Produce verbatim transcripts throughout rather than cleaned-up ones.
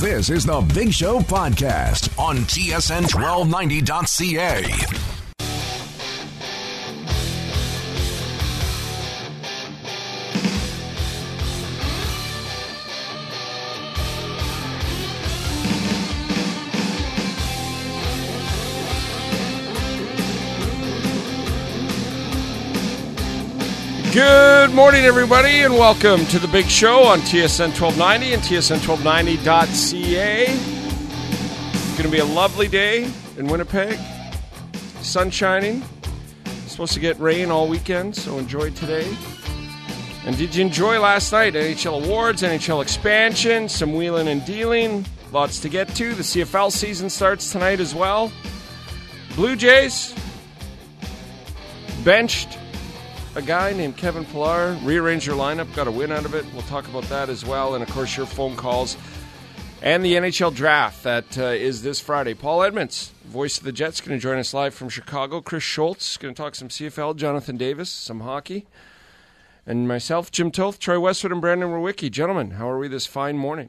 This is the Big Show podcast on T S N twelve ninety dot C A. Good morning, everybody, and welcome to the Big Show on T S N twelve ninety and T S N twelve ninety dot C A. It's going to be a lovely day in Winnipeg. Sun shining. It's supposed to get rain all weekend, so enjoy today. And did you enjoy last night? N H L awards, N H L expansion, some wheeling and dealing. Lots to get to. The C F L season starts tonight as well. Blue Jays benched a guy named Kevin Pillar, rearranged your lineup, got a win out of it. We'll talk about that as well. And, of course, your phone calls and the N H L draft that uh, is this Friday. Paul Edmonds, voice of the Jets, going to join us live from Chicago. Chris Schultz going to talk some C F L. Jonathan Davis, some hockey. And myself, Jim Toth, Troy Westwood, and Brandon Rowicki. Gentlemen, how are we this fine morning?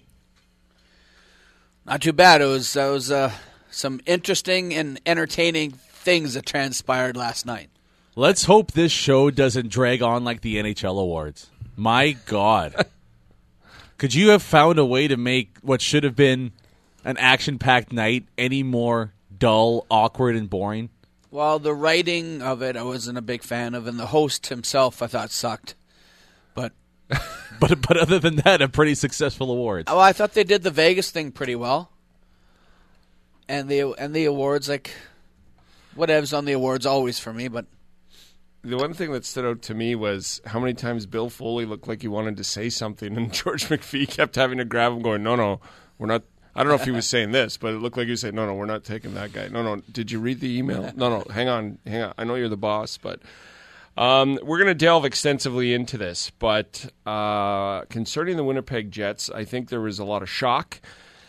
Not too bad. It was, it was uh, some interesting and entertaining things that transpired last night. Let's hope this show doesn't drag on like the N H L awards. My God. Could you have found a way to make what should have been an action-packed night any more dull, awkward, and boring? Well, the writing of it I wasn't a big fan of, and the host himself I thought sucked. But but but other than that, a pretty successful awards. Oh, I thought they did the Vegas thing pretty well. And the and the awards, like, whatever's on the awards always for me, but the one thing that stood out to me was how many times Bill Foley looked like he wanted to say something, and George McPhee kept having to grab him going, no, no, we're not. I don't know if he was saying this, but it looked like he was saying, no, no, we're not taking that guy. No, no, did you read the email? No, no, hang on, hang on. I know you're the boss, but um, we're going to delve extensively into this. But uh, concerning the Winnipeg Jets, I think there was a lot of shock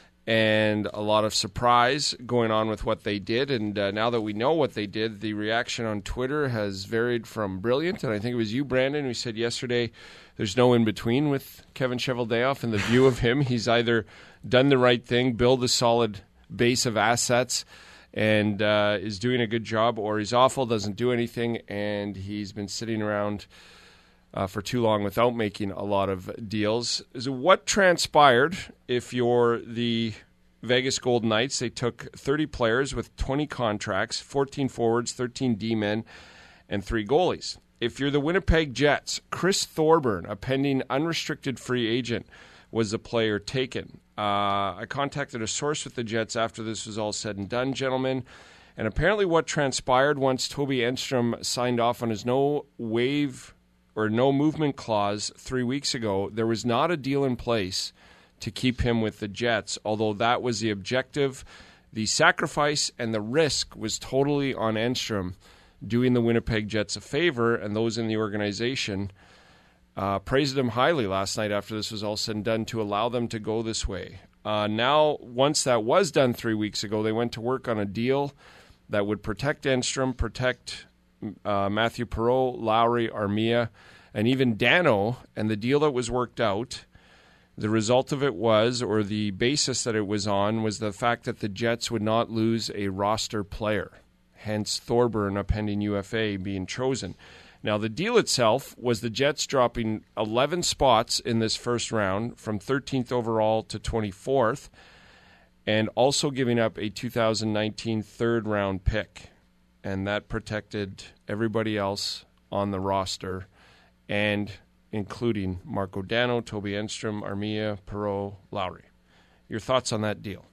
and a lot of surprise going on with what they did. And uh, now that we know what they did, the reaction on Twitter has varied from brilliant. And I think it was you, Brandon, who said yesterday there's no in-between with Kevin Cheveldayoff and the view of him. He's either done the right thing, build a solid base of assets, and uh, is doing a good job, or he's awful, doesn't do anything, and he's been sitting around Uh, for too long without making a lot of deals. So what transpired if you're the Vegas Golden Knights? They took thirty players with twenty contracts, fourteen forwards, thirteen D-men, and three goalies. If you're the Winnipeg Jets, Chris Thorburn, a pending unrestricted free agent, was the player taken. Uh, I contacted a source with the Jets after this was all said and done, gentlemen, and apparently what transpired once Toby Enstrom signed off on his no-waive or no movement clause three weeks ago, there was not a deal in place to keep him with the Jets, although that was the objective. The sacrifice and the risk was totally on Enstrom, doing the Winnipeg Jets a favor, and those in the organization uh, praised him highly last night after this was all said and done to allow them to go this way. Uh, now, once that was done three weeks ago, they went to work on a deal that would protect Enstrom, protect Uh, Matthew Perreault, Lowry, Armia, and even Dano, and the deal that was worked out, the result of it was, or the basis that it was on, was the fact that the Jets would not lose a roster player, hence Thorburn, a pending U F A, being chosen. Now, the deal itself was the Jets dropping eleven spots in this first round, from thirteenth overall to twenty-fourth, and also giving up a two thousand nineteen third-round pick. And that protected everybody else on the roster, and including Marco Dano, Toby Enstrom, Armia, Perreault, Lowry. Your thoughts on that deal?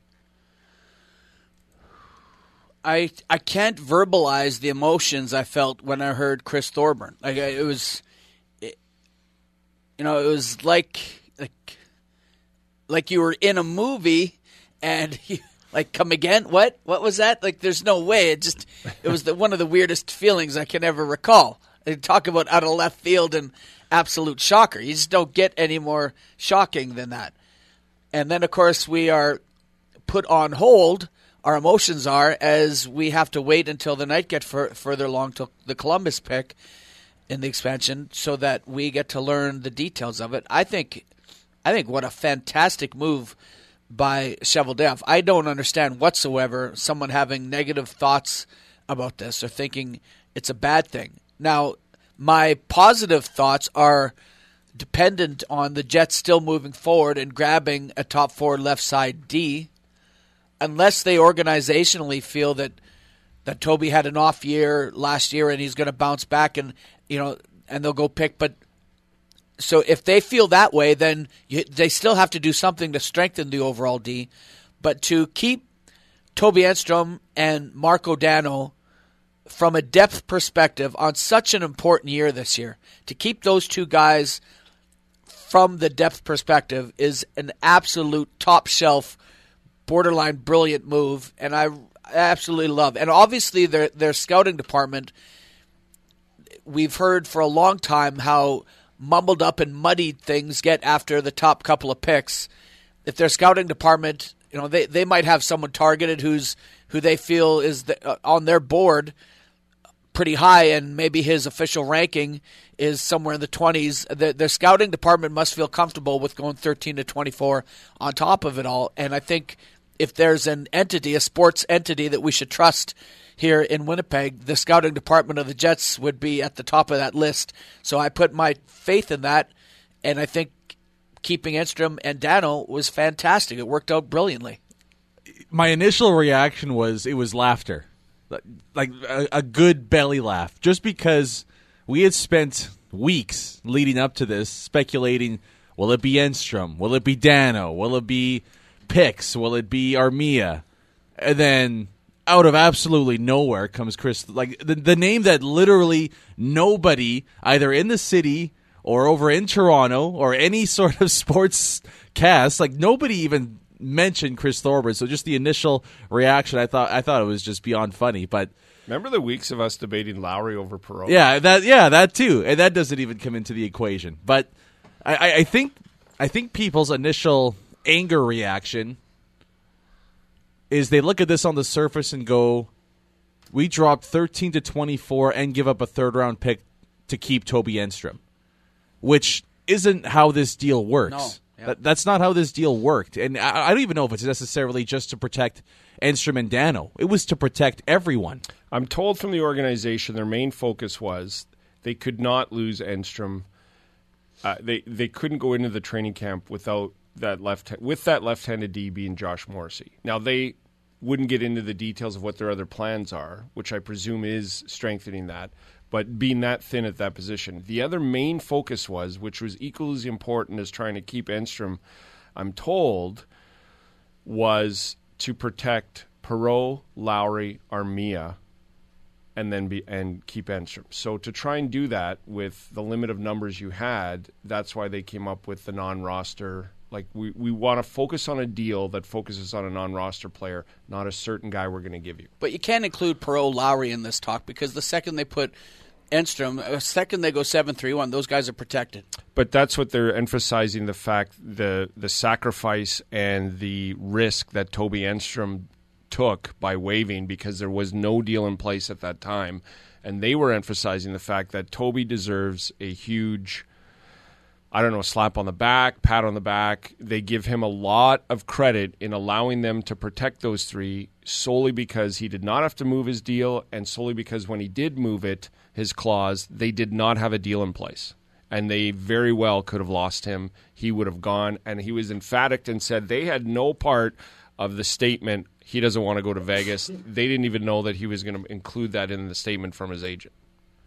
I I can't verbalize the emotions I felt when I heard Chris Thorburn. Like it was, it, you know, it was like like like you were in a movie and you. Like, come again? What? What was that? Like, there's no way. It just, it was the, one of the weirdest feelings I can ever recall. They talk about out of left field and absolute shocker. You just don't get any more shocking than that. And then, of course, we are put on hold, our emotions are, as we have to wait until the night get fur- further along to the Columbus pick in the expansion so that we get to learn the details of it. I think, I think what a fantastic move by Cheveldayoff. I don't understand whatsoever someone having negative thoughts about this or thinking it's a bad thing. Now, my positive thoughts are dependent on the Jets still moving forward and grabbing a top four left side D, unless they organizationally feel that that Toby had an off year last year and he's going to bounce back and you know and they'll go pick. But so if they feel that way, then you, they still have to do something to strengthen the overall D. But to keep Toby Enstrom and Marco Dano from a depth perspective on such an important year this year, to keep those two guys from the depth perspective is an absolute top shelf, borderline brilliant move, and I absolutely love. And obviously their their scouting department, we've heard for a long time how mumbled up and muddied things get after the top couple of picks. If their scouting department, you know, they, they might have someone targeted who's who they feel is the, uh, on their board pretty high, and maybe his official ranking is somewhere in the twenties. The, their scouting department must feel comfortable with going thirteen to twenty-four on top of it all. And I think if there's an entity, a sports entity that we should trust here in Winnipeg, the scouting department of the Jets would be at the top of that list. So I put my faith in that, and I think keeping Enstrom and Dano was fantastic. It worked out brilliantly. My initial reaction was it was laughter. Like a, a good belly laugh, just because we had spent weeks leading up to this speculating, will it be Enstrom? Will it be Dano? Will it be Pix? Will it be Armia? And then out of absolutely nowhere comes Chris, like the, the name that literally nobody, either in the city or over in Toronto or any sort of sports cast, like nobody even mentioned Chris Thorburn. So just the initial reaction, I thought I thought it was just beyond funny. But remember the weeks of us debating Lowry over Perreault? Yeah, that yeah, that too, and that doesn't even come into the equation. But I, I, I think I think people's initial anger reaction is they look at this on the surface and go, "We dropped thirteen to twenty-four and give up a third round pick to keep Toby Enstrom," which isn't how this deal works. No. Yep. That, that's not how this deal worked. And I, I don't even know if it's necessarily just to protect Enstrom and Dano. It was to protect everyone. I'm told from the organization their main focus was they could not lose Enstrom. Uh, they they couldn't go into the training camp without that left with that left-handed D being Josh Morrissey. Now they wouldn't get into the details of what their other plans are, which I presume is strengthening that. But being that thin at that position. The other main focus was, which was equally as important as trying to keep Enstrom, I'm told, was to protect Perreault, Lowry, Armia, and then be and keep Enstrom. So to try and do that with the limit of numbers you had, that's why they came up with the non-roster. Like we, we want to focus on a deal that focuses on a non-roster player, not a certain guy we're going to give you. But you can't include Perreault, Lowry in this talk because the second they put Enstrom, the second they go seven three one, those guys are protected. But that's what they're emphasizing, the fact, the the sacrifice and the risk that Toby Enstrom took by waiving because there was no deal in place at that time. And they were emphasizing the fact that Toby deserves a huge, I don't know, slap on the back, pat on the back. They give him a lot of credit in allowing them to protect those three solely because he did not have to move his deal and solely because when he did move it, his clause, they did not have a deal in place. And they very well could have lost him. He would have gone. And he was emphatic and said they had no part of the statement, he doesn't want to go to Vegas. They didn't even know that he was going to include that in the statement from his agent.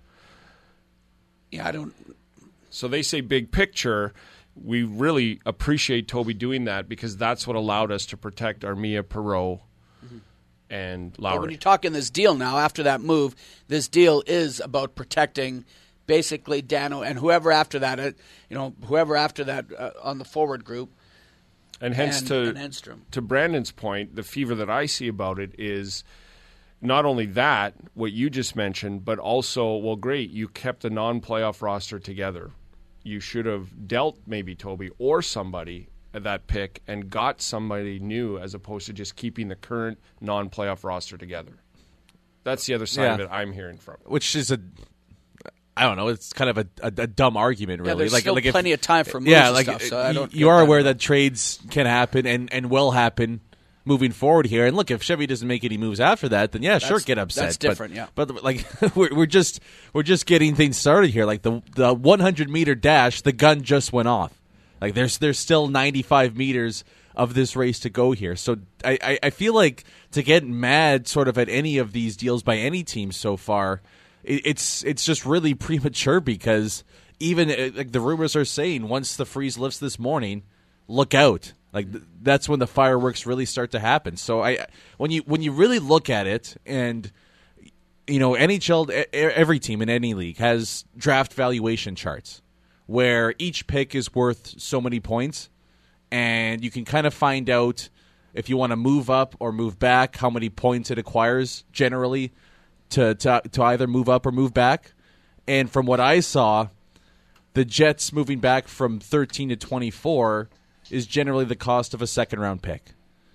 Yeah, I don't... So they say big picture. We really appreciate Toby doing that because that's what allowed us to protect Armia, Perreault, mm-hmm. and Lowry. But when you talk in this deal now, after that move, this deal is about protecting basically Dano and whoever after that, uh, you know, whoever after that uh, on the forward group. And hence and, to and Enstrom. To Brandon's point, the fever that I see about it is not only that, what you just mentioned, but also, well, great, you kept the non-playoff roster together. You should have dealt maybe Toby or somebody at that pick and got somebody new as opposed to just keeping the current non-playoff roster together. That's the other side yeah. of it I'm hearing from. Which is a I don't know. It's kind of a, a, a dumb argument, really. Yeah, there's like, still like if, plenty of time for moves yeah, and like stuff. So I you, don't you get are that aware at all. that trades can happen and, and will happen moving forward here. And look, if Chevy doesn't make any moves after that, then yeah, sure, That's- get upset. that's But- different, yeah. But like we're, we're just we're just getting things started here. Like the the one hundred meter dash, the gun just went off. Like there's there's still ninety-five meters of this race to go here. So I, I, I feel like to get mad sort of at any of these deals by any team so far, it, it's it's just really premature because even uh, like the rumors are saying once the freeze lifts this morning, look out. Like th- that's when the fireworks really start to happen. So I when you when you really look at it, and you know N H L, e- every team in any league has draft valuation charts where each pick is worth so many points, and you can kind of find out if you want to move up or move back, how many points it acquires generally to to, to either move up or move back. And from what I saw, the Jets moving back from thirteen to twenty-four is generally the cost of a second round pick.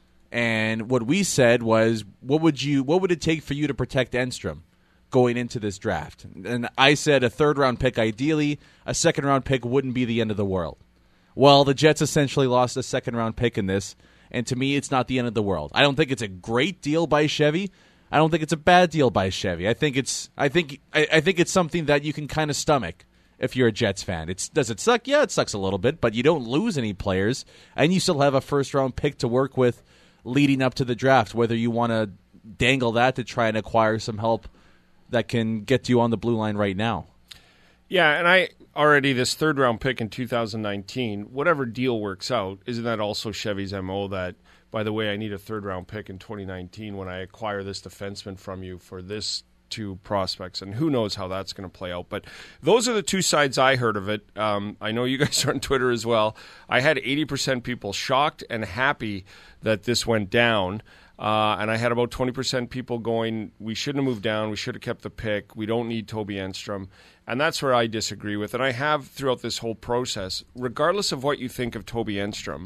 And what we said was, what would you what would it take for you to protect Enstrom going into this draft? And I said a third round pick ideally, a second round pick wouldn't be the end of the world. Well, the Jets essentially lost a second round pick in this, and to me it's not the end of the world. I don't think it's a great deal by Chevy. I don't think it's a bad deal by Chevy. I think it's I think I, I think it's something that you can kind of stomach if you're a Jets fan. It's does it suck? Yeah, it sucks a little bit, but you don't lose any players, and you still have a first round pick to work with leading up to the draft, whether you want to dangle that to try and acquire some help that can get you on the blue line right now. Yeah, and I already, this third round pick in two thousand nineteen, whatever deal works out, isn't that also Chevy's M O that, by the way, I need a third round pick in twenty nineteen when I acquire this defenseman from you for this two prospects, and who knows how that's going to play out. But those are the two sides I heard of it. Um, I know you guys are on Twitter as well. I had eighty percent people shocked and happy that this went down. Uh, and I had about twenty percent people going, we shouldn't have moved down, we should have kept the pick, we don't need Toby Enstrom. And that's where I disagree with. And I have throughout this whole process, regardless of what you think of Toby Enstrom,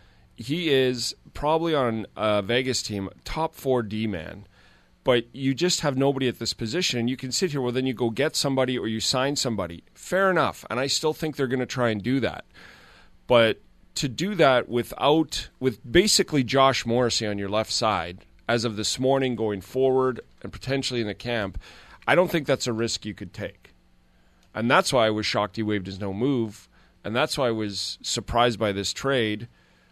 he is probably on a Vegas team, top four D-man. But you just have nobody at this position. And you can sit here, well, then you go get somebody or you sign somebody. Fair enough. And I still think they're going to try and do that. But to do that without, with basically Josh Morrissey on your left side, as of this morning going forward and potentially in the camp, I don't think that's a risk you could take. And that's why I was shocked he waived his no move. And that's why I was surprised by this trade.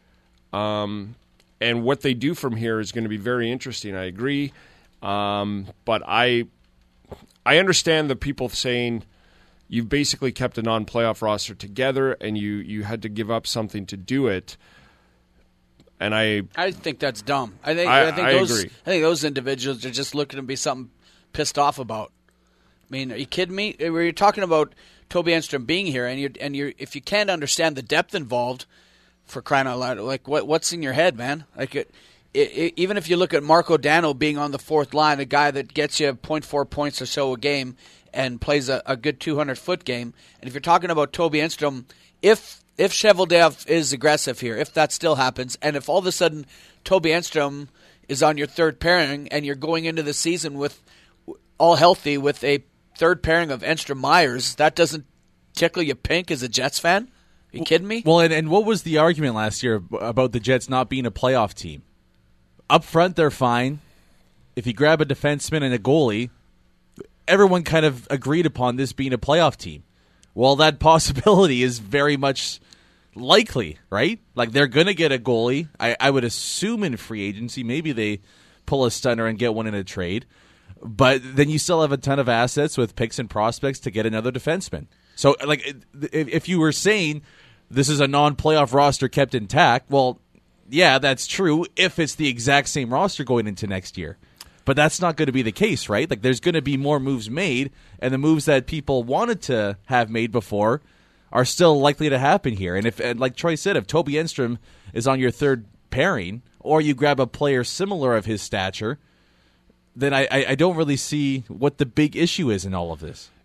Um, and what they do from here is going to be very interesting. I agree. Um, but I I understand the people saying you've basically kept a non-playoff roster together and you, you had to give up something to do it. And I I think that's dumb. I think I- I, think I those agree. I think those individuals are just looking to be something pissed off about. I mean, are you kidding me? Where you're talking about Toby Enstrom being here, and you and you if you can't understand the depth involved, for crying out loud, like what what's in your head, man? Like it, it, it, even if you look at Marco Dano being on the fourth line, a guy that gets you zero point four points or so a game and plays a, a good two hundred foot game, and if you're talking about Toby Enstrom, if if Cheveldayoff is aggressive here, if that still happens, and if all of a sudden Toby Enstrom is on your third pairing and you're going into the season with all healthy with a third pairing of Enstrom Myers, that doesn't tickle you pink as a Jets fan? Are you kidding me? Well, and, and what was the argument last year about the Jets not being a playoff team? Up front, they're fine. If you grab a defenseman and a goalie, everyone kind of agreed upon this being a playoff team. Well, that possibility is very much likely, right? Like, they're going to get a goalie. I, I would assume in free agency. Maybe they pull a stunner and get one in a trade. But then you still have a ton of assets with picks and prospects to get another defenseman. So, like, if you were saying this is a non-playoff roster kept intact, well, yeah, that's true if it's the exact same roster going into next year. But that's not going to be the case, right? Like, there's going to be more moves made, and the moves that people wanted to have made before are still likely to happen here. And if, and like Troy said, if Toby Enstrom is on your third pairing, or you grab a player similar of his stature, then I, I don't really see what the big issue is in all of this.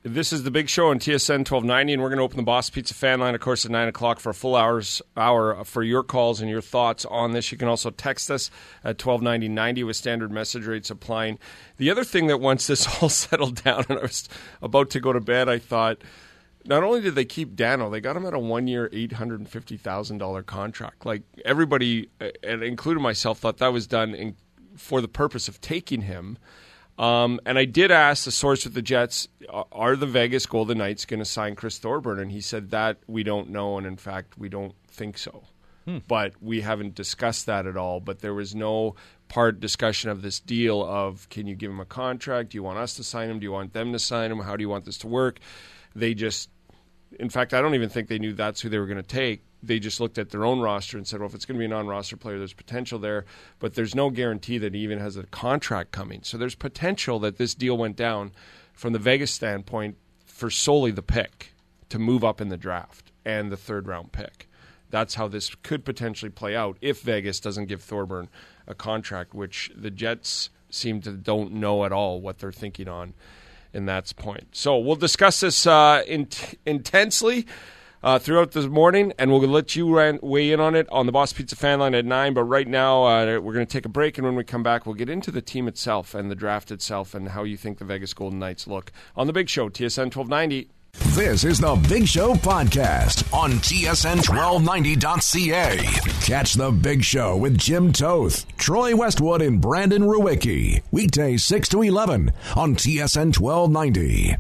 This is the Big Show on T S N twelve ninety, and we're going to open the Boss Pizza fan line, of course, at nine o'clock for a full hours hour for your calls and your thoughts on this. You can also text us at twelve ninety ninety with standard message rates applying. The other thing that once this all settled down and I was about to go to bed, I thought, not only did they keep Dano, they got him at a one-year, eight hundred fifty thousand dollars contract. Like, everybody, and including myself, thought that was done in, for the purpose of taking him. Um, and I did ask the source with the Jets, are the Vegas Golden Knights going to sign Chris Thorburn? And he said that we don't know, and in fact, we don't think so. Hmm. But we haven't discussed that at all. But there was no part discussion of this deal of, can you give him a contract? Do you want us to sign him? Do you want them to sign him? How do you want this to work? They just, in fact, I don't even think they knew that's who they were going to take. They just looked at their own roster and said, well, if it's going to be a non-roster player, there's potential there. But there's no guarantee that he even has a contract coming. So there's potential that this deal went down from the Vegas standpoint for solely the pick to move up in the draft and the third-round pick. That's how this could potentially play out if Vegas doesn't give Thorburn a contract, which the Jets seem to don't know at all what they're thinking on in that point. So we'll discuss this uh, in- intensely Uh, throughout this morning, and we'll let you ran, weigh in on it on the Boss Pizza fan line at nine. But right now, uh, we're going to take a break, and when we come back, we'll get into the team itself and the draft itself and how you think the Vegas Golden Knights look on the Big Show, T S N twelve ninety. This is the Big Show podcast on T S N twelve ninety dot C A. Catch the Big Show with Jim Toth, Troy Westwood, and Brandon Ruwicki. Weekdays six to eleven on T S N twelve ninety.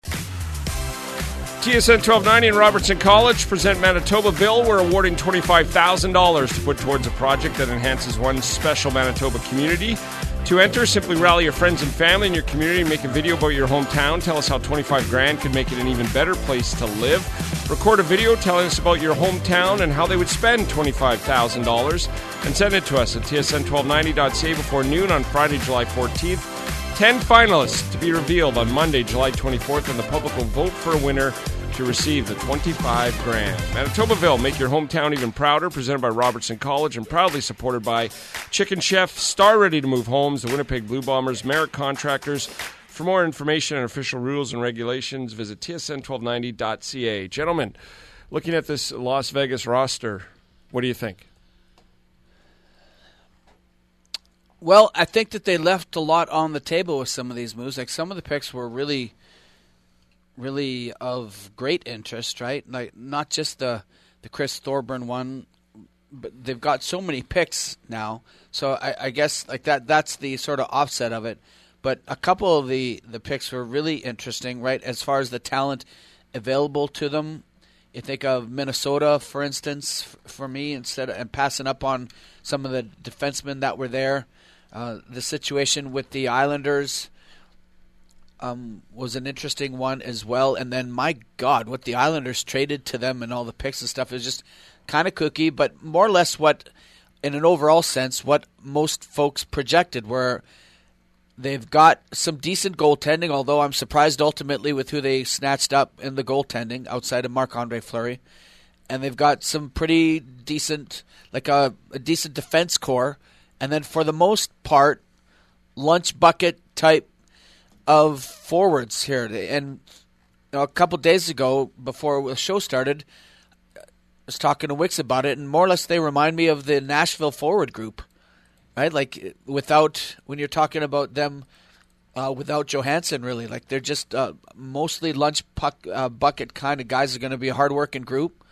T S N twelve ninety and Robertson College present Manitobaville. We're awarding twenty-five thousand dollars to put towards a project that enhances one special Manitoba community. To enter, simply rally your friends and family in your community and make a video about your hometown. Tell us how twenty-five grand could make it an even better place to live. Record a video telling us about your hometown and how they would spend twenty-five thousand dollars and send it to us at T S N twelve ninety dot C A before noon on Friday, July fourteenth. Ten finalists to be revealed on Monday, July twenty-fourth, and the public will vote for a winner to receive the twenty-five grand. Manitobaville, make your hometown even prouder, presented by Robertson College and proudly supported by Chicken Chef, Star Ready to Move Homes, the Winnipeg Blue Bombers, Merrick Contractors. For more information and official rules and regulations, visit T S N twelve ninety dot C A. Gentlemen, looking at this Las Vegas roster, what do you think? Well, I think that they left a lot on the table with some of these moves. Like, some of the picks were really, really of great interest, right? Like, not just the the Chris Thorburn one, but they've got so many picks now. So I, I guess like that that's the sort of offset of it. But a couple of the, the picks were really interesting, right? As far as the talent available to them. You think of Minnesota, for instance, f- for me, instead of and passing up on some of the defensemen that were there. Uh, the situation with the Islanders um, was an interesting one as well. And then, my God, what the Islanders traded to them and all the picks and stuff is just kind of kooky, but more or less what, in an overall sense, what most folks projected, where they've got some decent goaltending, although I'm surprised ultimately with who they snatched up in the goaltending outside of Marc-Andre Fleury. And they've got some pretty decent, like a, a decent defense core. And then for the most part, lunch bucket type of forwards here. And you know, a couple days ago, before the show started, I was talking to Wicks about it, and more or less they remind me of the Nashville forward group, right? Like, without, when you're talking about them uh, without Johansson, really, like they're just uh, mostly lunch puck, uh, bucket kind of guys. Are going to be a hard-working group.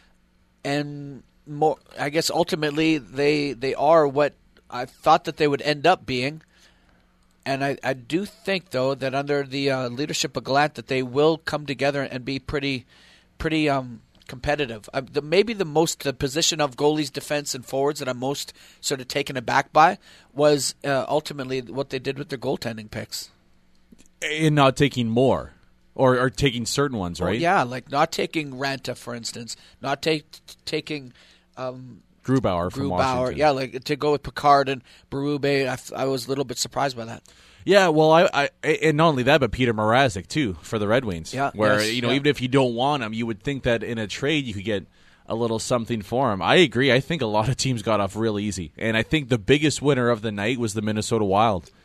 And more, I guess ultimately they they are what I thought that they would end up being. And I, I do think, though, that under the uh, leadership of Gallant, that they will come together and be pretty pretty um, competitive. Uh, the, maybe the most the position of goalies, defense, and forwards that I'm most sort of taken aback by was uh, ultimately what they did with their goaltending picks. In not taking more. Or, or taking certain ones, right? Well, yeah, like not taking Ranta, for instance. Not take, taking... Um, Grubauer from Grubauer, Washington. yeah, like to go with Picard and Berube, I, I was a little bit surprised by that. Yeah, well, I, I and not only that, but Peter Mrazek too for the Red Wings. Yeah, where yes, you know yeah. even if you don't want him, you would think that in a trade you could get a little something for him. I agree. I think a lot of teams got off real easy, and I think the biggest winner of the night was the Minnesota Wild.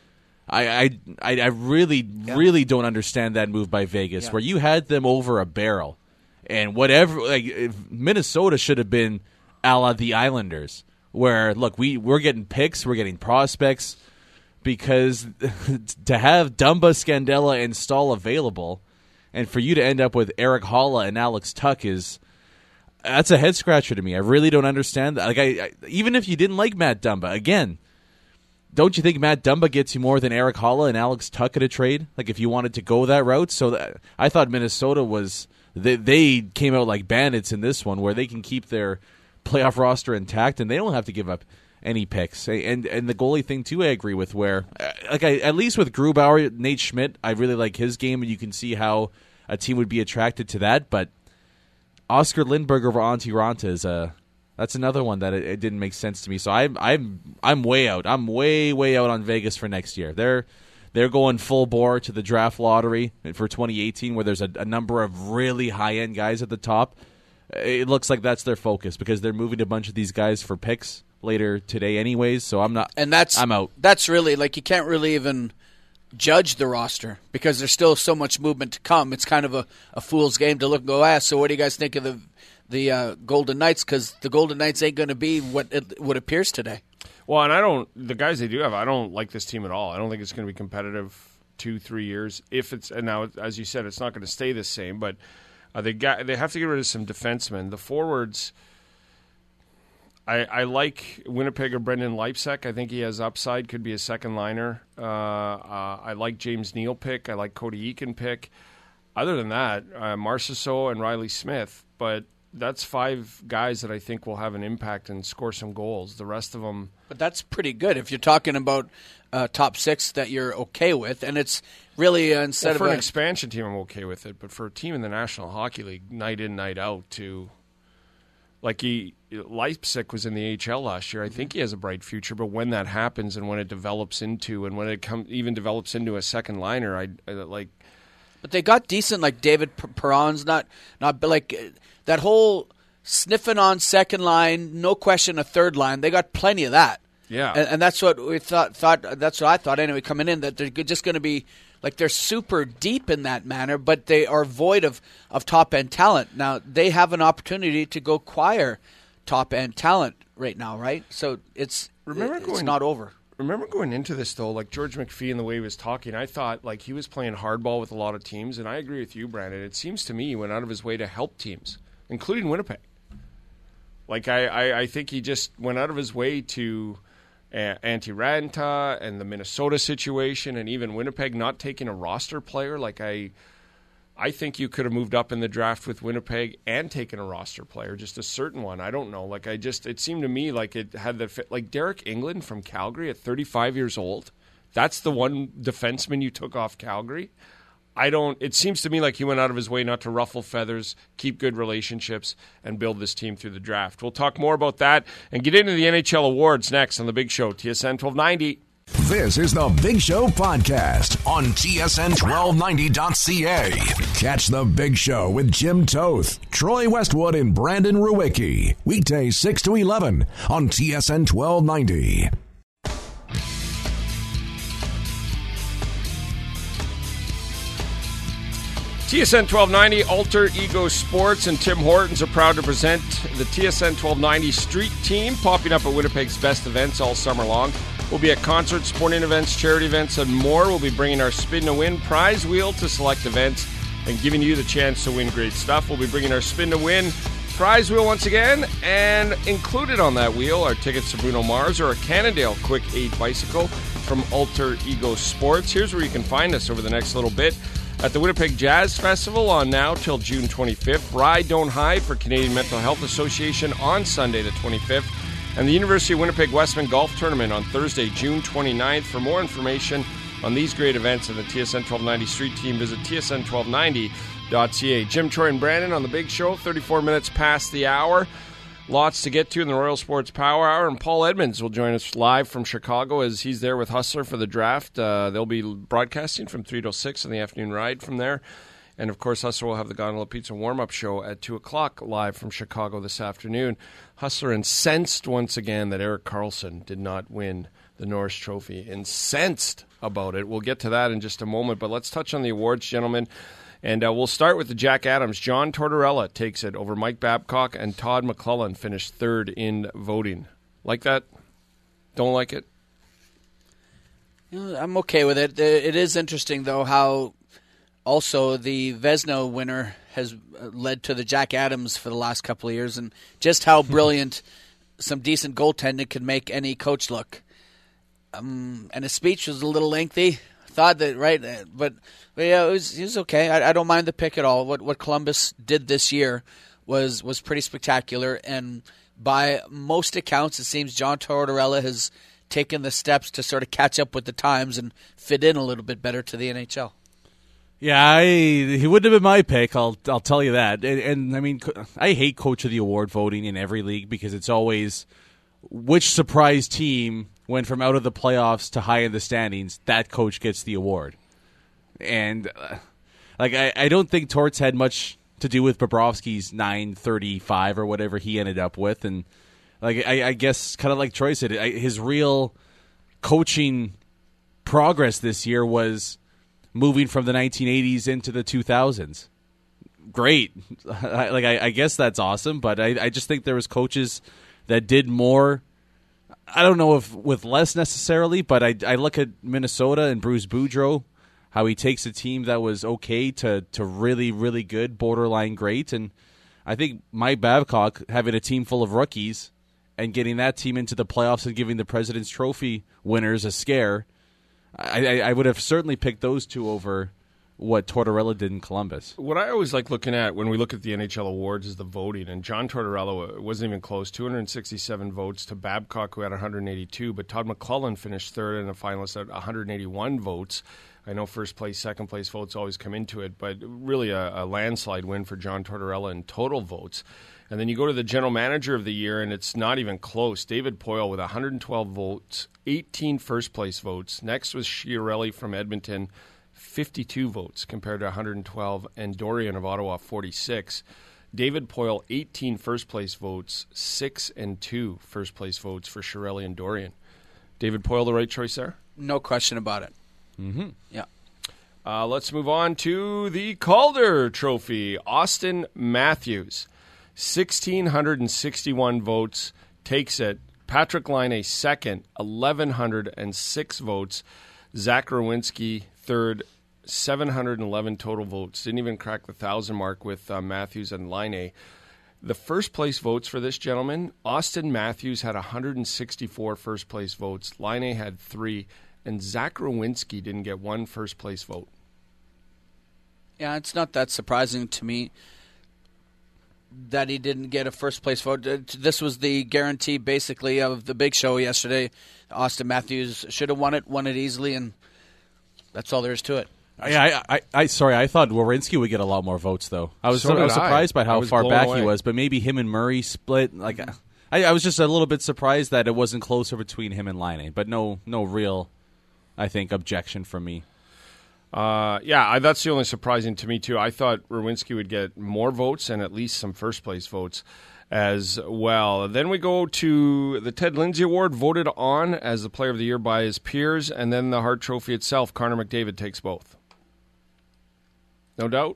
I I, I, I really, yeah. really don't understand that move by Vegas, yeah. where you had them over a barrel. And whatever, like if Minnesota should have been a la the Islanders, where, look, we, we're getting picks, we're getting prospects, because to have Dumba, Scandella, and Stahl available, and for you to end up with Eric Holla and Alex Tuch is, that's a head scratcher to me. I really don't understand that. Like, I, I even if you didn't like Matt Dumba, again, don't you think Matt Dumba gets you more than Eric Holla and Alex Tuch at a trade? Like, if you wanted to go that route? So that, I thought Minnesota was, they, they came out like bandits in this one, where they can keep their playoff roster intact, and they don't have to give up any picks. And and the goalie thing, too, I agree with, where, like, I, at least with Grubauer, Nate Schmidt, I really like his game, and you can see how a team would be attracted to that. But Oscar Lindbergh over Antti Ranta is a, that's another one that it, it didn't make sense to me. So I'm I'm I'm way out. I'm way way out on Vegas for next year. They're they're going full bore to the draft lottery for twenty eighteen, where there's a, a number of really high end guys at the top. It looks like that's their focus, because they're moving a bunch of these guys for picks later today anyways, so I'm not and that's I'm out. That's really, like, you can't really even judge the roster because there's still so much movement to come. It's kind of a, a fool's game to look and go, ah, so what do you guys think of the the uh, Golden Knights? Because the Golden Knights ain't going to be what it what appears today. Well, and I don't, the guys they do have, I don't like this team at all. I don't think it's going to be competitive two, three years. If it's, and now, as you said, it's not going to stay the same, but uh, they got, they have to get rid of some defensemen. The forwards, I, I like Winnipeg or Brendan Leipzig. I think he has upside, could be a second liner. Uh, uh, I like James Neal pick. I like Cody Eakin pick. Other than that, uh, Marchessault and Riley Smith. But that's five guys that I think will have an impact and score some goals. The rest of them... But that's pretty good if you're talking about uh, top six that you're okay with. And it's really, uh, instead well, for of... an a, expansion team, I'm okay with it. But for a team in the National Hockey League, night in, night out, to... Like, he, Leipzig was in the A H L last year. I think he has a bright future, but when that happens and when it develops into, and when it come, even develops into a second liner, I, I like... But they got decent, like David Perron's not, not like that whole sniffing on second line, no question a third line. They got plenty of that. Yeah. And, and that's what we thought, thought, that's what I thought anyway, coming in, that they're just going to be, like, they're super deep in that manner, but they are void of, of top-end talent. Now, they have an opportunity to go acquire top-end talent right now, right? So it's, Remember it, going, it's not over. Remember going into this, though, like George McPhee and the way he was talking, I thought, like, he was playing hardball with a lot of teams, and I agree with you, Brandon. It seems to me he went out of his way to help teams, including Winnipeg. Like, I, I, I think he just went out of his way to... Uh, Antti Ranta and the Minnesota situation, and even Winnipeg not taking a roster player. Like I, I think you could have moved up in the draft with Winnipeg and taken a roster player, just a certain one. I don't know. Like I just, it seemed to me like it had the fit. Like Derek England from Calgary at thirty-five years old. That's the one defenseman you took off Calgary. I don't. It seems to me like he went out of his way not to ruffle feathers, keep good relationships, and build this team through the draft. We'll talk more about that and get into the N H L awards next on The Big Show, T S N twelve ninety. This is The Big Show podcast on T S N twelve ninety dot C A. Catch The Big Show with Jim Toth, Troy Westwood, and Brandon Ruwicki. Weekdays six to eleven on T S N twelve ninety. T S N twelve ninety, Alter Ego Sports, and Tim Hortons are proud to present the T S N twelve ninety Street Team, popping up at Winnipeg's best events all summer long. We'll be at concerts, sporting events, charity events, and more. We'll be bringing our Spin to Win prize wheel to select events and giving you the chance to win great stuff. We'll be bringing our Spin to Win prize wheel once again, and included on that wheel are tickets to Bruno Mars or a Cannondale Quick eight bicycle from Alter Ego Sports. Here's where you can find us over the next little bit. At the Winnipeg Jazz Festival on now till June twenty-fifth. Ride, Don't Hide for Canadian Mental Health Association on Sunday the twenty-fifth. And the University of Winnipeg Westman Golf Tournament on Thursday, June twenty-ninth. For more information on these great events and the T S N twelve ninety Street Team, visit T S N twelve ninety dot C A. Jim, Troy, and Brandon on The Big Show, thirty-four minutes past the hour. Lots to get to in the Royal Sports Power Hour, and Paul Edmonds will join us live from Chicago as he's there with Hustler for the draft. Uh, they'll be broadcasting from three to six in the afternoon ride from there. And, of course, Hustler will have the Gondola Pizza warm-up show at two o'clock live from Chicago this afternoon. Hustler incensed once again that Erik Karlsson did not win the Norris Trophy. Incensed about it. We'll get to that in just a moment, but let's touch on the awards, gentlemen. And uh, we'll start with the Jack Adams. John Tortorella takes it over Mike Babcock, and Todd McClellan finished third in voting. Like that? Don't like it? You know, I'm okay with it. It is interesting, though, how also the Vezina winner has led to the Jack Adams for the last couple of years, and just how brilliant some decent goaltending could make any coach look. Um, and his speech was a little lengthy. Thought that, right, but, but yeah, it was, it was okay. I, I don't mind the pick at all. What what Columbus did this year was was pretty spectacular, and by most accounts, it seems John Tortorella has taken the steps to sort of catch up with the times and fit in a little bit better to the N H L. Yeah, I, he wouldn't have been my pick. I'll I'll tell you that. And, and I mean, I hate Coach of the Award voting in every league because it's always which surprise team went from out of the playoffs to high in the standings. That coach gets the award. And uh, like I, I don't think Torts had much to do with Bobrovsky's nine thirty-five or whatever he ended up with, and like I, I guess kind of like Troy said, I, his real coaching progress this year was moving from the nineteen eighties into the two thousands. Great. I, like I, I guess that's awesome, but I, I just think there was coaches that did more. I don't know if with less necessarily, but I, I look at Minnesota and Bruce Boudreau, how he takes a team that was okay to, to really, really good, borderline great. And I think Mike Babcock, having a team full of rookies and getting that team into the playoffs and giving the President's Trophy winners a scare, I, I, I would have certainly picked those two over what Tortorella did in Columbus. What I always like looking at when we look at the N H L awards is the voting, and John Tortorella wasn't even close, two hundred sixty-seven votes to Babcock, who had one hundred eighty-two, but Todd McClellan finished third and a finalist at one hundred eighty-one votes. I know first place, second place votes always come into it, but really a, a landslide win for John Tortorella in total votes. And then you go to the general manager of the year, and it's not even close. David Poile with one hundred twelve votes, eighteen first place votes. Next was Chiarelli from Edmonton, fifty-two votes compared to one hundred twelve, and Dorian of Ottawa, forty-six. David Poile, eighteen first place votes, six and two first place votes for Chiarelli and Dorian. David Poile, the right choice there? No question about it. Mm-hmm. Yeah. Uh, let's move on to the Calder Trophy. Austin Matthews, one thousand six hundred sixty-one votes, takes it. Patrick Laine, second, one thousand one hundred six votes. Zach Rowinski, third, seven hundred eleven total votes. Didn't even crack the one thousand mark with uh, Matthews and Laine. The first place votes for this gentleman, Austin Matthews had one hundred sixty-four first place votes. Laine had three. And Zach Rowinski didn't get one first place vote. Yeah, it's not that surprising to me that he didn't get a first place vote. This was the guarantee, basically, of the big show yesterday. Austin Matthews should have won it, won it easily, and that's all there is to it. Yeah, I, I, I, sorry, I thought Werenski would get a lot more votes, though. I was, So I was did I. surprised by I how was far blown back away. he was, but maybe him and Murray split. Like, I, I was just a little bit surprised that it wasn't closer between him and Laine, but no, no real, I think, objection from me. Uh, yeah, I, that's the only surprising to me, too. I thought Rowinski would get more votes and at least some first place votes as well. Then we go to the Ted Lindsay Award, voted on as the Player of the Year by his peers, and then the Hart Trophy itself. Connor McDavid takes both. No doubt?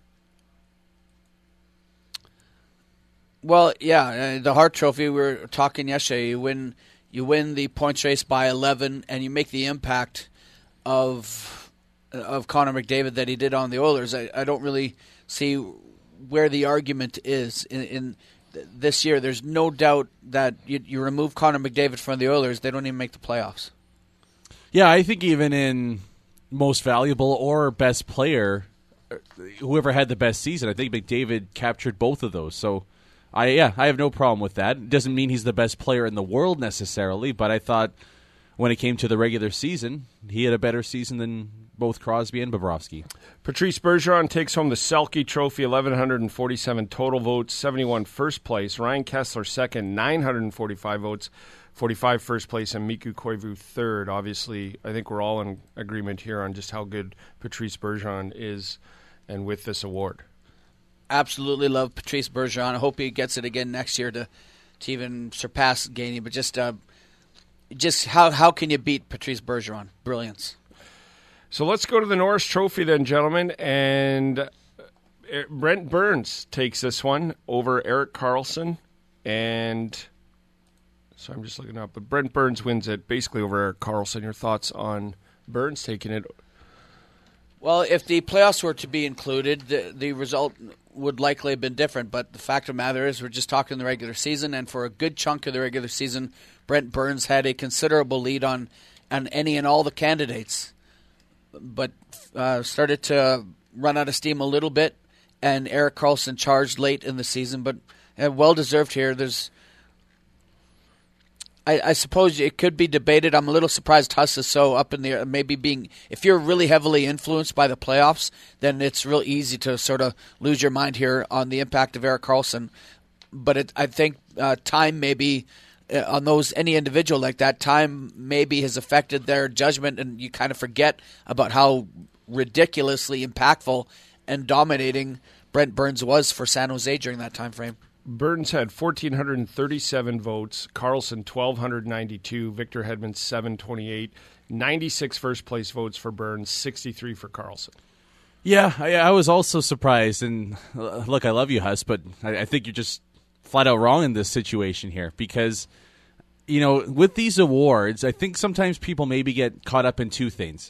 Well, yeah, uh, the Hart Trophy, we were talking yesterday, you win, you win the points race by eleven, and you make the impact of of Connor McDavid that he did on the Oilers. I, I don't really see where the argument is in, in th- this year. There's no doubt that you, you remove Connor McDavid from the Oilers, they don't even make the playoffs. Yeah, I think even in most valuable or best player, whoever had the best season, I think McDavid captured both of those. So, I yeah, I have no problem with that. It doesn't mean he's the best player in the world necessarily, but I thought when it came to the regular season, he had a better season than both Crosby and Bobrovsky. Patrice Bergeron takes home the Selke Trophy, one thousand one hundred forty-seven total votes, seventy-one first place. Ryan Kessler second, nine hundred forty-five votes, forty-five first place, and Mikko Koivu third. Obviously, I think we're all in agreement here on just how good Patrice Bergeron is and with this award. Absolutely love Patrice Bergeron. I hope he gets it again next year to to even surpass Gainey. But just uh, just how how can you beat Patrice Bergeron? Brilliance. So let's go to the Norris Trophy then, gentlemen. And Brent Burns takes this one over Erik Karlsson. And so I'm just looking up. But Brent Burns wins it basically over Erik Karlsson. Your thoughts on Burns taking it? Well, if the playoffs were to be included, the, the result would likely have been different. But the fact of the matter is we're just talking the regular season, and for a good chunk of the regular season, Brent Burns had a considerable lead on, on any and all the candidates, but uh, started to run out of steam a little bit, and Erik Karlsson charged late in the season, but uh, well-deserved here. There's I, I suppose it could be debated. I'm a little surprised Huss is so up in the air. Maybe being, if you're really heavily influenced by the playoffs, then it's real easy to sort of lose your mind here on the impact of Erik Karlsson. But it, I think uh, time maybe uh, on those, any individual like that, time maybe has affected their judgment, and you kind of forget about how ridiculously impactful and dominating Brent Burns was for San Jose during that time frame. Burns had one thousand four hundred thirty-seven votes, Karlsson one thousand two hundred ninety-two, Victor Hedman seven twenty-eight, ninety-six first-place votes for Burns, sixty-three for Karlsson. Yeah, I, I was also surprised. And uh, look, I love you, Huss, but I, I think you're just flat out wrong in this situation here because, you know, with these awards, I think sometimes people maybe get caught up in two things.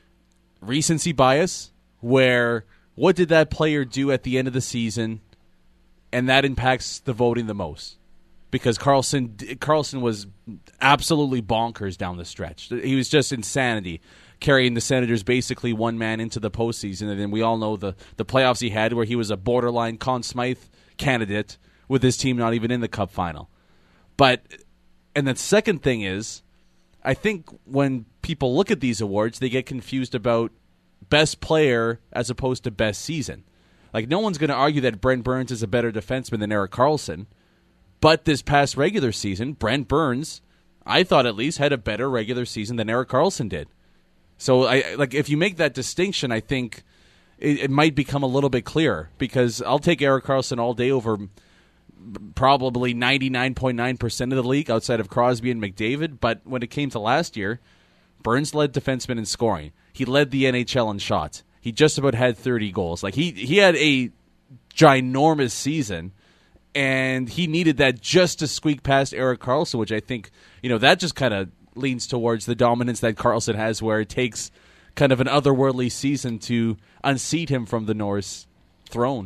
Recency bias, where what did that player do at the end of the season, and that impacts the voting the most. Because Karlsson Karlsson was absolutely bonkers down the stretch. He was just insanity, carrying the Senators basically one man into the postseason. And then we all know the, the playoffs he had where he was a borderline Conn Smythe candidate with his team not even in the Cup final. But, and the second thing is, I think when people look at these awards, they get confused about best player as opposed to best season. Like, no one's going to argue that Brent Burns is a better defenseman than Erik Karlsson. But this past regular season, Brent Burns, I thought at least, had a better regular season than Erik Karlsson did. So, I like if you make that distinction, I think it, it might become a little bit clearer. Because I'll take Erik Karlsson all day over probably ninety-nine point nine percent of the league outside of Crosby and McDavid. But when it came to last year, Burns led defensemen in scoring. He led the N H L in shots. He just about had thirty goals. Like he, he had a ginormous season, and he needed that just to squeak past Erik Karlsson, which I think, you know, that just kind of leans towards the dominance that Karlsson has, where it takes kind of an otherworldly season to unseat him from the Norris throne.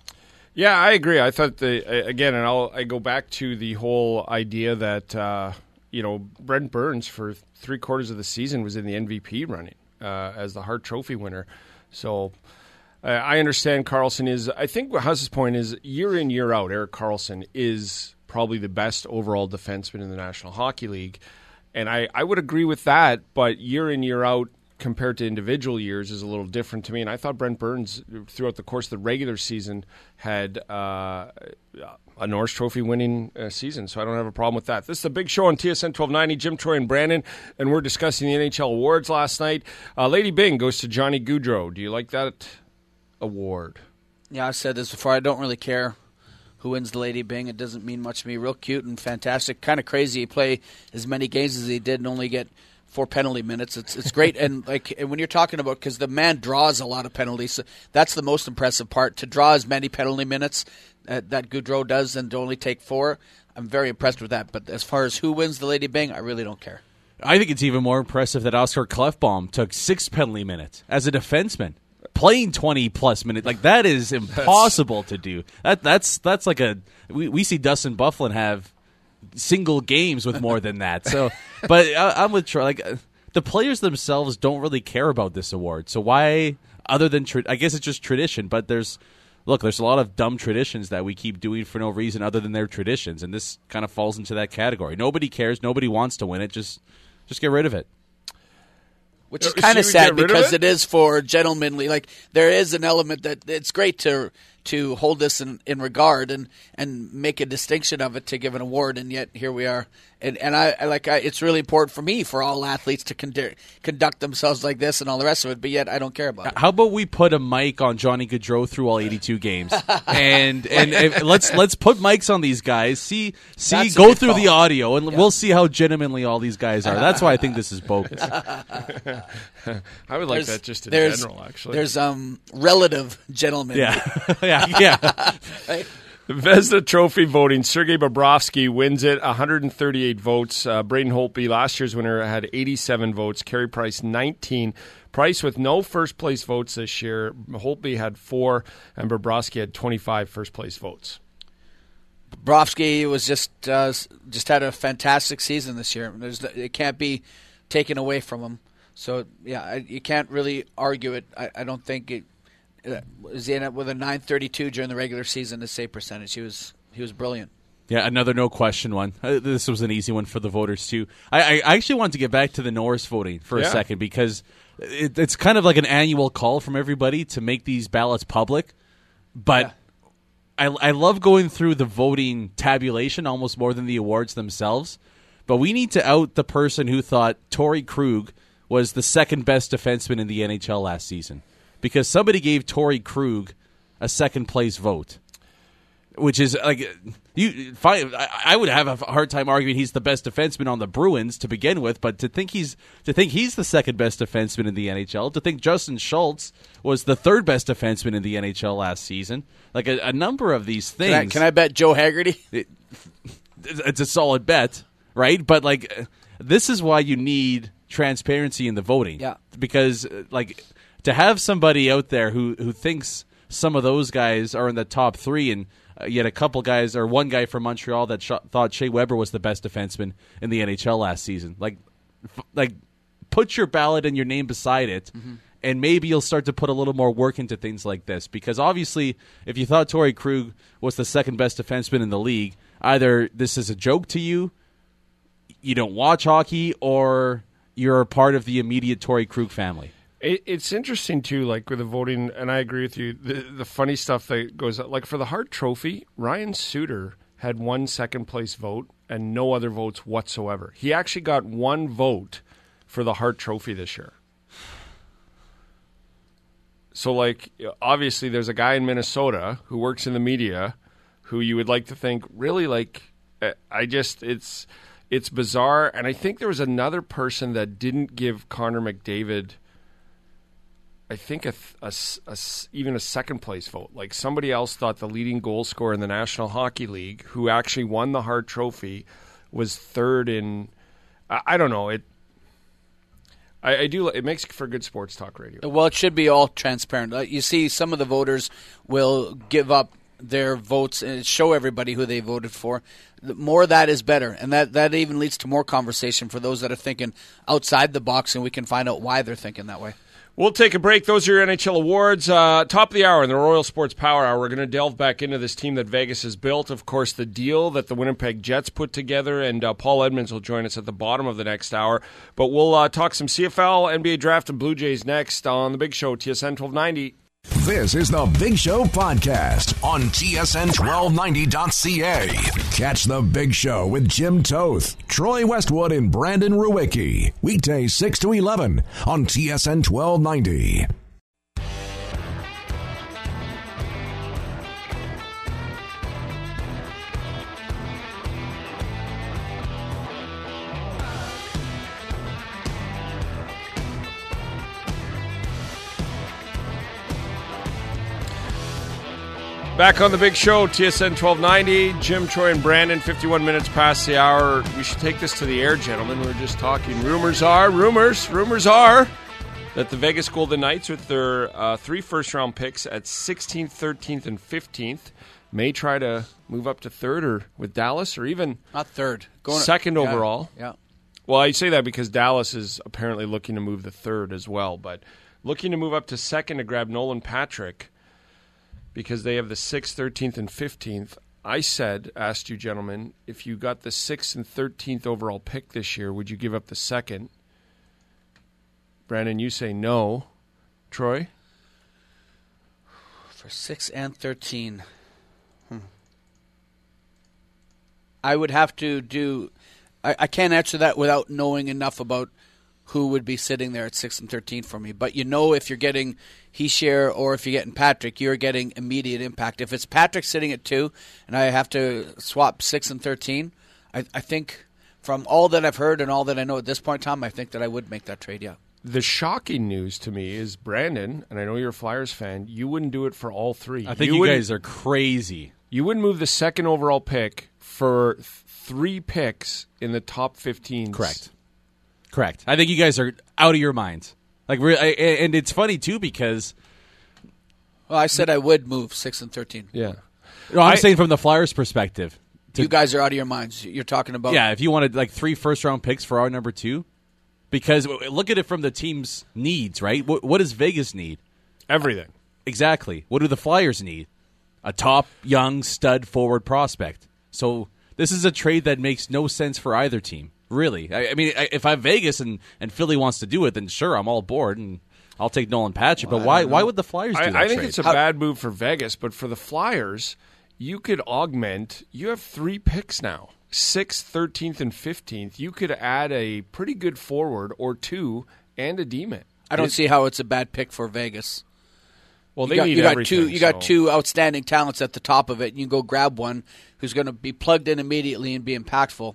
Yeah, I agree. I thought the again, and I'll I go back to the whole idea that uh, you know Brent Burns for three quarters of the season was in the M V P running uh, as the Hart Trophy winner. So uh, I understand Karlsson is, I think what Huss's point is, year in, year out, Erik Karlsson is probably the best overall defenseman in the National Hockey League. And I, I would agree with that, but year in, year out, compared to individual years, is a little different to me. And I thought Brent Burns, throughout the course of the regular season, had uh, a Norris Trophy winning uh, season, so I don't have a problem with that. This is the Big Show on T S N twelve ninety. Jim, Troy, and Brandon, and we're discussing the N H L awards last night. Uh, Lady Byng goes to Johnny Gaudreau. Do you like that award? Yeah, I said this before. I don't really care who wins the Lady Byng. It doesn't mean much to me. Real cute and fantastic. Kind of crazy. He play as many games as he did and only get four penalty minutes. It's it's great. And like and when you're talking about, because the man draws a lot of penalties, so that's the most impressive part. To draw as many penalty minutes uh, that Gaudreau does and to only take four, I'm very impressed with that. But as far as who wins the Lady Byng, I really don't care. I think it's even more impressive that Oscar Klefbom took six penalty minutes as a defenseman, playing twenty plus minutes. Like, that is impossible to do. That that's that's like a we, we see Dustin Byfuglien have single games with more than that. So, but I, I'm with Troy. Like, uh, the players themselves don't really care about this award. So why, other than tra- I guess it's just tradition. But there's look, there's a lot of dumb traditions that we keep doing for no reason other than their traditions, and this kind of falls into that category. Nobody cares. Nobody wants to win it. Just just get rid of it. Which is kind of sad because it? it is for gentlemanly. Like, there is an element that it's great to to hold this in, in regard and, and make a distinction of it to give an award, and yet here we are. And and I, I like I, it's really important for me for all athletes to con- conduct themselves like this and all the rest of it, but yet I don't care about it. How about we put a mic on Johnny Gaudreau through all eighty-two games, and and if, let's let's put mics on these guys. See see That's a go good through call. the audio, and Yeah. we'll see how gentlemanly all these guys are. That's why I think this is bogus. I would like that just in there's, general, actually. There's um relative gentlemen. Yeah, yeah, yeah. Right? The Vezina Trophy voting, Sergei Bobrovsky wins it, one hundred thirty-eight votes. Uh, Braden Holtby, last year's winner, had eighty-seven votes. Carey Price, nineteen. Price with no first-place votes this year. Holtby had four, and Bobrovsky had twenty-five first-place votes. Bobrovsky was just uh, just had a fantastic season this year. There's, it can't be taken away from him. So, yeah, I, you can't really argue it. I, I don't think it uh, was in it with a nine thirty-two during the regular season, his save percentage. He was he was brilliant. Yeah, another no question one. Uh, this was an easy one for the voters too. I, I actually want to get back to the Norris voting for Yeah. a second because it, it's kind of like an annual call from everybody to make these ballots public. But Yeah. I, I love going through the voting tabulation almost more than the awards themselves. But we need to out the person who thought Torrey Krug was the second best defenseman in the N H L last season, because somebody gave Torrey Krug a second place vote. Which is like you. Fine, I, I would have a hard time arguing he's the best defenseman on the Bruins to begin with, but to think he's to think he's the second best defenseman in the N H L, to think Justin Schultz was the third best defenseman in the N H L last season, like a, a number of these things. Can I, can I bet Joe Haggerty? It, it's a solid bet, right? But like, this is why you need transparency in the voting. Yeah. Because like to have somebody out there who who thinks some of those guys are in the top three, and uh, yet a couple guys or one guy from Montreal that sh- thought Shea Weber was the best defenseman in the N H L last season. Like, f- like put your ballot and your name beside it. Mm-hmm. And maybe you'll start to put a little more work into things like this. Because obviously, if you thought Torrey Krug was the second best defenseman in the league, either this is a joke to you, you don't watch hockey, or you're a part of the immediate Torrey Krug family. It, it's interesting, too, like with the voting, and I agree with you, the, the funny stuff that goes, like for the Hart Trophy, Ryan Suter had one second-place vote and no other votes whatsoever. He actually got one vote for the Hart Trophy this year. So, like, obviously there's a guy in Minnesota who works in the media who you would like to think, really, like, I just, it's it's bizarre. And I think there was another person that didn't give Connor McDavid, I think, a, a, a, even a second-place vote. Like, somebody else thought the leading goal scorer in the National Hockey League, who actually won the Hart Trophy, was third in, I, I don't know, it, I, I do. It makes for good sports talk radio. Well, it should be all transparent. Uh, You see, some of the voters will give up their votes and show everybody who they voted for. The more of that is better, and that, that even leads to more conversation for those that are thinking outside the box, and we can find out why they're thinking that way. We'll take a break. Those are your N H L awards. Uh, top of the hour in the Royal Sports Power Hour, we're going to delve back into this team that Vegas has built. Of course, the deal that the Winnipeg Jets put together, and uh, Paul Edmonds will join us at the bottom of the next hour. But we'll uh, talk some C F L, N B A Draft, and Blue Jays next on The Big Show, T S N twelve ninety. This is the Big Show podcast on T S N twelve ninety dot C A. Catch the Big Show with Jim Toth, Troy Westwood, and Brandon Ruwicki. Weekdays six to eleven on T S N twelve ninety. Back on The Big Show, T S N twelve ninety. Jim, Troy, and Brandon, fifty-one minutes past the hour. We should take this to the air, gentlemen. We were just talking. Rumors are, rumors, rumors are that the Vegas Golden Knights, with their uh, three first-round picks at sixteenth, thirteenth, and fifteenth, may try to move up to third or with Dallas, or even Not third. Going second yeah, overall. Yeah. Well, I say that because Dallas is apparently looking to move the third as well, but looking to move up to second to grab Nolan Patrick, because they have the sixth, thirteenth, and fifteenth. I said, asked you gentlemen, if you got the sixth and thirteenth overall pick this year, would you give up the second? Brandon, you say no. Troy? For six and thirteen. Hmm. I would have to do... I, I can't answer that without knowing enough about who would be sitting there at six and thirteen for me. But you know, if you're getting Hischier or if you're getting Patrick, you're getting immediate impact. If it's Patrick sitting at two and I have to swap six and thirteen, I, I think from all that I've heard and all that I know at this point in time, I think that I would make that trade, yeah. The shocking news to me is Brandon, and I know you're a Flyers fan, you wouldn't do it for all three. I think you, you guys are crazy. You wouldn't move the second overall pick for th- three picks in the top fifteen. Correct. Correct. I think you guys are out of your minds. Like, re- I, and it's funny too because. Well, I said I would move six and thirteen. Yeah. No, I'm I, saying from the Flyers' perspective. To, you guys are out of your minds. You're talking about. Yeah, if you wanted like three first round picks for our number two, because look at it from the team's needs, right? What, what does Vegas need? Everything. Exactly. What do the Flyers need? A top, young, stud forward prospect. So this is a trade that makes no sense for either team, really. I, I mean, I, if I'm Vegas and, and Philly wants to do it, then sure, I'm all aboard, and I'll take Nolan Patrick. Well, but why why would the Flyers do I, that I think trade? it's a How- bad move for Vegas, but for the Flyers, you could augment. You have three picks now, sixth, thirteenth, and fifteenth. You could add a pretty good forward or two and a D-man. I don't see how it's a bad pick for Vegas. Well, they you got, need you got everything. two. You got so- two outstanding talents at the top of it. And you can go grab one who's going to be plugged in immediately and be impactful.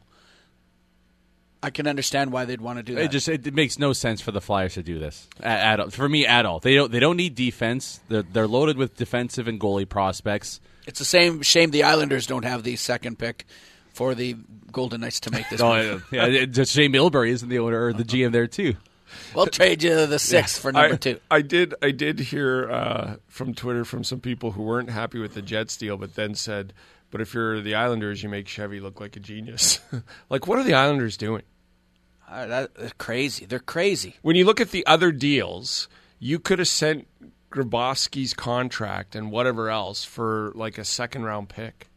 I can understand why they'd want to do that. It just it, it makes no sense for the Flyers to do this at, at, for me at all. They don't they don't need defense. They're, they're loaded with defensive and goalie prospects. It's the same shame the Islanders don't have the second pick for the Golden Knights to make this Oh, move. yeah, yeah, just Shane Milbury isn't the owner or the G M there too. We'll trade you the sixth for number I, two. I did. I did hear uh, from Twitter from some people who weren't happy with the Jets deal, but then said, "But if you're the Islanders, you make Chevy look like a genius." Like, what are the Islanders doing? Uh, that, they're crazy. They're crazy. When you look at the other deals, you could have sent Grabowski's contract and whatever else for like a second round pick.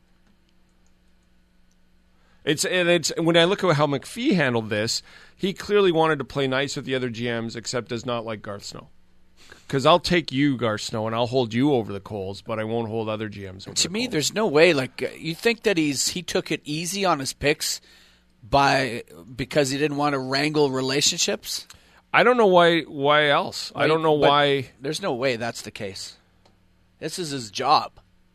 It's and it's when I look at how McPhee handled this, he clearly wanted to play nice with the other G Ms, except does not like Garth Snow. Because I'll take you, Garth Snow, and I'll hold you over the coals, but I won't hold other G Ms over To the me, coals. there's no way. Like uh, you think that he's he took it easy on his picks by because he didn't want to wrangle relationships. I don't know why. Why else? I don't know But why. There's no way that's the case. This is his job.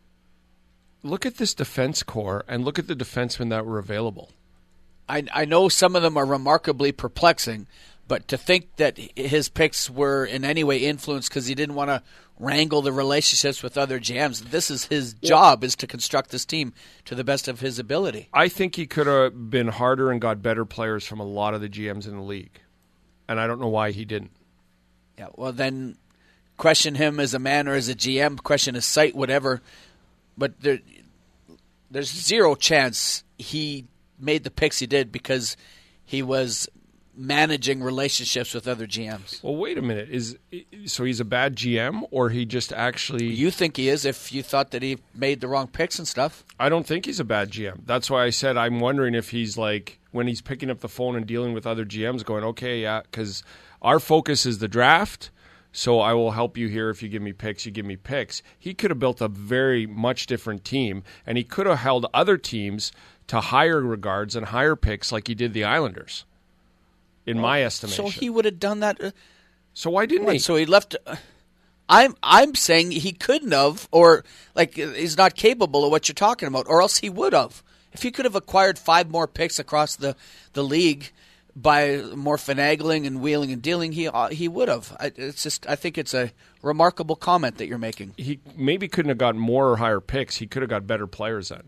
Look at this defense core and look at the defensemen that were available. I I know some of them are remarkably perplexing, but to think that his picks were in any way influenced because he didn't want to wrangle the relationships with other G Ms, this is his job, is to construct this team to the best of his ability. I think he could have been harder and got better players from a lot of the G Ms in the league, and I don't know why he didn't. Yeah, well then, question him as a man or as a G M, question his site, whatever. But there, there's zero chance he made the picks he did because he was managing relationships with other G Ms. Well, wait a minute. Is so he's a bad G M, or he just actually? You think he is if you thought that he made the wrong picks and stuff. I don't think he's a bad G M. That's why I said I'm wondering if he's like when he's picking up the phone and dealing with other G Ms, going, okay, yeah, because our focus is the draft. So I will help you here if you give me picks, you give me picks. He could have built a very much different team, and he could have held other teams to higher regards and higher picks like he did the Islanders, in my estimation. So he would have done that. Uh, So why didn't he? so he left. Uh, I'm I'm saying he couldn't have, or like he's not capable of what you're talking about, or else he would have. If he could have acquired five more picks across the, the league by more finagling and wheeling and dealing, he uh, he would have. I, it's just I think it's a remarkable comment that you're making. He maybe couldn't have got more or higher picks. He could have got better players then.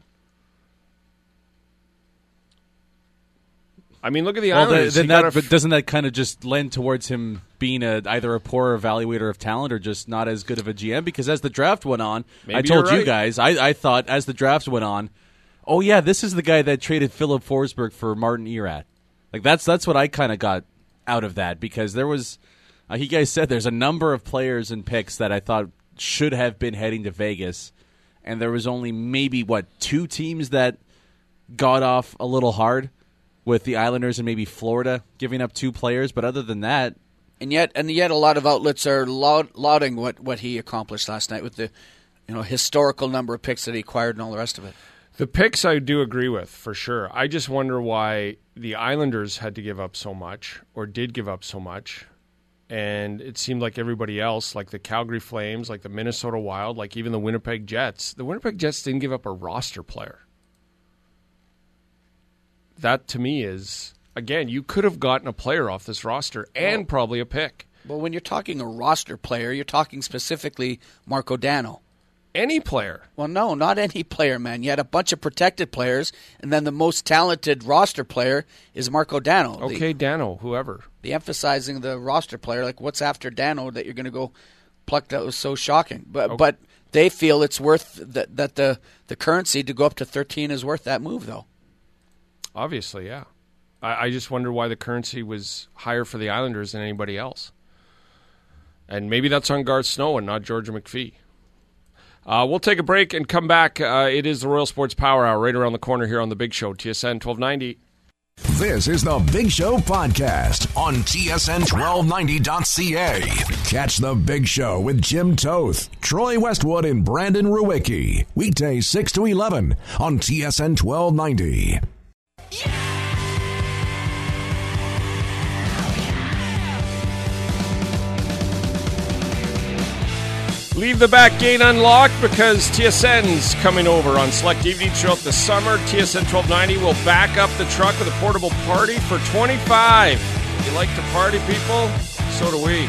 I mean, look at the Well, Islanders. then He that, got a but f- doesn't that kind of just lend towards him being a, either a poor evaluator of talent or just not as good of a G M? Because as the draft went on, Maybe I told you're you right. guys, I, I thought as the draft went on, oh yeah, this is the guy that traded Philip Forsberg for Martin Erat. Like that's that's what I kind of got out of that because there was, uh, you guys said there's a number of players and picks that I thought should have been heading to Vegas, and there was only maybe what two teams that got off a little hard, with the Islanders and maybe Florida giving up two players, but other than that, And yet, and yet, a lot of outlets are laud, lauding what, what he accomplished last night with the you know, historical number of picks that he acquired and all the rest of it. The picks I do agree with, for sure. I just wonder why the Islanders had to give up so much, or did give up so much. And it seemed like everybody else, like the Calgary Flames, like the Minnesota Wild, like even the Winnipeg Jets, the Winnipeg Jets didn't give up a roster player. That, to me, is, again, you could have gotten a player off this roster and well, probably a pick. Well, when you're talking a roster player, you're talking specifically Marco Dano. Any player. Well, no, not any player, man. You had a bunch of protected players, and then the most talented roster player is Marco Dano. Okay, the, Dano, whoever. The emphasizing the roster player, like what's after Dano that you're going to go pluck, that was so shocking. But okay. but they feel it's worth, that, that the, the currency to go up to thirteen is worth that move, though. Obviously, yeah. I, I just wonder why the currency was higher for the Islanders than anybody else. And maybe that's on Garth Snow and not Georgia McPhee. Uh, we'll take a break and come back. Uh, it is the Royal Sports Power Hour right around the corner here on The Big Show, T S N twelve ninety. This is The Big Show podcast on T S N twelve ninety dot C A. Catch The Big Show with Jim Toth, Troy Westwood, and Brandon Ruwicki. Weekdays six to eleven on T S N twelve ninety. Yeah! Leave the back gate unlocked because T S N's coming over on select evenings throughout the summer. T S N twelve ninety will back up the truck with a portable party for twenty-five dollars. You like to party, people? So do we.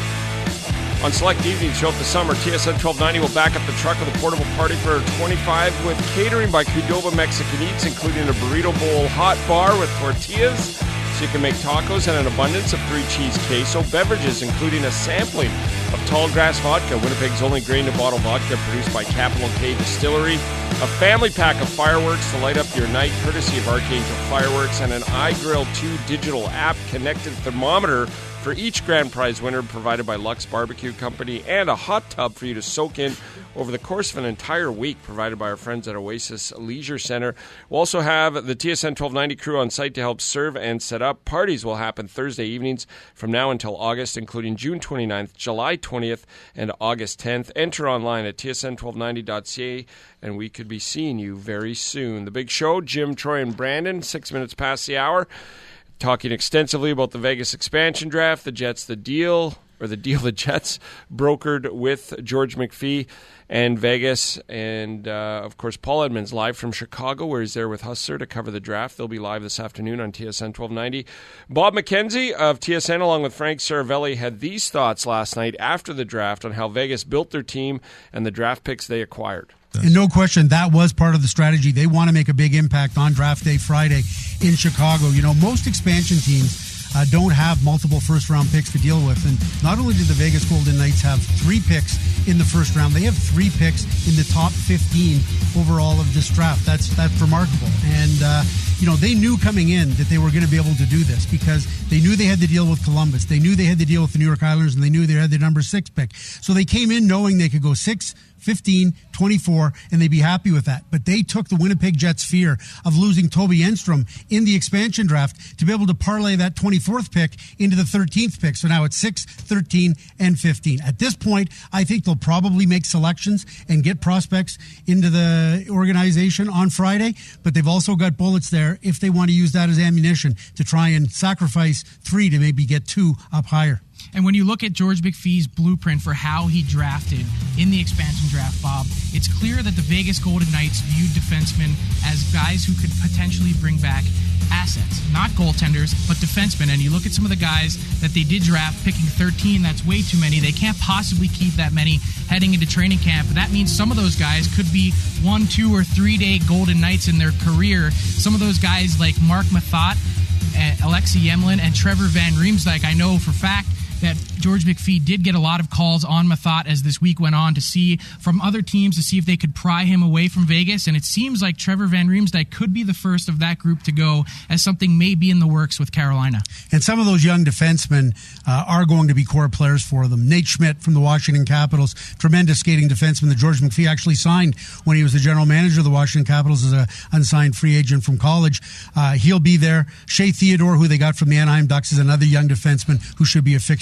On select evenings throughout the summer, T S N twelve ninety will back up the truck with a portable party for twenty-five dollars with catering by Qdoba Mexican Eats, including a burrito bowl hot bar with tortillas, so you can make tacos, and an abundance of three-cheese queso, beverages, including a sampling of Tallgrass Vodka, Winnipeg's only grain-to-bottle vodka produced by Capital K Distillery, a family pack of fireworks to light up your night, courtesy of Archangel Fireworks, and an iGrill two digital app-connected thermometer for each grand prize winner provided by Lux Barbecue Company, and a hot tub for you to soak in over the course of an entire week provided by our friends at Oasis Leisure Center. We'll also have the T S N twelve ninety crew on site to help serve and set up. Parties will happen Thursday evenings from now until August, including June twenty-ninth, July twentieth, and August tenth. Enter online at T S N twelve ninety dot C A, and we could be seeing you very soon. The Big Show, Jim, Troy, and Brandon, six minutes past the hour, talking extensively about the Vegas expansion draft, the Jets, the deal, or the deal the Jets brokered with George McPhee and Vegas. And, uh, of course, Paul Edmonds live from Chicago, where he's there with Hustler to cover the draft. They'll be live this afternoon on T S N twelve ninety. Bob McKenzie of T S N, along with Frank Saravelli, had these thoughts last night after the draft on how Vegas built their team and the draft picks they acquired. And no question, that was part of the strategy. They want to make a big impact on draft day Friday in Chicago. You know, most expansion teams uh, don't have multiple first-round picks to deal with. And not only did the Vegas Golden Knights have three picks in the first round, they have three picks in the top fifteen overall of this draft. That's that's remarkable. And, uh, you know, they knew coming in that they were going to be able to do this because they knew they had to deal with Columbus. They knew they had to deal with the New York Islanders, and they knew they had the number six pick. So they came in knowing they could go six, fifteen, twenty-four, and they'd be happy with that. But they took the Winnipeg Jets' fear of losing Toby Enstrom in the expansion draft to be able to parlay that twenty-fourth pick into the thirteenth pick. So now it's six, thirteen, and fifteen. At this point, I think they'll probably make selections and get prospects into the organization on Friday, but they've also got bullets there if they want to use that as ammunition to try and sacrifice three to maybe get two up higher. And when you look at George McPhee's blueprint for how he drafted in the expansion draft, Bob, it's clear that the Vegas Golden Knights viewed defensemen as guys who could potentially bring back assets. Not goaltenders, but defensemen. And you look at some of the guys that they did draft, picking thirteen, that's way too many. They can't possibly keep that many heading into training camp. That means some of those guys could be one, two, or three-day Golden Knights in their career. Some of those guys like Mark Mathot, Alexei Yemlin, and Trevor Van Riemsdyk, I know for fact that George McPhee did get a lot of calls on Mathot as this week went on to see from other teams to see if they could pry him away from Vegas. And it seems like Trevor Van Riemsdyk could be the first of that group to go, as something may be in the works with Carolina. And some of those young defensemen uh, are going to be core players for them. Nate Schmidt from the Washington Capitals, tremendous skating defenseman that George McPhee actually signed when he was the general manager of the Washington Capitals as an unsigned free agent from college. Uh, he'll be there. Shea Theodore, who they got from the Anaheim Ducks, is another young defenseman who should be a fixture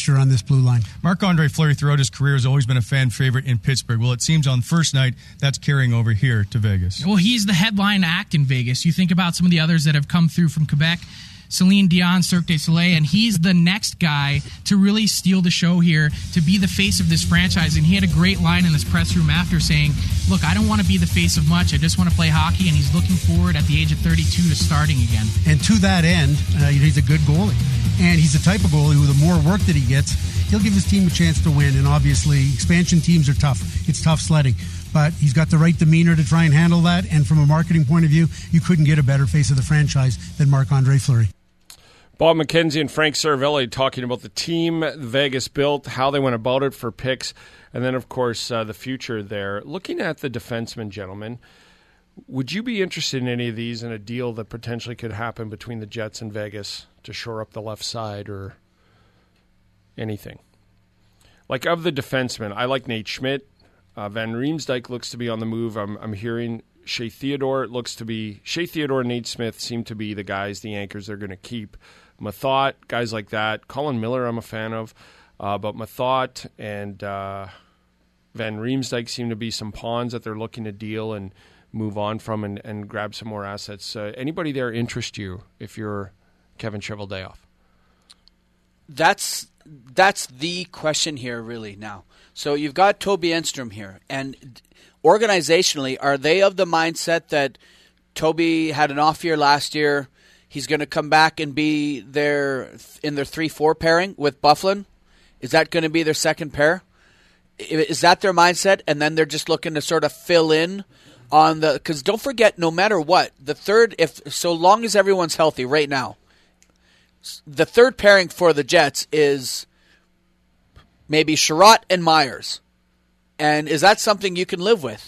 mixture on this blue line. Marc-Andre Fleury throughout his career has always been a fan favorite in Pittsburgh. Well, it seems on first night that's carrying over here to Vegas. Well, he's the headline act in Vegas. You think about some of the others that have come through from Quebec, Celine Dion, Cirque du Soleil, and he's the next guy to really steal the show here, to be the face of this franchise. And he had a great line in his press room after saying, look, I don't want to be the face of much. I just want to play hockey, and he's looking forward at the age of thirty-two to starting again. And to that end, uh, he's a good goalie. And he's the type of goalie who the more work that he gets, he'll give his team a chance to win. And obviously, expansion teams are tough. It's tough sledding. But he's got the right demeanor to try and handle that. And from a marketing point of view, you couldn't get a better face of the franchise than Marc-Andre Fleury. Bob McKenzie and Frank Saravelli talking about the team Vegas built, how they went about it for picks, and then, of course, uh, the future there. Looking at the defensemen, gentlemen, would you be interested in any of these in a deal that potentially could happen between the Jets and Vegas to shore up the left side or anything? Like, of the defensemen, I like Nate Schmidt. Uh, Van Riemsdyk looks to be on the move. I'm, I'm hearing Shea Theodore looks to be... Shea Theodore and Nate Smith seem to be the guys, the anchors they're going to keep. Mathot, guys like that. Colin Miller, I'm a fan of. Uh, but Mathot and uh, Van Riemsdyk seem to be some pawns that they're looking to deal and move on from and, and grab some more assets. Uh, anybody there interest you if you're Kevin Cheveldayoff? That's that's the question here, really, now. So you've got Toby Enstrom here, and organizationally, are they of the mindset that Toby had an off year last year? He's going to come back and be there in their three four pairing with Byfuglien? Is that going to be their second pair? Is that their mindset? And then they're just looking to sort of fill in on the... Because don't forget, no matter what, the third, if so long as everyone's healthy right now, the third pairing for the Jets is maybe Sherratt and Myers. And is that something you can live with?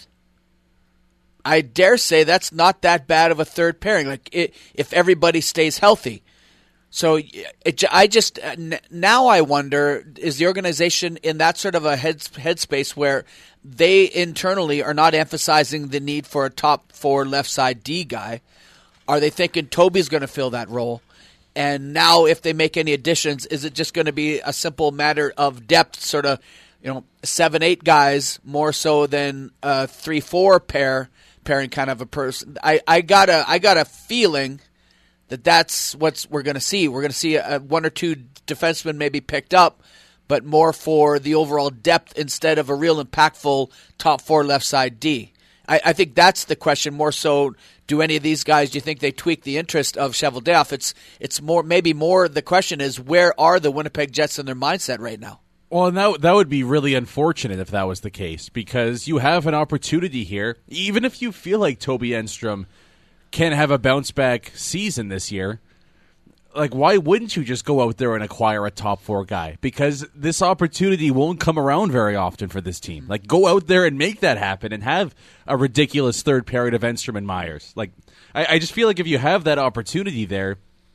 I dare say that's not that bad of a third pairing. Like it, if everybody stays healthy. So it, I just now I wonder, is the organization in that sort of a head headspace where they internally are not emphasizing the need for a top four left side D guy? Are they thinking Toby's going to fill that role? And now if they make any additions, is it just going to be a simple matter of depth, sort of, you know, seven, eight guys more so than a three, four pair pairing kind of a person? I, I got a I got a feeling that that's what we're going to see. We're going to see a, one or two defensemen maybe picked up, but more for the overall depth instead of a real impactful top four left side D. I, I think that's the question more so. Do any of these guys, do you think they tweak the interest of Cheveldayoff? It's it's more maybe more the question is, where are the Winnipeg Jets in their mindset right now? Well, and that, that would be really unfortunate if that was the case, because you have an opportunity here, even if you feel like Toby Enstrom can have a bounce-back season this year. Like, why wouldn't you just go out there and acquire a top-four guy? Because this opportunity won't come around very often for this team. Like, go out there and make that happen and have a ridiculous third pairing of Enstrom and Myers. Like, I, I just feel like if you have that opportunity there,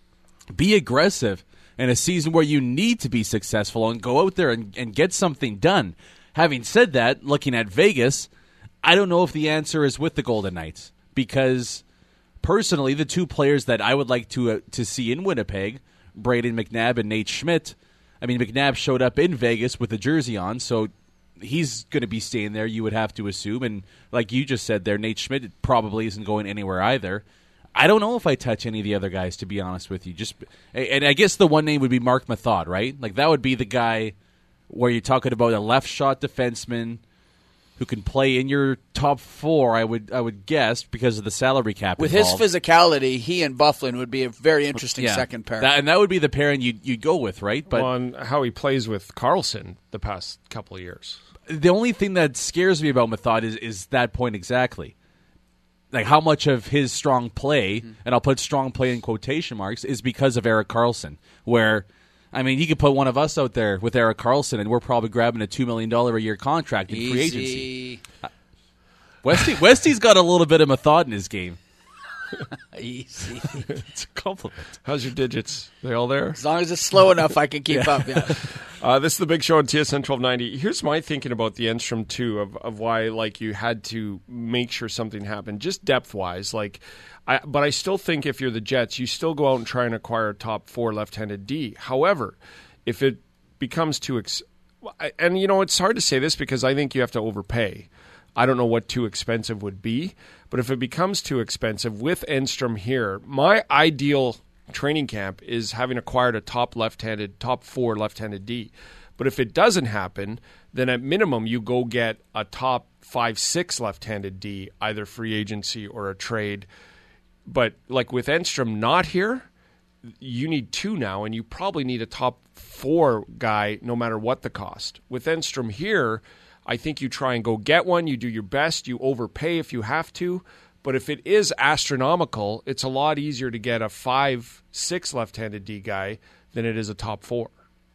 be aggressive in a season where you need to be successful and go out there and, and get something done. Having said that, looking at Vegas, I don't know if the answer is with the Golden Knights, because personally, the two players that I would like to uh, to see in Winnipeg, Brayden McNabb and Nate Schmidt. I mean, McNabb showed up in Vegas with the jersey on, so he's going to be staying there, you would have to assume. And like you just said there, Nate Schmidt probably isn't going anywhere either. I don't know if I touch any of the other guys, to be honest with you. Just, and I guess the one name would be Mark Mathot, right? Like, that would be the guy where you're talking about a left shot defenseman who can play in your top four, I would I would guess, because of the salary cap With involved. his physicality, he and Byfuglien would be a very interesting yeah, second pair. That, and that would be the pairing you'd, you'd go with, right? But well, and how he plays with Carlson the past couple of years. The only thing that scares me about Mathot is, is that point exactly. Like, how much of his strong play, mm-hmm. and I'll put strong play in quotation marks, is because of Erik Karlsson, where, I mean, you could put one of us out there with Erik Karlsson, and we're probably grabbing a two million dollars a year contract in Easy. free agency. Westy, Westy's got a little bit of Mathot in his game. Easy. It's a compliment. How's your digits? They all there? As long as it's slow enough, I can keep yeah. up, yeah. Uh, this is the Big Show on T S N twelve ninety. Here's my thinking about the Enstrom, too, of, of why like you had to make sure something happened, just depth-wise. Like, I, but I still think if you're the Jets, you still go out and try and acquire a top four left-handed D. However, if it becomes too ex- and you know it's hard to say this because I think you have to overpay. I don't know what too expensive would be, but if it becomes too expensive with Enstrom here, my ideal training camp is having acquired a top left-handed, top four left-handed D. But if it doesn't happen, then at minimum you go get a top five, six left-handed D, either free agency or a trade. But like with Enstrom not here, you need two now, and you probably need a top four guy no matter what the cost. With Enstrom here, I think you try and go get one. You do your best. You overpay if you have to. But if it is astronomical, it's a lot easier to get a five, six left-handed D guy than it is a top four.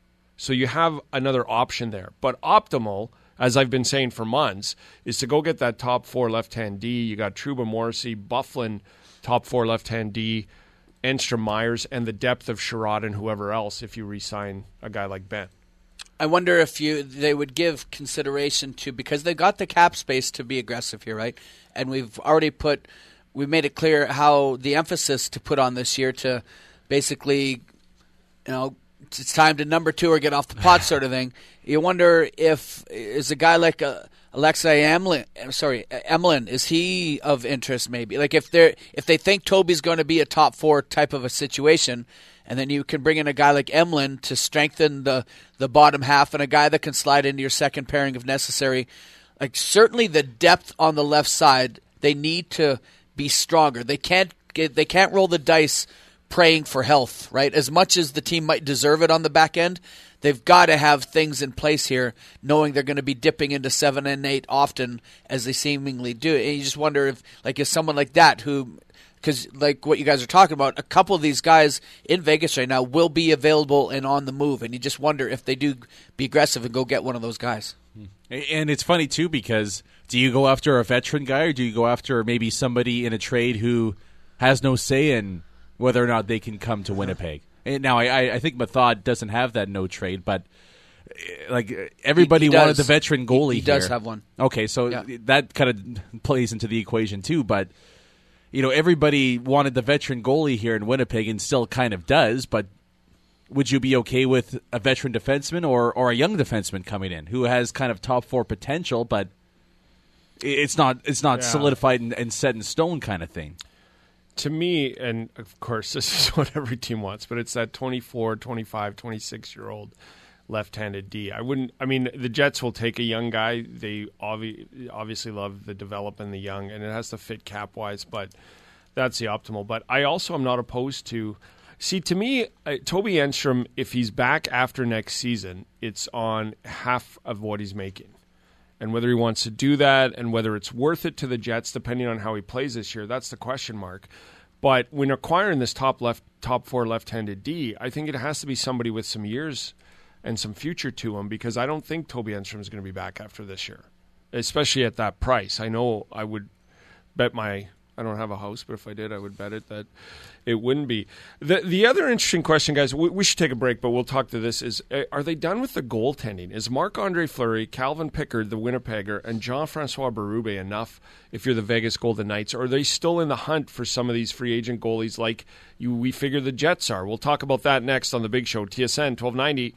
So you have another option there. But optimal, as I've been saying for months, is to go get that top four left-hand D. You got Trouba, Morrissey, Byfuglien, top four left-hand D, Enstrom, Myers, and the depth of Sherrod and whoever else if you re-sign a guy like Ben. I wonder if you they would give consideration to, because they got the cap space to be aggressive here, right? And we've already put, we made it clear how the emphasis to put on this year to basically, you know, it's time to number two or get off the pot sort of thing. You wonder if, is a guy like uh, Alexei Emlin, sorry, Emlin, is he of interest maybe? Like if they're, if they think Toby's going to be a top four type of a situation, and then you can bring in a guy like Emlin to strengthen the, the bottom half and a guy that can slide into your second pairing if necessary. Like certainly the depth on the left side, they need to be stronger. They can't get, they can't roll the dice praying for health, right? As much as the team might deserve it on the back end, they've got to have things in place here, knowing they're going to be dipping into seven and eight often as they seemingly do. And you just wonder if, like, is someone like that who, because like what you guys are talking about, a couple of these guys in Vegas right now will be available and on the move, and you just wonder if they do be aggressive and go get one of those guys. And it's funny, too, because do you go after a veteran guy or do you go after maybe somebody in a trade who has no say in whether or not they can come to Winnipeg? And now, I, I think Mathod doesn't have that no trade, but like everybody he, he wanted does. the veteran goalie He, he here. does have one. Okay, so Yeah. that kind of plays into the equation, too, but you know, everybody wanted the veteran goalie here in Winnipeg and still kind of does, but would you be okay with a veteran defenseman or, or a young defenseman coming in who has kind of top four potential, but it's not it's not Yeah. solidified and, and set in stone kind of thing? To me, and of course this is what every team wants, but it's that twenty-four, twenty-five, twenty-six-year-old left-handed D. I wouldn't. I mean, the Jets will take a young guy. They obvi- obviously love the developing the young, and it has to fit cap-wise, but that's the optimal. But I also am not opposed to. See, to me, uh, Toby Enstrom, if he's back after next season, it's on half of what he's making. And whether he wants to do that and whether it's worth it to the Jets, depending on how he plays this year, that's the question mark. But when acquiring this top left, top four left-handed D, I think it has to be somebody with some years and some future to him, because I don't think Toby Enstrom is going to be back after this year, especially at that price. I know I would bet my I don't have a house, but if I did, I would bet it that it wouldn't be. The the other interesting question, guys, we, we should take a break, but we'll talk to this, is are they done with the goaltending? Is Marc-Andre Fleury, Calvin Pickard, the Winnipegger, and Jean-François Berube enough if you're the Vegas Golden Knights? Or are they still in the hunt for some of these free agent goalies like you? we figure the Jets are? We'll talk about that next on The Big Show, T S N twelve ninety.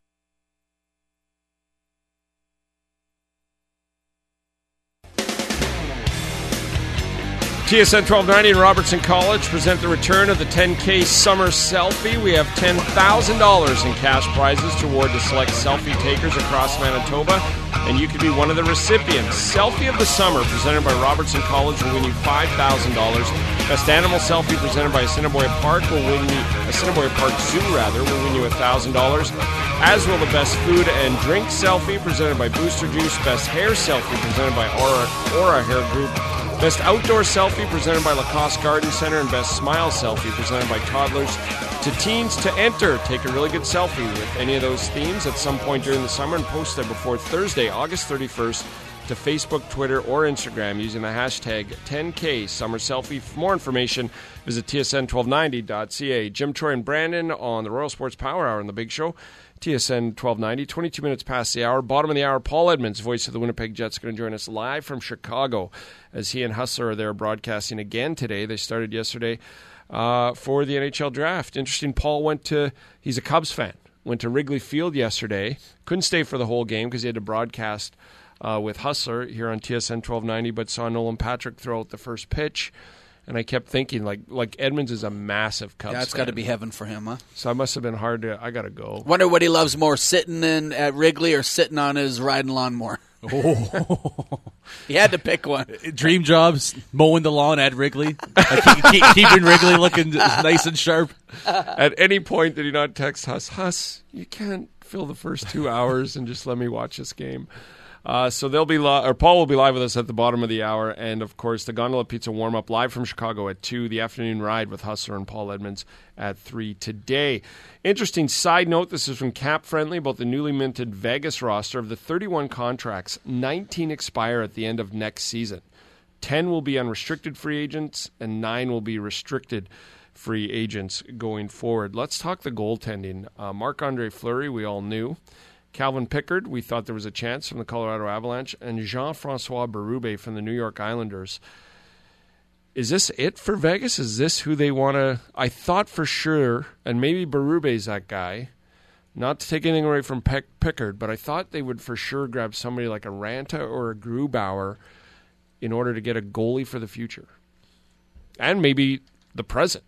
T S N twelve ninety and Robertson College present the return of the ten K Summer Selfie. We have ten thousand dollars in cash prizes to award to select selfie takers across Manitoba, and you could be one of the recipients. Selfie of the Summer, presented by Robertson College, will win you five thousand dollars. Best Animal Selfie, presented by Assiniboia Park, will win you, Assiniboia Park Zoo, rather, will win you one thousand dollars. As will the Best Food and Drink Selfie, presented by Booster Juice. Best Hair Selfie, presented by Aura, Aura Hair Group. Best Outdoor Selfie, presented by Lacoste Garden Center, and Best Smile Selfie, presented by Toddlers to Teens. To enter, take a really good selfie with any of those themes at some point during the summer and post them before Thursday, August thirty-first, to Facebook, Twitter, or Instagram using the hashtag ten K Summer Selfie. For more information, visit T S N twelve ninety dot C A. Jim, Troy, and Brandon on the Royal Sports Power Hour on The Big Show. T S N twelve ninety, twenty-two minutes past the hour. Bottom of the hour, Paul Edmonds, voice of the Winnipeg Jets, going to join us live from Chicago as he and Hustler are there broadcasting again today. They started yesterday uh, for the N H L draft. Interesting, Paul went to, he's a Cubs fan. went to Wrigley Field yesterday. Couldn't stay for the whole game because he had to broadcast uh, with Hustler here on T S N twelve ninety, but saw Nolan Patrick throw out the first pitch. And I kept thinking, like, like Edmonds is a massive Cubs Yeah, it's got to be heaven for him, huh? So it must have been hard to, I got to go. Wonder what he loves more, sitting in at Wrigley or sitting on his riding lawnmower. Oh. He had to pick one. Dream jobs, mowing the lawn at Wrigley. Like, keep, keep, keeping Wrigley looking nice and sharp. At any point did he not text Huss, Huss, you can't fill the first two hours and just let me watch this game. Uh, so they'll be li- or Paul will be live with us at the bottom of the hour, and of course the Gondola Pizza warm up live from Chicago at two. The afternoon ride with Hustler and Paul Edmonds at three today. Interesting side note: this is from Cap Friendly about the newly minted Vegas roster. Of the thirty-one contracts, nineteen expire at the end of next season. Ten will be unrestricted free agents, and nine will be restricted free agents going forward. Let's talk the goaltending. Uh, Marc-Andre Fleury, we all knew. Calvin Pickard, we thought there was a chance from the Colorado Avalanche, and Jean-Francois Berube from the New York Islanders. Is this it for Vegas? Is this who they want to... I thought for sure, and maybe Berube's that guy, not to take anything away from Peck- Pickard, but I thought they would for sure grab somebody like a Ranta or a Grubauer in order to get a goalie for the future. And maybe the present.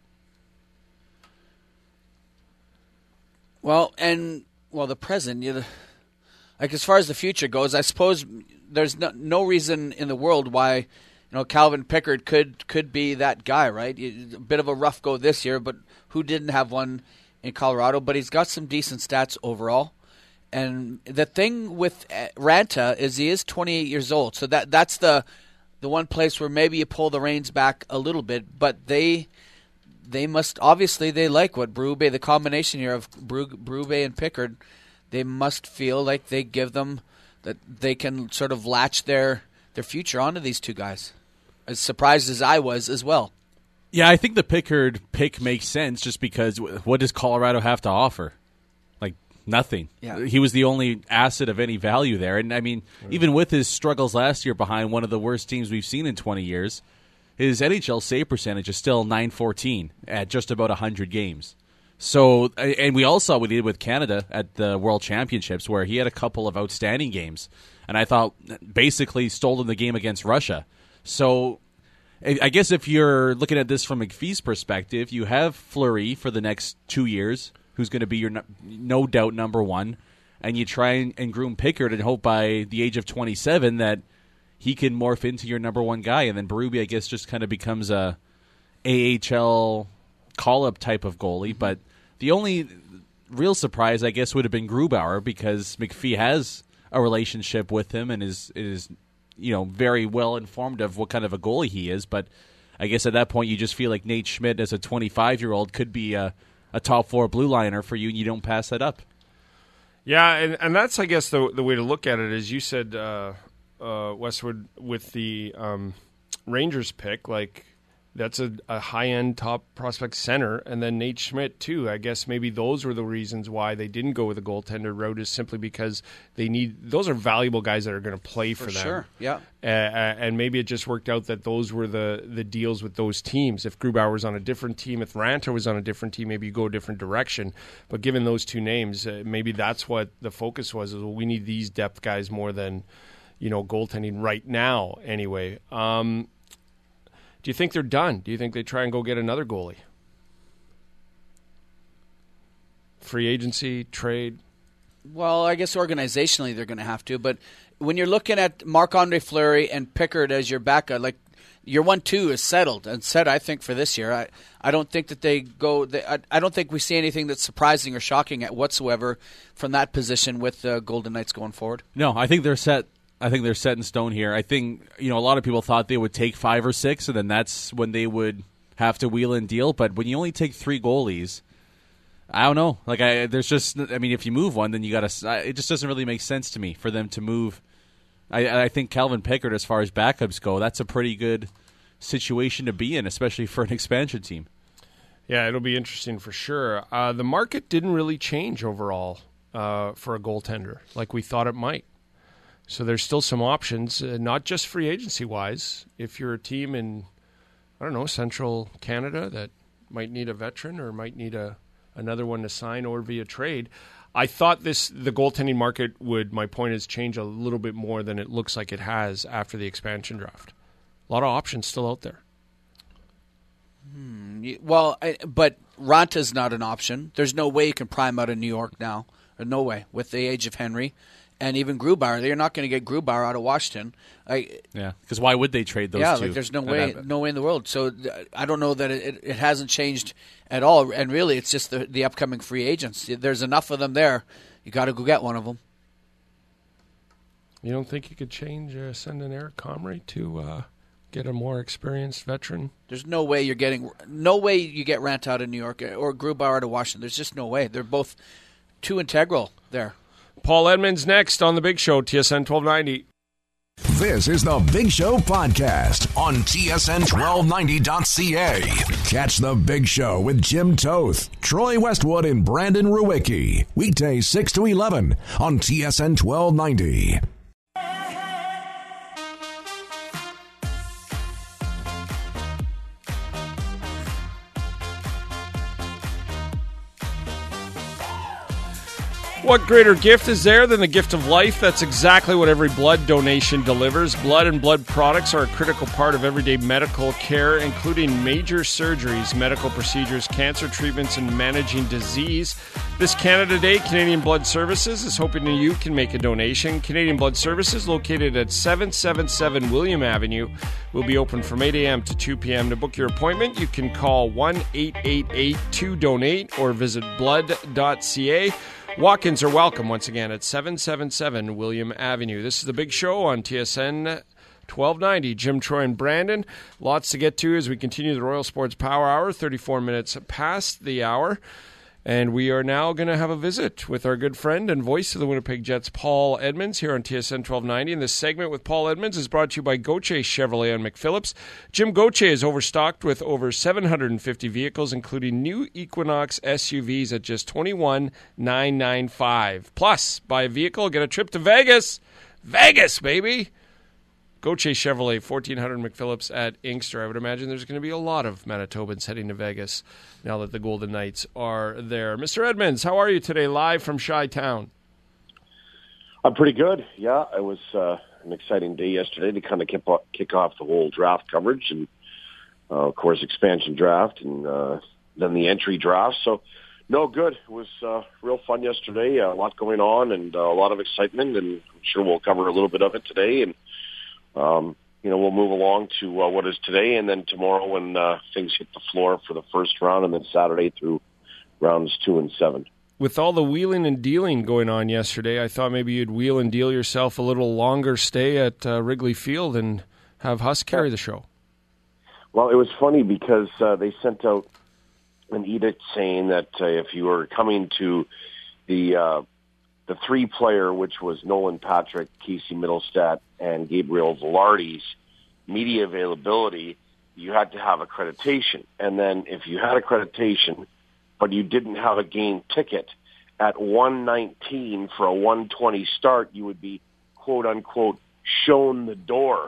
Well, and... Well, the present, you, like as far as the future goes, I suppose there's no, no reason in the world why, you know, Calvin Pickard could could be that guy, right? A bit of a rough go this year, but who didn't have one in Colorado? But he's got some decent stats overall. And the thing with Ranta is he is twenty-eight years old, so that that's the the one place where maybe you pull the reins back a little bit, but they. They must obviously they like what Berube, the combination here of Berube and Pickard, they must feel like they give them that they can sort of latch their their future onto these two guys. As surprised as I was as well. Yeah, I think the Pickard pick makes sense just because what does Colorado have to offer? Like nothing. Yeah. He was the only asset of any value there, and I mean, mm-hmm. even with his struggles last year behind one of the worst teams we've seen in twenty years. His N H L save percentage is still nine fourteen at just about one hundred games. So, and we all saw what he did with Canada at the World Championships, where he had a couple of outstanding games, and I thought basically stole in the game against Russia. So, I guess if you're looking at this from McPhee's perspective, you have Fleury for the next two years, who's going to be your no, no doubt number one, and you try and, and groom Pickard and hope by the age of twenty-seven that he can morph into your number one guy, and then Berube, I guess, just kind of becomes a A H L call-up type of goalie. But the only real surprise, I guess, would have been Grubauer because McPhee has a relationship with him and is is you know very well informed of what kind of a goalie he is. But I guess at that point, you just feel like Nate Schmidt, as a twenty-five-year-old, could be a, a top four blue liner for you, and you don't pass that up. Yeah, and, and that's, I guess, the the way to look at it is you said. Uh, Uh, Westwood with the um, Rangers pick, like that's a, a high-end top prospect center, and then Nate Schmidt too. I guess maybe those were the reasons why they didn't go with the goaltender route, is simply because they need those are valuable guys that are going to play for, for them. Sure, yeah. Uh, and maybe it just worked out that those were the the deals with those teams. If Grubauer was on a different team, if Ranta was on a different team, maybe you go a different direction. But given those two names, uh, maybe that's what the focus was. Is well, we need these depth guys more than. You know, goaltending right now, anyway. Um, do you think they're done? Do you think they try and go get another goalie? Free agency, trade? Well, I guess organizationally they're going to have to. But when you're looking at Marc-Andre Fleury and Pickard as your backup, like your one two is settled and set, I think, for this year. I, I don't think that they go they, I, I don't think we see anything that's surprising or shocking at whatsoever from that position with the Golden Knights going forward. No, I think they're set. I think they're set in stone here. I think, you know, a lot of people thought they would take five or six, and then that's when they would have to wheel and deal. But when you only take three goalies, I don't know. Like, I, there's just, I mean, if you move one, then you got to, it just doesn't really make sense to me for them to move. I, I think Calvin Pickard, as far as backups go, that's a pretty good situation to be in, especially for an expansion team. Yeah, it'll be interesting for sure. Uh, the market didn't really change overall uh, for a goaltender like we thought it might. So there's still some options, uh, not just free agency-wise. If you're a team in, I don't know, central Canada that might need a veteran or might need a another one to sign or via trade, I thought this the goaltending market would, my point is, change a little bit more than it looks like it has after the expansion draft. A lot of options still out there. Hmm. Well, I, but Ranta's not an option. There's no way you can prime out of New York now. Or no way, with the age of Henry. And even Grubauer, you're not going to get Grubauer out of Washington. I, yeah, because why would they trade those yeah, two? Yeah, like there's no way, no way in the world. So I don't know that it, it hasn't changed at all. And really, it's just the, the upcoming free agents. There's enough of them there. You got to go get one of them. You don't think you could change, uh, send an Eric Comrie to uh, get a more experienced veteran? There's no way you're getting, no way you get Rant out of New York or Grubauer out of Washington. There's just no way. They're both too integral there. Paul Edmonds next on The Big Show, T S N twelve ninety. This is The Big Show podcast on T S N twelve ninety dot C A. Catch The Big Show with Jim Toth, Troy Westwood, and Brandon Ruwicki. Weekdays six to eleven on T S N twelve ninety. What greater gift is there than the gift of life? That's exactly what every blood donation delivers. Blood and blood products are a critical part of everyday medical care, including major surgeries, medical procedures, cancer treatments, and managing disease. This Canada Day, Canadian Blood Services is hoping that you can make a donation. Canadian Blood Services, located at seven seventy-seven William Avenue, will be open from eight a.m. to two p.m. To book your appointment, you can call one eight eight eight two donate or visit blood dot c a. Walk-ins are welcome once again at seven seventy-seven William Avenue. This is The Big Show on T S N twelve ninety. Jim, Troy, and Brandon. Lots to get to as we continue the Royal Sports Power Hour, thirty-four minutes past the hour. And we are now going to have a visit with our good friend and voice of the Winnipeg Jets, Paul Edmonds, here on T S N twelve ninety. And this segment with Paul Edmonds is brought to you by Gauthier Chevrolet on McPhillips. Jim, Gauthier is overstocked with over seven hundred fifty vehicles, including new Equinox S U Vs at just twenty-one thousand nine hundred ninety-five dollars. Plus, buy a vehicle, get a trip to Vegas. Vegas, baby! Gauthier Chevrolet, fourteen hundred McPhillips at Inkster. I would imagine there's going to be a lot of Manitobans heading to Vegas now that the Golden Knights are there. Mister Edmonds, how are you today, live from Chi-Town? I'm pretty good. Yeah, it was uh, an exciting day yesterday to kind of kick off, kick off the whole draft coverage and, uh, of course, expansion draft and uh, then the entry draft. So, no, good. It was uh, real fun yesterday. A lot going on and uh, a lot of excitement, and I'm sure we'll cover a little bit of it today. And Um, you know, we'll move along to uh, what is today, and then tomorrow when uh, things hit the floor for the first round, and then Saturday through rounds two and seven. With all the wheeling and dealing going on yesterday, I thought maybe you'd wheel and deal yourself a little longer stay at uh, Wrigley Field and have Huss carry the show. Well, it was funny because uh, they sent out an edict saying that uh, if you were coming to the uh, the three-player, which was Nolan Patrick, Casey Middlestat, and Gabriel Velarde's media availability, you had to have accreditation. And then if you had accreditation, but you didn't have a game ticket at one nineteen for a one twenty start, you would be, quote-unquote, shown the door,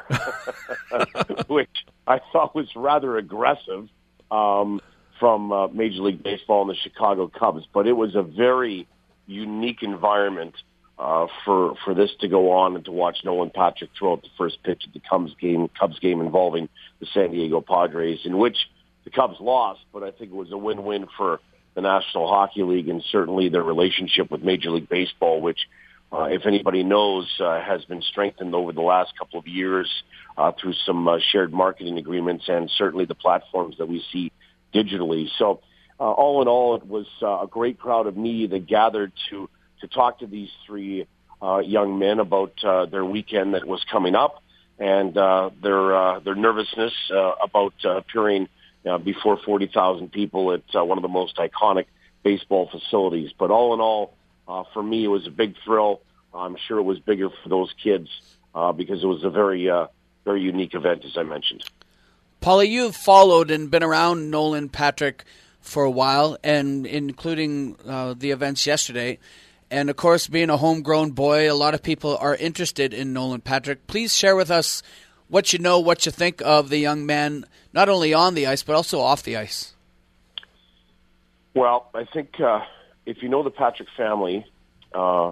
which I thought was rather aggressive um, from uh, Major League Baseball and the Chicago Cubs. But it was a very unique environment uh, for for this to go on and to watch Nolan Patrick throw out the first pitch at the Cubs game, Cubs game involving the San Diego Padres, in which the Cubs lost, but I think it was a win-win for the National Hockey League and certainly their relationship with Major League Baseball, which, uh, if anybody knows, uh, has been strengthened over the last couple of years uh, through some uh, shared marketing agreements and certainly the platforms that we see digitally. So, Uh, all in all, it was uh, a great crowd of media that gathered to to talk to these three uh, young men about uh, their weekend that was coming up and uh, their uh, their nervousness uh, about uh, appearing uh, before forty thousand people at uh, one of the most iconic baseball facilities. But all in all, uh, for me, it was a big thrill. I'm sure it was bigger for those kids uh, because it was a very uh, very unique event, as I mentioned. Paulie, you've followed and been around Nolan Patrick for a while, and including uh, the events yesterday. And, of course, being a homegrown boy, a lot of people are interested in Nolan Patrick. Please share with us what you know, what you think of the young man, not only on the ice, but also off the ice. Well, I think uh, if you know the Patrick family, Uh,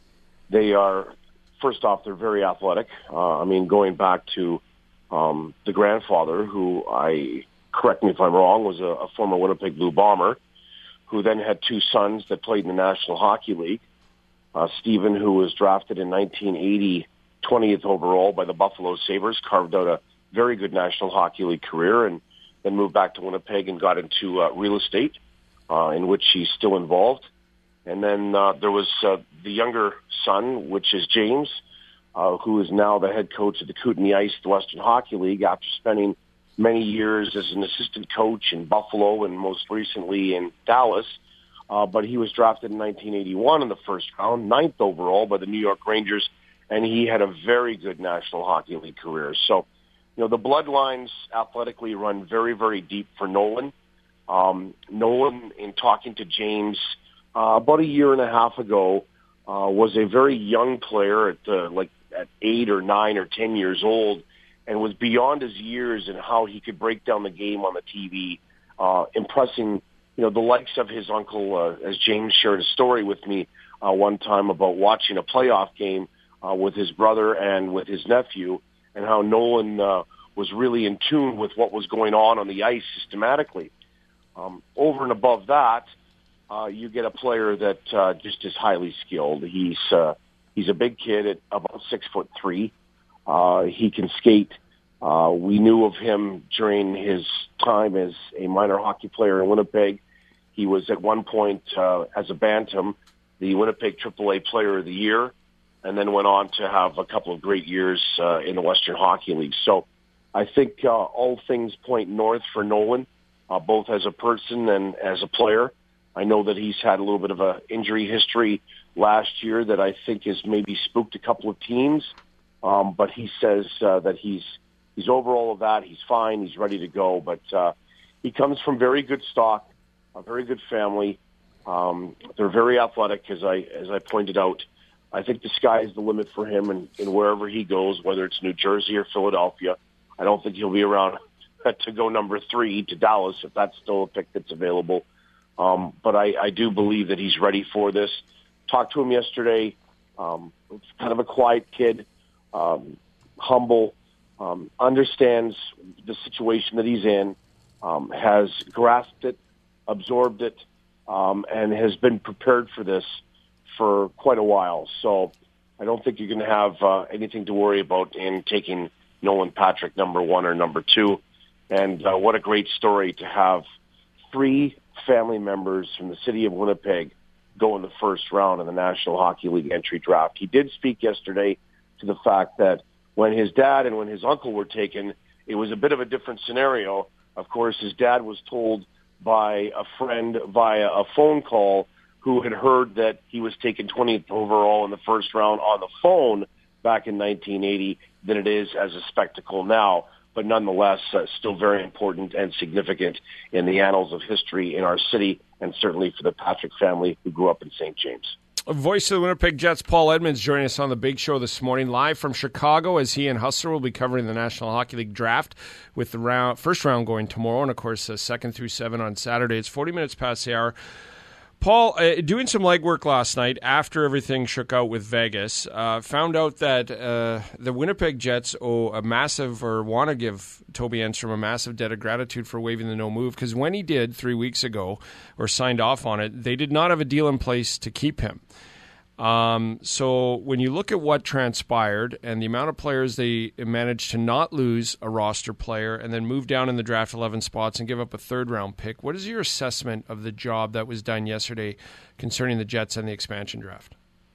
they are, first off, they're very athletic. Uh, I mean, going back to um, the grandfather, who I, correct me if I'm wrong, was a, a former Winnipeg Blue Bomber, who then had two sons that played in the National Hockey League. Uh, Stephen, who was drafted in nineteen eighty, twentieth overall by the Buffalo Sabres, carved out a very good National Hockey League career, and then moved back to Winnipeg and got into uh, real estate, uh, in which he's still involved. And then uh, there was uh, the younger son, which is James, uh, who is now the head coach of the Kootenay Ice, the Western Hockey League, after spending many years as an assistant coach in Buffalo and most recently in Dallas. Uh, but he was drafted in nineteen eighty-one in the first round, ninth overall by the New York Rangers, and he had a very good National Hockey League career. So, you know, the bloodlines athletically run very, very deep for Nolan. Um, Nolan, in talking to James uh, about a year and a half ago, uh, was a very young player at uh, like at eight or nine or ten years old, and was beyond his years in how he could break down the game on the T V, uh, impressing, you know, the likes of his uncle, uh, as James shared a story with me uh, one time about watching a playoff game uh, with his brother and with his nephew, and how Nolan uh, was really in tune with what was going on on the ice systematically. Um, over and above that, uh, you get a player that uh, just is highly skilled. He's uh, he's a big kid at about six foot three. Uh, he can skate. Uh, we knew of him during his time as a minor hockey player in Winnipeg. He was at one point, uh, as a bantam, the Winnipeg triple A Player of the Year, and then went on to have a couple of great years uh, in the Western Hockey League. So I think uh, all things point north for Nolan, uh, both as a person and as a player. I know that he's had a little bit of an injury history last year that I think has maybe spooked a couple of teams, um, but he says uh, that he's he's over all of that. He's fine. He's ready to go. But uh, he comes from very good stock, a very good family. Um, they're very athletic, as I as I pointed out. I think the sky is the limit for him, and, and wherever he goes, whether it's New Jersey or Philadelphia, I don't think he'll be around to go number three to Dallas if that's still a pick that's available. Um, but I, I do believe that he's ready for this. Talked to him yesterday. Um, it's kind of a quiet kid, um, humble, um, understands the situation that he's in, um, has grasped it, absorbed it, um, and has been prepared for this for quite a while. So I don't think you're going to have uh, anything to worry about in taking Nolan Patrick number one or number two. And uh, what a great story to have three family members from the city of Winnipeg go in the first round in the National Hockey League entry draft. He did speak yesterday to the fact that when his dad and when his uncle were taken, it was a bit of a different scenario. Of course, his dad was told by a friend via a phone call who had heard that he was taken twentieth overall in the first round on the phone back in nineteen eighty than it is as a spectacle now. But nonetheless, uh, still very important and significant in the annals of history in our city, and certainly for the Patrick family who grew up in Saint James. Voice of the Winnipeg Jets, Paul Edmonds, joining us on the Big Show this morning, live from Chicago, as he and Hustler will be covering the National Hockey League draft, with the round, first round going tomorrow, and of course, uh, second through seven on Saturday. It's forty minutes past the hour. Paul, uh, doing some legwork last night after everything shook out with Vegas, uh, found out that uh, the Winnipeg Jets owe a massive, or want to give Toby Enstrom a massive debt of gratitude for waiving the no move, because when he did three weeks ago, or signed off on it, they did not have a deal in place to keep him. Um, so when you look at what transpired and the amount of players they managed to not lose a roster player and then move down in the draft eleven spots and give up a third round pick, what is your assessment of the job that was done yesterday concerning the Jets and the expansion draft?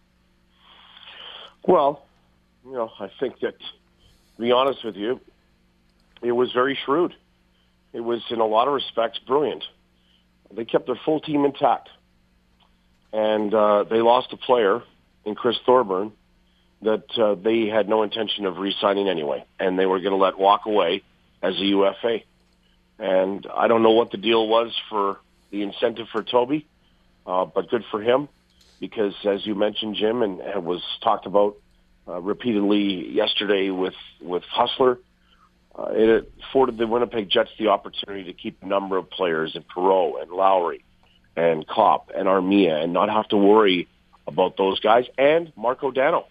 Well, you know, I think that, to be honest with you, it was very shrewd. It was, in a lot of respects, brilliant. They kept their full team intact. And uh, they lost a player in Chris Thorburn that uh, they had no intention of re-signing anyway, and they were going to let walk away as a U F A. And I don't know what the deal was for the incentive for Toby, uh, but good for him, because as you mentioned, Jim, and it was talked about uh, repeatedly yesterday with, with Hustler, uh, it afforded the Winnipeg Jets the opportunity to keep a number of players in Perreault and Lowry and Kopp and Armia, and not have to worry about those guys, and Marco Dano.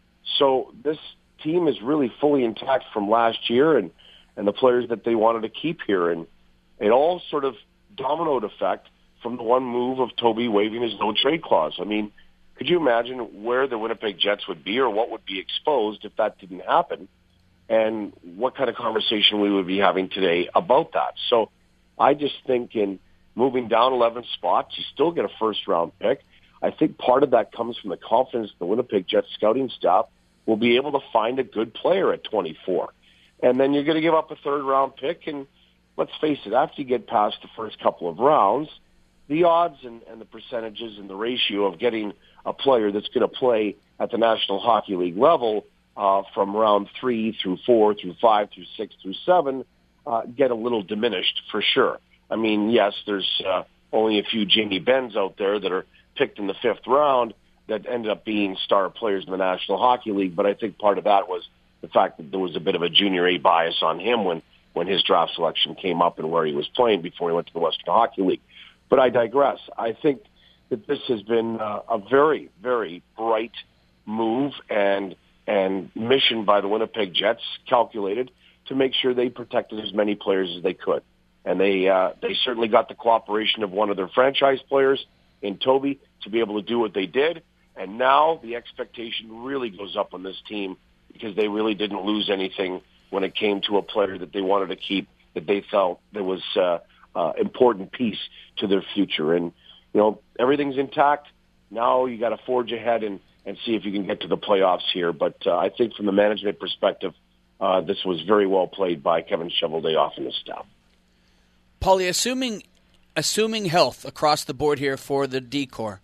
So this team is really fully intact from last year and, and the players that they wanted to keep here. And it all sort of dominoed effect from the one move of Toby waiving his no-trade clause. I mean, could you imagine where the Winnipeg Jets would be or what would be exposed if that didn't happen? And what kind of conversation we would be having today about that. So I just think in moving down eleven spots, you still get a first-round pick. I think part of that comes from the confidence the Winnipeg Jets scouting staff will be able to find a good player at twenty-four. And then you're going to give up a third-round pick. And let's face it, after you get past the first couple of rounds, the odds and, and the percentages and the ratio of getting a player that's going to play at the National Hockey League level Uh, from round three through four through five through six through seven uh, get a little diminished for sure. I mean, yes, there's uh, only a few Jamie Benns out there that are picked in the fifth round that ended up being star players in the National Hockey League, but I think part of that was the fact that there was a bit of a junior A bias on him when, when his draft selection came up and where he was playing before he went to the Western Hockey League. But I digress. I think that this has been uh, a very, very bright move and and mission by the Winnipeg Jets, calculated to make sure they protected as many players as they could. And they uh, they certainly got the cooperation of one of their franchise players in Toby to be able to do what they did. And now the expectation really goes up on this team because they really didn't lose anything when it came to a player that they wanted to keep, that they felt there was uh, uh, important piece to their future. And, you know, everything's intact. Now you got to forge ahead and and see if you can get to the playoffs here. But uh, I think from the management perspective, uh, this was very well played by Kevin Cheveldayoff and his staff. Paulie, assuming assuming health across the board here for the D-Corps,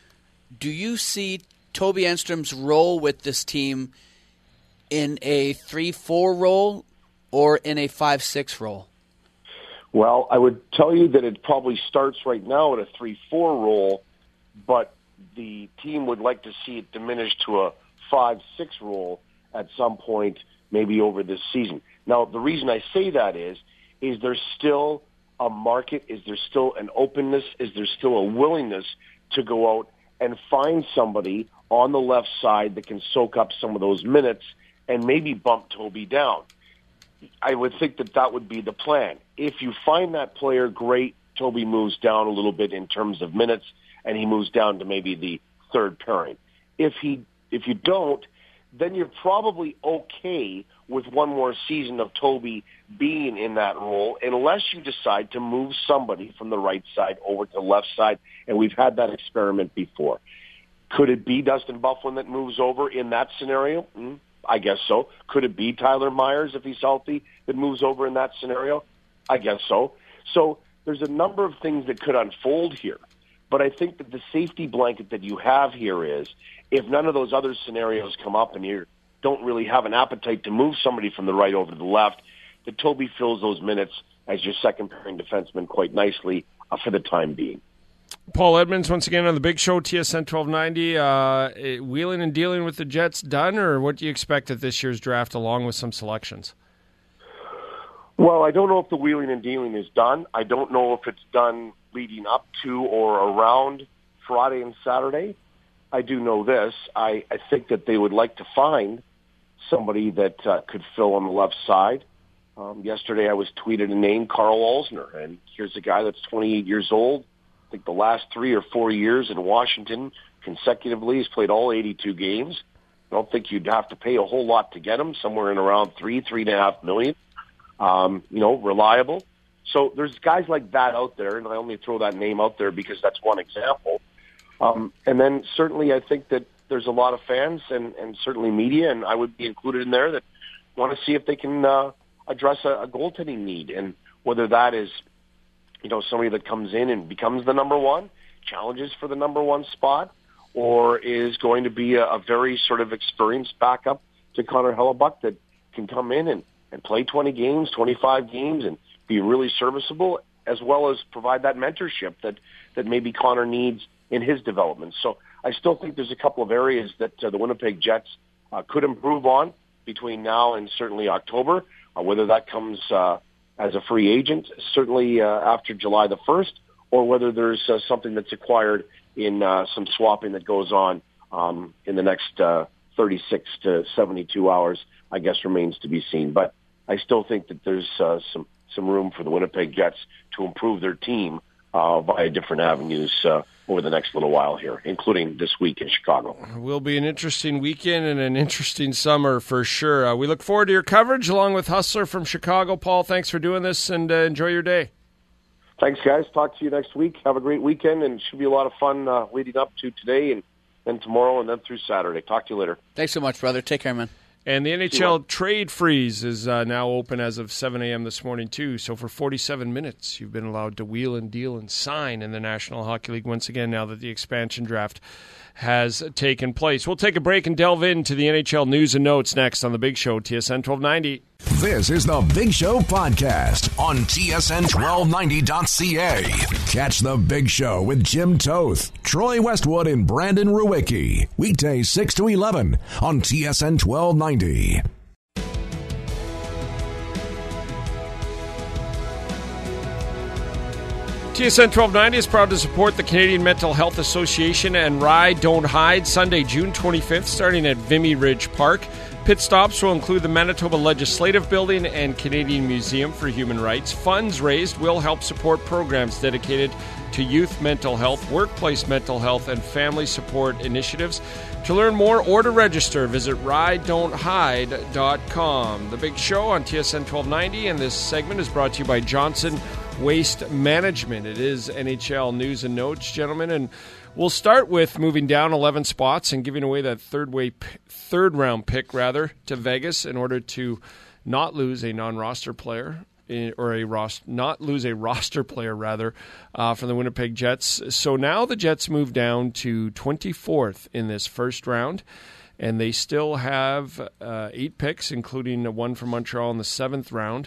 do you see Toby Enstrom's role with this team in a three four role or in a five six role? Well, I would tell you that it probably starts right now at a three four role, but the team would like to see it diminished to a five six role at some point, maybe over this season. Now, the reason I say that is, is there still a market? Is there still an openness? Is there still a willingness to go out and find somebody on the left side that can soak up some of those minutes and maybe bump Toby down? I would think that that would be the plan. If you find that player, great. Toby moves down a little bit in terms of minutes, and he moves down to maybe the third pairing. If he, if you don't, then you're probably okay with one more season of Toby being in that role, unless you decide to move somebody from the right side over to the left side, and we've had that experiment before. Could it be Dustin Byfuglien that moves over in that scenario? Mm, I guess so. Could it be Tyler Myers, if he's healthy, that moves over in that scenario? I guess so. So there's a number of things that could unfold here. But I think that the safety blanket that you have here is, if none of those other scenarios come up and you don't really have an appetite to move somebody from the right over to the left, that Toby fills those minutes as your second pairing defenseman quite nicely uh, for the time being. Paul Edmonds, once again on the Big Show, T S N twelve ninety. Uh, wheeling and dealing with the Jets done, or what do you expect at this year's draft along with some selections? Well, I don't know if the wheeling and dealing is done. I don't know if it's done leading up to or around Friday and Saturday. I do know this. I, I think that they would like to find somebody that uh, could fill on the left side. Um, yesterday I was tweeted a name, Carl Alsner, and here's a guy that's twenty-eight years old. I think the last three or four years in Washington consecutively, he's played all eighty-two games. I don't think you'd have to pay a whole lot to get him, somewhere in around three, three and a half million. Um, you know, reliable. So there's guys like that out there, and I only throw that name out there because that's one example. Um, and then certainly I think that there's a lot of fans and, and certainly media, and I would be included in there, that want to see if they can uh, address a, a goaltending need, and whether that is, you know, somebody that comes in and becomes the number one, challenges for the number one spot, or is going to be a, a very sort of experienced backup to Connor Hellebuck that can come in and, and play twenty games, twenty-five games, and be really serviceable, as well as provide that mentorship that, that maybe Connor needs in his development. So I still think there's a couple of areas that uh, the Winnipeg Jets uh, could improve on between now and certainly October, uh, whether that comes uh, as a free agent, certainly uh, after July the first, or whether there's uh, something that's acquired in uh, some swapping that goes on um, in the next uh, thirty-six to seventy-two hours, I guess remains to be seen. But I still think that there's uh, some, some room for the Winnipeg Jets to improve their team uh, via different avenues uh, over the next little while here, including this week in Chicago. It will be an interesting weekend and an interesting summer for sure. Uh, we look forward to your coverage along with Hustler from Chicago. Paul, thanks for doing this, and uh, enjoy your day. Thanks, guys. Talk to you next week. Have a great weekend, and it should be a lot of fun uh, leading up to today and then tomorrow and then through Saturday. Talk to you later. Thanks so much, brother. Take care, man. And the N H L trade freeze is uh, now open as of seven a.m. this morning, too. So for forty-seven minutes, you've been allowed to wheel and deal and sign in the National Hockey League once again now that the expansion draft has taken place. We'll take a break and delve into the N H L news and notes next on The Big Show, T S N twelve ninety. This is The Big Show podcast on T S N twelve ninety dot C A. Catch The Big Show with Jim Toth, Troy Westwood, and Brandon Ruwicki. Weekdays six to eleven on T S N twelve ninety. T S N twelve ninety is proud to support the Canadian Mental Health Association and Ride Don't Hide Sunday, June twenty-fifth, starting at Vimy Ridge Park. Pit stops will include the Manitoba Legislative Building and Canadian Museum for Human Rights. Funds raised will help support programs dedicated to youth mental health, workplace mental health, and family support initiatives. To learn more or to register, visit ride don't hide dot com. The Big Show on T S N twelve ninety, and this segment is brought to you by Johnson Waste Management. It is N H L news and notes, gentlemen, and we'll start with moving down eleven spots and giving away that third way, third round pick rather to Vegas in order to not lose a non-roster player or a roster, not lose a roster player rather uh, from the Winnipeg Jets. So now the Jets move down to twenty-fourth in this first round, and they still have uh, eight picks, including one from Montreal in the seventh round.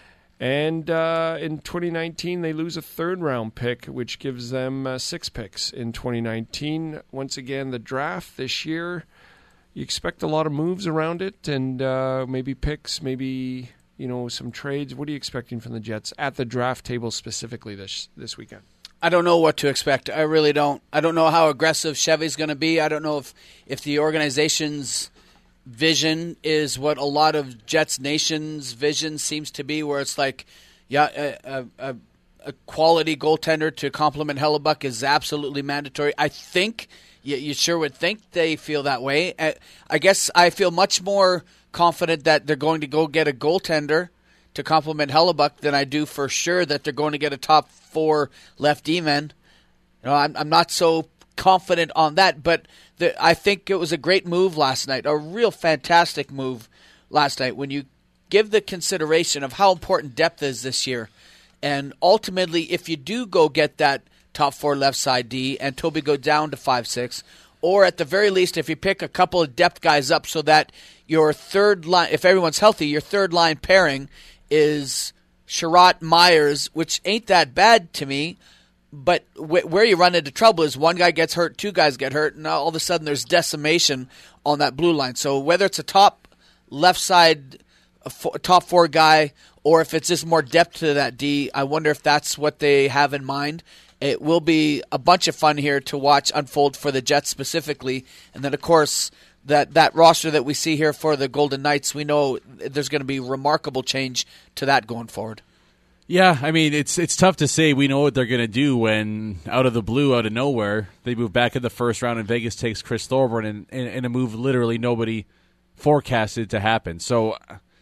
And uh, in twenty nineteen, they lose a third-round pick, which gives them uh, six picks in twenty nineteen. Once again, the draft this year, you expect a lot of moves around it, and uh, maybe picks, maybe you know some trades. What are you expecting from the Jets at the draft table specifically this this weekend? I don't know what to expect. I really don't. I don't know how aggressive Chevy's going to be. I don't know if, if the organization's vision is what a lot of Jets Nation's vision seems to be, where it's like, yeah, a, a, a quality goaltender to complement Hellebuck is absolutely mandatory. I think, you, you sure would think they feel that way. I, I guess I feel much more confident that they're going to go get a goaltender to complement Hellebuck than I do for sure that they're going to get a top four left D-man. You know, I'm, I'm not so confident on that, but the, I think it was a great move last night, a real fantastic move last night when you give the consideration of how important depth is this year. And ultimately, if you do go get that top four left side D and Toby go down to five six, or at the very least, if you pick a couple of depth guys up so that your third line, if everyone's healthy, your third line pairing is Sherratt Myers, which ain't that bad to me. But where you run into trouble is one guy gets hurt, two guys get hurt, and all of a sudden there's decimation on that blue line. So whether it's a top left side, a top four guy, or if it's just more depth to that D, I wonder if that's what they have in mind. It will be a bunch of fun here to watch unfold for the Jets specifically. And then, of course, that, that roster that we see here for the Golden Knights, we know there's going to be remarkable change to that going forward. Yeah, I mean, it's it's tough to say we know what they're going to do when, out of the blue, out of nowhere, they move back in the first round and Vegas takes Chris Thorburn in, in, in a move literally nobody forecasted to happen. So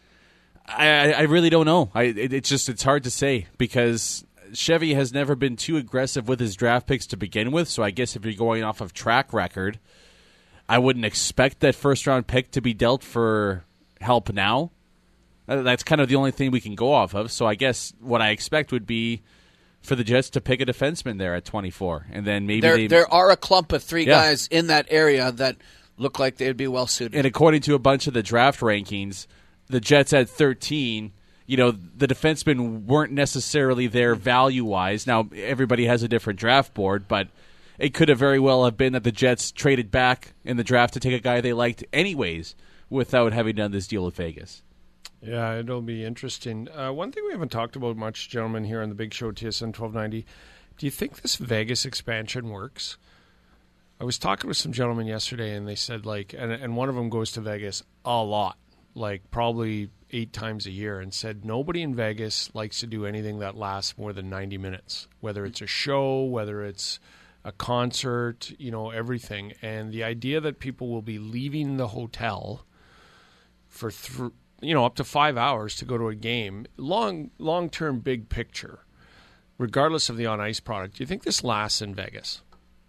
I, I really don't know. I it, it's just it's hard to say because Chevy has never been too aggressive with his draft picks to begin with, so I guess if you're going off of track record, I wouldn't expect that first-round pick to be dealt for help now. That's kind of the only thing we can go off of. So I guess what I expect would be for the Jets to pick a defenseman there at twenty-four, and then maybe there they, there are a clump of three yeah. guys in that area that look like they'd be well suited. And according to a bunch of the draft rankings, the Jets at thirteen, you know, the defensemen weren't necessarily there value wise. Now everybody has a different draft board, but it could have very well have been that the Jets traded back in the draft to take a guy they liked anyways, without having done this deal with Vegas. Yeah, it'll be interesting. Uh, one thing we haven't talked about much, gentlemen, here on the Big Show, T S N twelve ninety, Do you think this Vegas expansion works? I was talking with some gentlemen yesterday, and they said, like, and, and one of them goes to Vegas a lot, like probably eight times a year, and said nobody in Vegas likes to do anything that lasts more than ninety minutes, whether it's a show, whether it's a concert, you know, everything. And the idea that people will be leaving the hotel for, th- you know, up to five hours to go to a game, long, long-term big picture, regardless of the on-ice product, do you think this lasts in Vegas?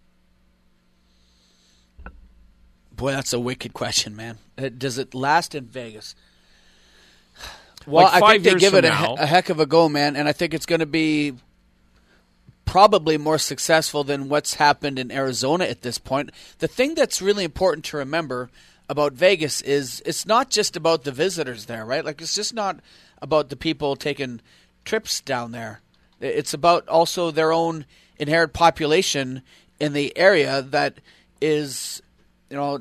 Boy, that's a wicked question, man. Uh, Does it last in Vegas? Well, Like I five think they years give from it a, now- he- a heck of a go, man, and I think it's going to be probably more successful than what's happened in Arizona at this point. The thing that's really important to remember about Vegas is it's not just about the visitors there, right? Like, it's just not about the people taking trips down there. It's about also their own inherent population in the area that is, you know,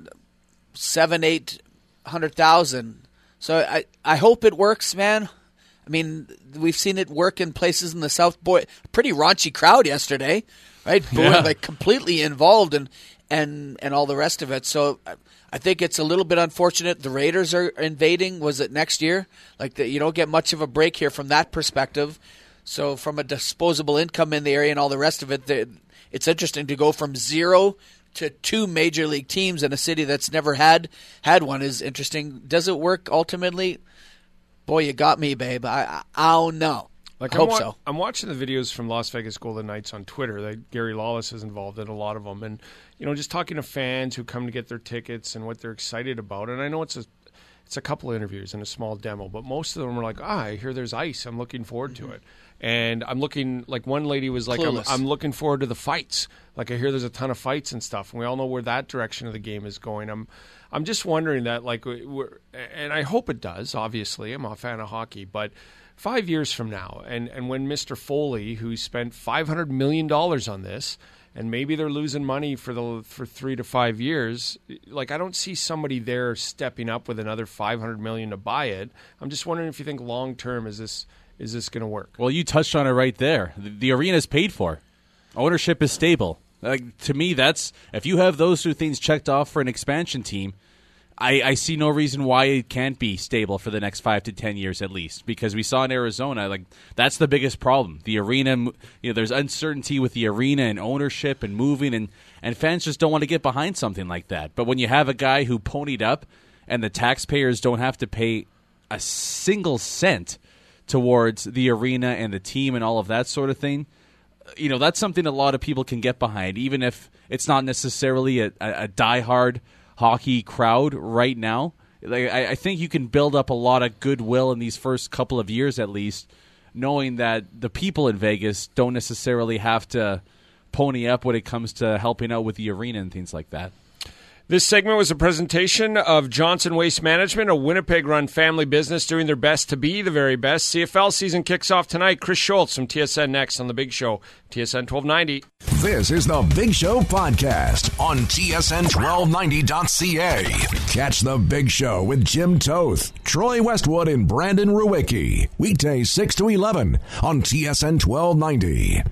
seven, eight hundred thousand. So I, I hope it works, man. I mean, we've seen it work in places in the South. Boy, pretty raunchy crowd yesterday, right? Booing, Yeah. like completely involved and and and all the rest of it. So I, I think it's a little bit unfortunate. The Raiders are invading. Was it next year? Like the, you don't get much of a break here from that perspective. So from a disposable income in the area and all the rest of it, the, it's interesting to go from zero to two major league teams in a city that's never had had one is interesting. Does it work ultimately? Boy, you got me, babe. I I, I don't know. Like I hope I'm, wa- so. I'm watching the videos from Las Vegas Golden Knights on Twitter. That Gary Lawless is involved in a lot of them, and you know, just talking to fans who come to get their tickets and what they're excited about. And I know it's a it's a couple of interviews and a small demo, but most of them are like, "Ah, I hear there's ice. I'm looking forward to it." And I'm looking, like one lady was like, I'm, Clueless. I'm looking forward to the fights. Like I hear there's a ton of fights and stuff, and we all know where that direction of the game is going. I'm, I'm just wondering that, like, we're, and I hope it does. Obviously, I'm a fan of hockey, but five years from now, and, and when Mister Foley, who spent five hundred million dollars on this, and maybe they're losing money for the for three to five years, like I don't see somebody there stepping up with another five hundred million dollars to buy it. I'm just wondering if you think long term is this. Is this going to work? Well, you touched on it right there. The, the arena is paid for. Ownership is stable. Like, to me, that's if you have those two things checked off for an expansion team, I, I see no reason why it can't be stable for the next five to ten years at least. Because we saw in Arizona, like that's the biggest problem. The arena, you know, there's uncertainty with the arena and ownership and moving, and, and fans just don't want to get behind something like that. But when you have a guy who ponied up, and the taxpayers don't have to pay a single cent towards the arena and the team and all of that sort of thing, you know, that's something a lot of people can get behind, even if it's not necessarily a, a, a diehard hockey crowd right now. Like, I, I think you can build up a lot of goodwill in these first couple of years at least, knowing that the people in Vegas don't necessarily have to pony up when it comes to helping out with the arena and things like that. This segment was a presentation of Johnson Waste Management, a Winnipeg-run family business doing their best to be the very best. C F L season kicks off tonight. Chris Schultz from T S N next on The Big Show, T S N twelve ninety. This is The Big Show podcast on T S N twelve ninety dot C A. Catch The Big Show with Jim Toth, Troy Westwood, and Brandon Ruwicki. Weekdays six to eleven on T S N twelve ninety.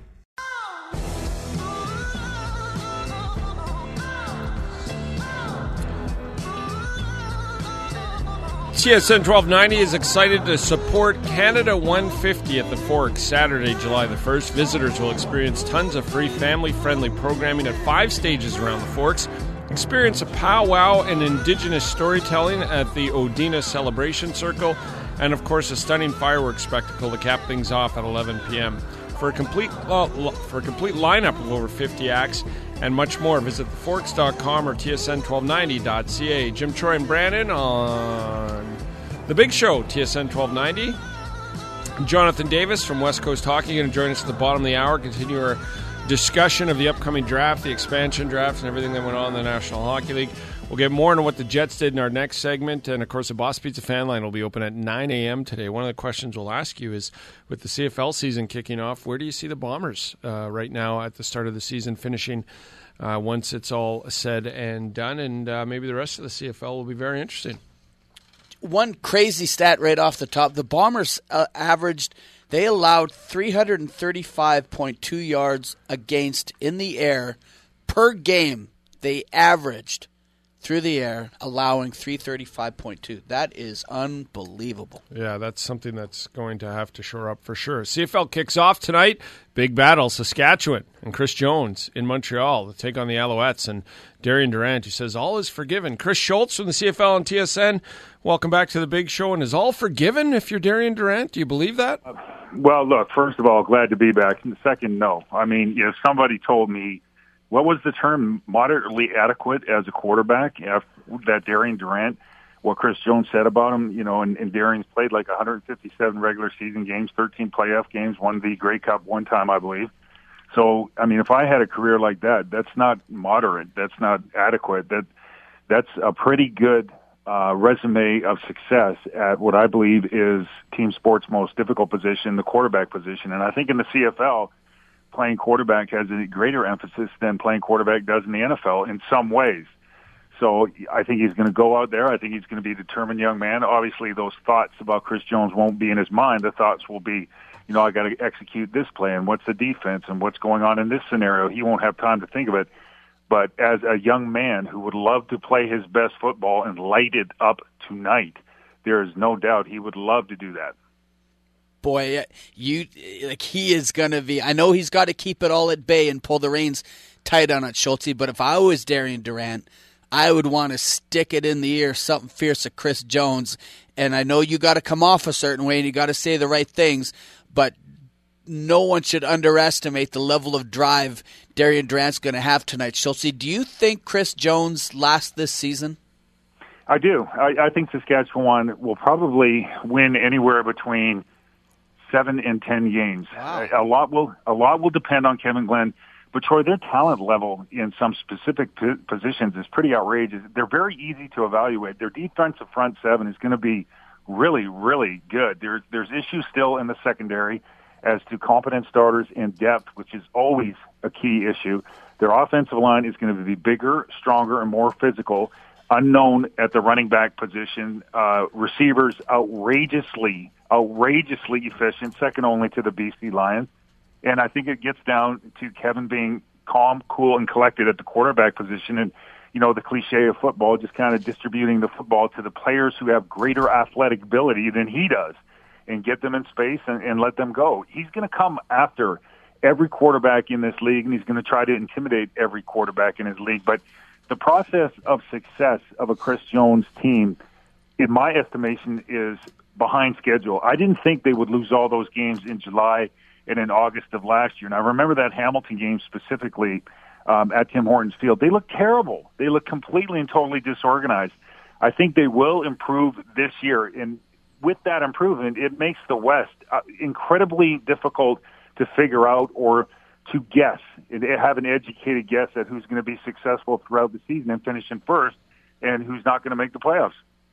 T S N twelve ninety is excited to support Canada one fifty at the Forks Saturday, July the first. Visitors will experience tons of free family-friendly programming at five stages around the Forks. Experience a powwow and Indigenous storytelling at the Odina Celebration Circle. And, of course, a stunning fireworks spectacle to cap things off at eleven p.m. For a complete uh, for a complete lineup of over fifty acts and much more, visit the forks dot com or T S N twelve ninety dot C A. Jim, Troy, and Brandon on The Big Show, T S N twelve ninety. Jonathan Davis from West Coast Hockey going to join us at the bottom of the hour, continue our discussion of the upcoming draft, the expansion draft, and everything that went on in the National Hockey League. We'll get more into what the Jets did in our next segment. And, of course, the Boss Pizza fan line will be open at nine a.m. today. One of the questions we'll ask you is, with the C F L season kicking off, where do you see the Bombers uh, right now at the start of the season finishing uh, once it's all said and done? And uh, maybe the rest of the C F L will be very interesting. One crazy stat right off the top. The Bombers uh, averaged They allowed three thirty-five point two yards against in the air per game. They averaged through the air, allowing three thirty-five point two. That is unbelievable. Yeah, that's something that's going to have to shore up for sure. C F L kicks off tonight. Big battle, Saskatchewan and Chris Jones in Montreal to take on the Alouettes. And Darian Durant, who says all is forgiven. Chris Schultz from the C F L and T S N, welcome back to the Big Show. And is all forgiven if you're Darian Durant? Do you believe that? Well, look, first of all, glad to be back. And second, no. I mean, if somebody told me, what was the term, moderately adequate as a quarterback, if that Darian Durant, what Chris Jones said about him, you know, and, and Darian's played like one hundred fifty-seven regular season games, thirteen playoff games, won the Grey Cup one time, I believe. So, I mean, if I had a career like that, that's not moderate. That's not adequate. That That's a pretty good uh, resume of success at what I believe is team sports' most difficult position, the quarterback position. And I think in the C F L, playing quarterback has a greater emphasis than playing quarterback does in the N F L in some ways. So I think he's going to go out there. I think he's going to be a determined young man. Obviously, those thoughts about Chris Jones won't be in his mind. The thoughts will be, you know, I got to execute this play and what's the defense and what's going on in this scenario. He won't have time to think of it. But as a young man who would love to play his best football and light it up tonight, there is no doubt he would love to do that. Boy, you like he is going to be. I know he's got to keep it all at bay and pull the reins tight on it, Schultze. But if I was Darian Durant, I would want to stick it in the ear, something fierce to Chris Jones. And I know you got to come off a certain way and you got to say the right things, but no one should underestimate the level of drive Darian Durant's going to have tonight. Schultze, do you think Chris Jones lasts this season? I do. I, I think Saskatchewan will probably win anywhere between seven and ten games. Wow. A lot will a lot will depend on Kevin Glenn. But Troy, their talent level in some specific p- positions is pretty outrageous. They're very easy to evaluate. Their defensive front seven is going to be really, really good. There's there's issues still in the secondary as to competent starters and depth, which is always a key issue. Their offensive line is going to be bigger, stronger, and more physical. Unknown at the running back position. Uh, receivers outrageously, outrageously efficient, second only to the B C Lions. And I think it gets down to Kevin being calm, cool, and collected at the quarterback position. And, you know, the cliche of football, just kind of distributing the football to the players who have greater athletic ability than he does and get them in space and, and let them go. He's going to come after every quarterback in this league, and he's going to try to intimidate every quarterback in his league. But the process of success of a Chris Jones team, in my estimation, is behind schedule. I didn't think they would lose all those games in July and in August of last year. And I remember that Hamilton game specifically um, at Tim Hortons Field. They looked terrible. They looked completely and totally disorganized. I think they will improve this year. And with that improvement, it makes the West uh, incredibly difficult to figure out or to guess, and have an educated guess at who's going to be successful throughout the season and finish in first and who's not going to make the playoffs.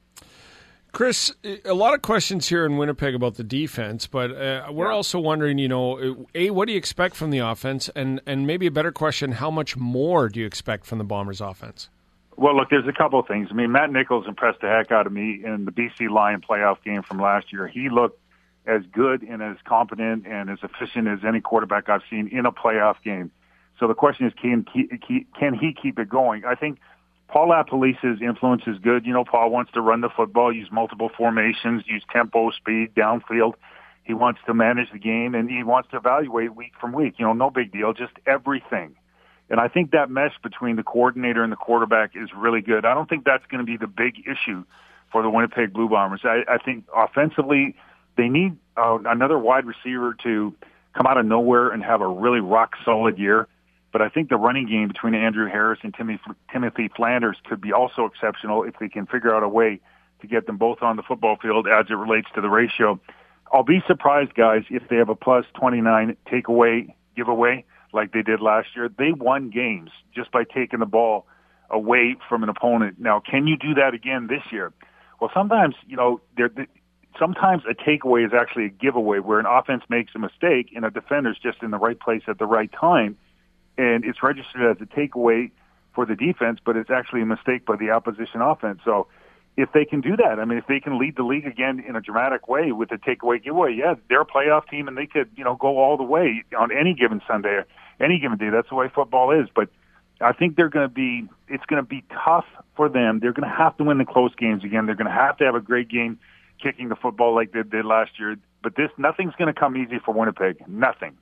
Chris, a lot of questions here in Winnipeg about the defense, but uh, we're Yeah. also wondering, you know, A, what do you expect from the offense? And, and maybe a better question, how much more do you expect from the Bombers' offense? Well, look, there's a couple of things. I mean, Matt Nichols impressed the heck out of me in the B C Lion playoff game from last year. He looked as good and as competent and as efficient as any quarterback I've seen in a playoff game. So the question is, can he, can he keep it going? I think Paul LaPolice's influence is good. You know, Paul wants to run the football, use multiple formations, use tempo, speed, downfield. He wants to manage the game, and he wants to evaluate week from week. You know, no big deal, just everything. And I think that mesh between the coordinator and the quarterback is really good. I don't think that's going to be the big issue for the Winnipeg Blue Bombers. I, I think offensively, they need uh, another wide receiver to come out of nowhere and have a really rock-solid year. But I think the running game between Andrew Harris and Timothy, Timothy Flanders could be also exceptional if they can figure out a way to get them both on the football field as it relates to the ratio. I'll be surprised, guys, if they have a plus twenty-nine takeaway giveaway like they did last year. They won games just by taking the ball away from an opponent. Now, can you do that again this year? Well, sometimes, you know, they're, they, sometimes a takeaway is actually a giveaway where an offense makes a mistake and a defender's just in the right place at the right time. And it's registered as a takeaway for the defense, but it's actually a mistake by the opposition offense. So if they can do that, I mean, if they can lead the league again in a dramatic way with a takeaway giveaway, yeah, they're a playoff team and they could, you know, go all the way on any given Sunday, any given day. That's the way football is. But I think they're going to be, it's going to be tough for them. They're going to have to win the close games again. They're going to have to have a great game kicking the football like they did last year. But this, nothing's going to come easy for Winnipeg. Nothing.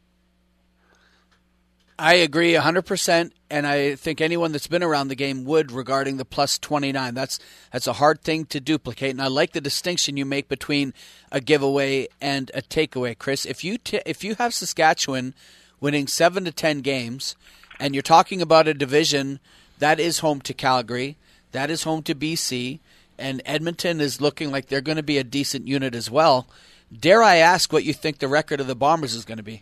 I agree one hundred percent, and I think anyone that's been around the game would regarding the plus twenty-nine. That's that's a hard thing to duplicate, and I like the distinction you make between a giveaway and a takeaway, Chris. If you t- if you have Saskatchewan winning seven to ten games, and you're talking about a division that is home to Calgary, that is home to B C, and Edmonton is looking like they're going to be a decent unit as well, dare I ask what you think the record of the Bombers is going to be?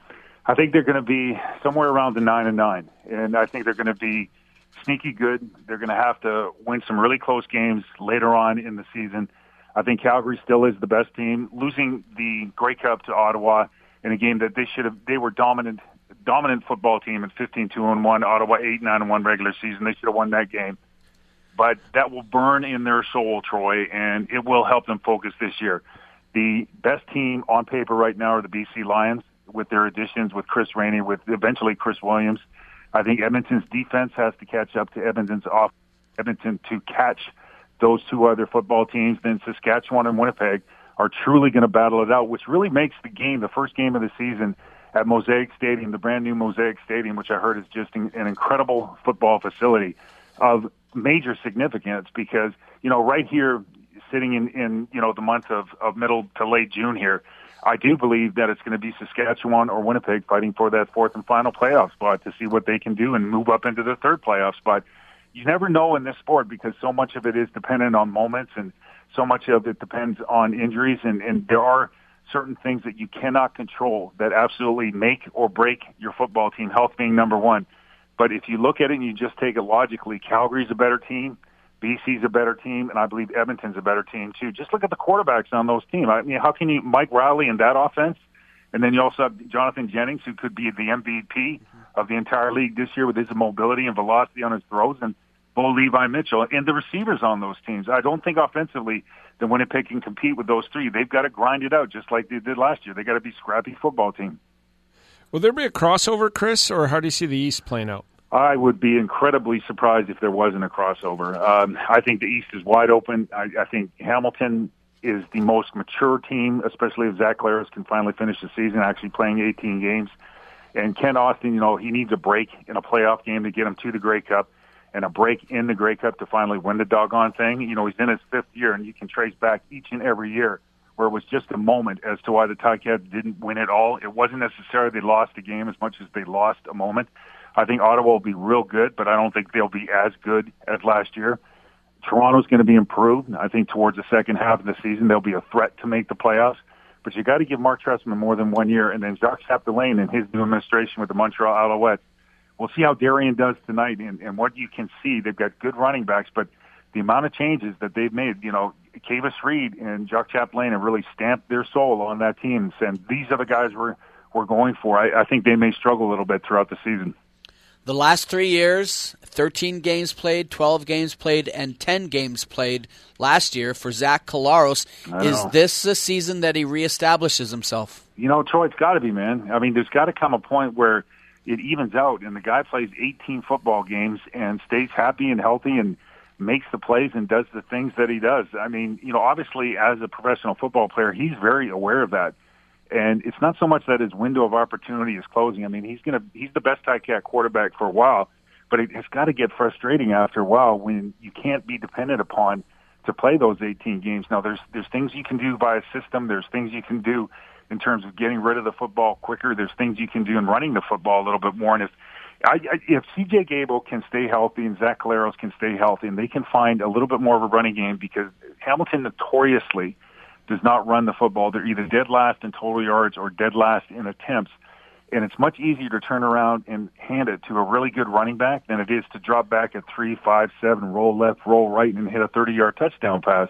I think they're going to be somewhere around the nine and nine, and I think they're going to be sneaky good. They're going to have to win some really close games later on in the season. I think Calgary still is the best team. Losing the Grey Cup to Ottawa in a game that they should have, they were dominant, dominant football team at fifteen two and one. Ottawa eight nine and one regular season. They should have won that game, but that will burn in their soul, Troy, and it will help them focus this year. The best team on paper right now are the B C Lions, with their additions, with Chris Rainey, with eventually Chris Williams. I think Edmonton's defense has to catch up to Edmonton's off Edmonton to catch those two other football teams. Then Saskatchewan and Winnipeg are truly going to battle it out, which really makes the game, the first game of the season at Mosaic Stadium, the brand new Mosaic Stadium, which I heard is just an incredible football facility, of major significance because, you know, right here, sitting in, in you know, the month of, of middle to late June here, I do believe that it's going to be Saskatchewan or Winnipeg fighting for that fourth and final playoff spot to see what they can do and move up into the third playoff spot. You never know in this sport because so much of it is dependent on moments and so much of it depends on injuries, and, and there are certain things that you cannot control that absolutely make or break your football team, health being number one. But if you look at it and you just take it logically, Calgary's a better team, B C's a better team, and I believe Edmonton's a better team too. Just look at the quarterbacks on those teams. I mean, how can you Mike Riley in that offense, and then you also have Jonathan Jennings, who could be the M V P of the entire league this year with his mobility and velocity on his throws, and Bo Levi Mitchell, and the receivers on those teams. I don't think offensively that Winnipeg can compete with those three. They've got to grind it out just like they did last year. They got to be a scrappy football team. Will there be a crossover, Chris, or how do you see the East playing out? I would be incredibly surprised if there wasn't a crossover. Um, I think the East is wide open. I, I think Hamilton is the most mature team, especially if Zach Collaros can finally finish the season actually playing eighteen games. And Ken Austin, you know, he needs a break in a playoff game to get him to the Grey Cup and a break in the Grey Cup to finally win the doggone thing. You know, he's in his fifth year, and you can trace back each and every year where it was just a moment as to why the Ticats didn't win it all. It wasn't necessarily they lost a game as much as they lost a moment. I think Ottawa will be real good, but I don't think they'll be as good as last year. Toronto's going to be improved. I think towards the second half of the season, they'll be a threat to make the playoffs. But you got to give Mark Trestman more than one year. And then Jacques Chapdelaine and his new administration with the Montreal Alouettes. We'll see how Darien does tonight and, and what you can see. They've got good running backs, but the amount of changes that they've made, you know, Kavis Reed and Jacques Chapdelaine have really stamped their soul on that team. And these are the guys we're, we're going for. I, I think they may struggle a little bit throughout the season. The last three years, thirteen games played, twelve games played, and ten games played last year for Zach Collaros. Is this the season that he reestablishes himself? You know, Troy, it's got to be, man. I mean, there's got to come a point where it evens out, and the guy plays eighteen football games and stays happy and healthy and makes the plays and does the things that he does. I mean, you know, obviously as a professional football player, he's very aware of that. And it's not so much that his window of opportunity is closing. I mean, he's gonna he's the best Ticat quarterback for a while, but it has got to get frustrating after a while when you can't be dependent upon to play those eighteen games. Now, there's there's things you can do by a system. There's things you can do in terms of getting rid of the football quicker. There's things you can do in running the football a little bit more. And if I, I, if C J Gable can stay healthy and Zach Collaros can stay healthy, and they can find a little bit more of a running game, because Hamilton notoriously does not run the football. They're either dead last in total yards or dead last in attempts. And it's much easier to turn around and hand it to a really good running back than it is to drop back at three, five, seven, roll left, roll right, and hit a thirty-yard touchdown pass.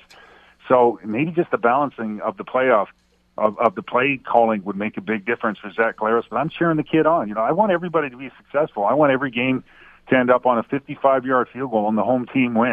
So maybe just the balancing of the playoff, of, of the play calling would make a big difference for Zach Collaros. But I'm cheering the kid on. You know, I want everybody to be successful. I want every game to end up on a fifty-five-yard field goal and the home team wins.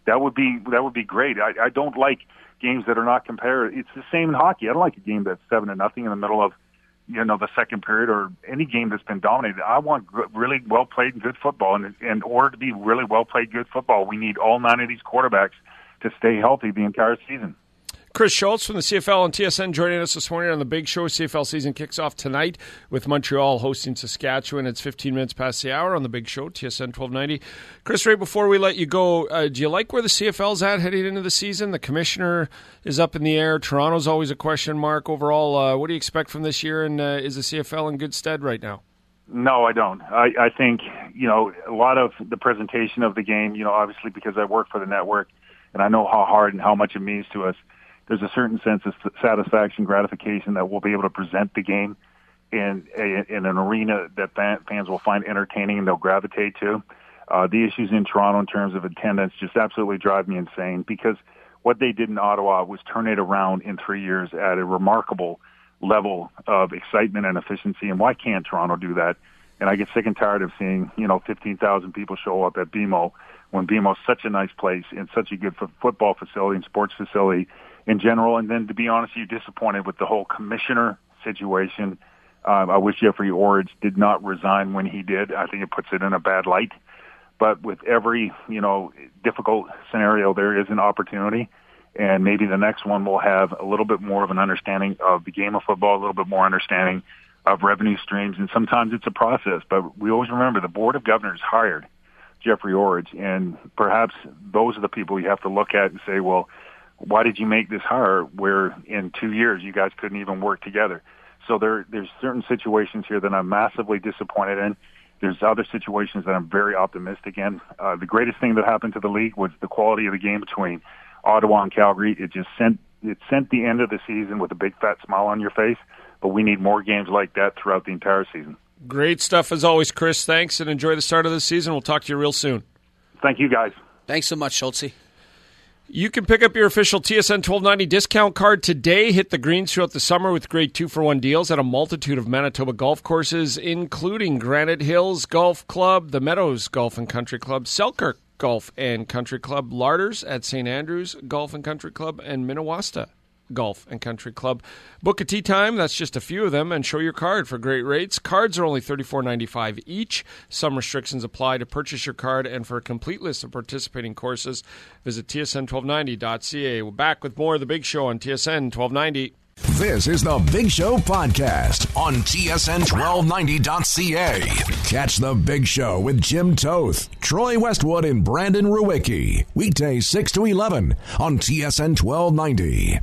that would be that would be great. I, I don't like games that are not compared. It's the same in hockey. I don't like a game that's seven to nothing in the middle of, you know, the second period, or any game that's been dominated. I want really well played and good football, and in order to be really well played good football, we need all nine of these quarterbacks to stay healthy the entire season. Chris Schultz from the C F L and T S N joining us this morning on The Big Show. C F L season kicks off tonight with Montreal hosting Saskatchewan. It's fifteen minutes past the hour on The Big Show, T S N twelve ninety. Chris, right before we let you go, uh, do you like where the C F L's at heading into the season? The commissioner is up in the air. Toronto's always a question mark. Overall, uh, what do you expect from this year, and uh, is the C F L in good stead right now? No, I don't. I, I think, you know, a lot of the presentation of the game, you know, obviously because I work for the network and I know how hard and how much it means to us, there's a certain sense of satisfaction, gratification that we'll be able to present the game in a, in an arena that fans will find entertaining and they'll gravitate to. Uh, the issues in Toronto in terms of attendance just absolutely drive me insane, because what they did in Ottawa was turn it around in three years at a remarkable level of excitement and efficiency. And why can't Toronto do that? And I get sick and tired of seeing, you know, fifteen thousand people show up at B M O when B M O is such a nice place and such a good f- football facility and sports facility in general. And then, to be honest, you're disappointed with the whole commissioner situation. Um, I wish Jeffrey Orridge did not resign when he did. I think it puts it in a bad light. But with every, you know, difficult scenario, there is an opportunity. And maybe the next one will have a little bit more of an understanding of the game of football, a little bit more understanding of revenue streams. And sometimes it's a process. But we always remember the Board of Governors hired Jeffrey Orridge. And perhaps those are the people you have to look at and say, well, why did you make this hire where in two years you guys couldn't even work together? So there, there's certain situations here that I'm massively disappointed in. There's other situations that I'm very optimistic in. Uh, the greatest thing that happened to the league was the quality of the game between Ottawa and Calgary. It just sent it sent the end of the season with a big fat smile on your face. But we need more games like that throughout the entire season. Great stuff as always, Chris. Thanks, and enjoy the start of the season. We'll talk to you real soon. Thank you, guys. Thanks so much, Schultz. You can pick up your official T S N twelve ninety discount card today. Hit the greens throughout the summer with great two-for-one deals at a multitude of Manitoba golf courses, including Granite Hills Golf Club, the Meadows Golf and Country Club, Selkirk Golf and Country Club, Larders at Saint Andrews Golf and Country Club, and Minnewasta Golf and Country Club. Book a tee time, that's just a few of them, and show your card for great rates. Cards are only thirty-four ninety-five each. Some restrictions apply. To purchase your card and for a complete list of participating courses, visit T S N twelve ninety dot C A. We're back with more of The Big Show on T S N twelve ninety. This is The Big Show podcast on T S N twelve ninety dot C A. Catch The Big Show with Jim Toth, Troy Westwood, and Brandon Ruwicki. Weekdays six to eleven on T S N twelve ninety.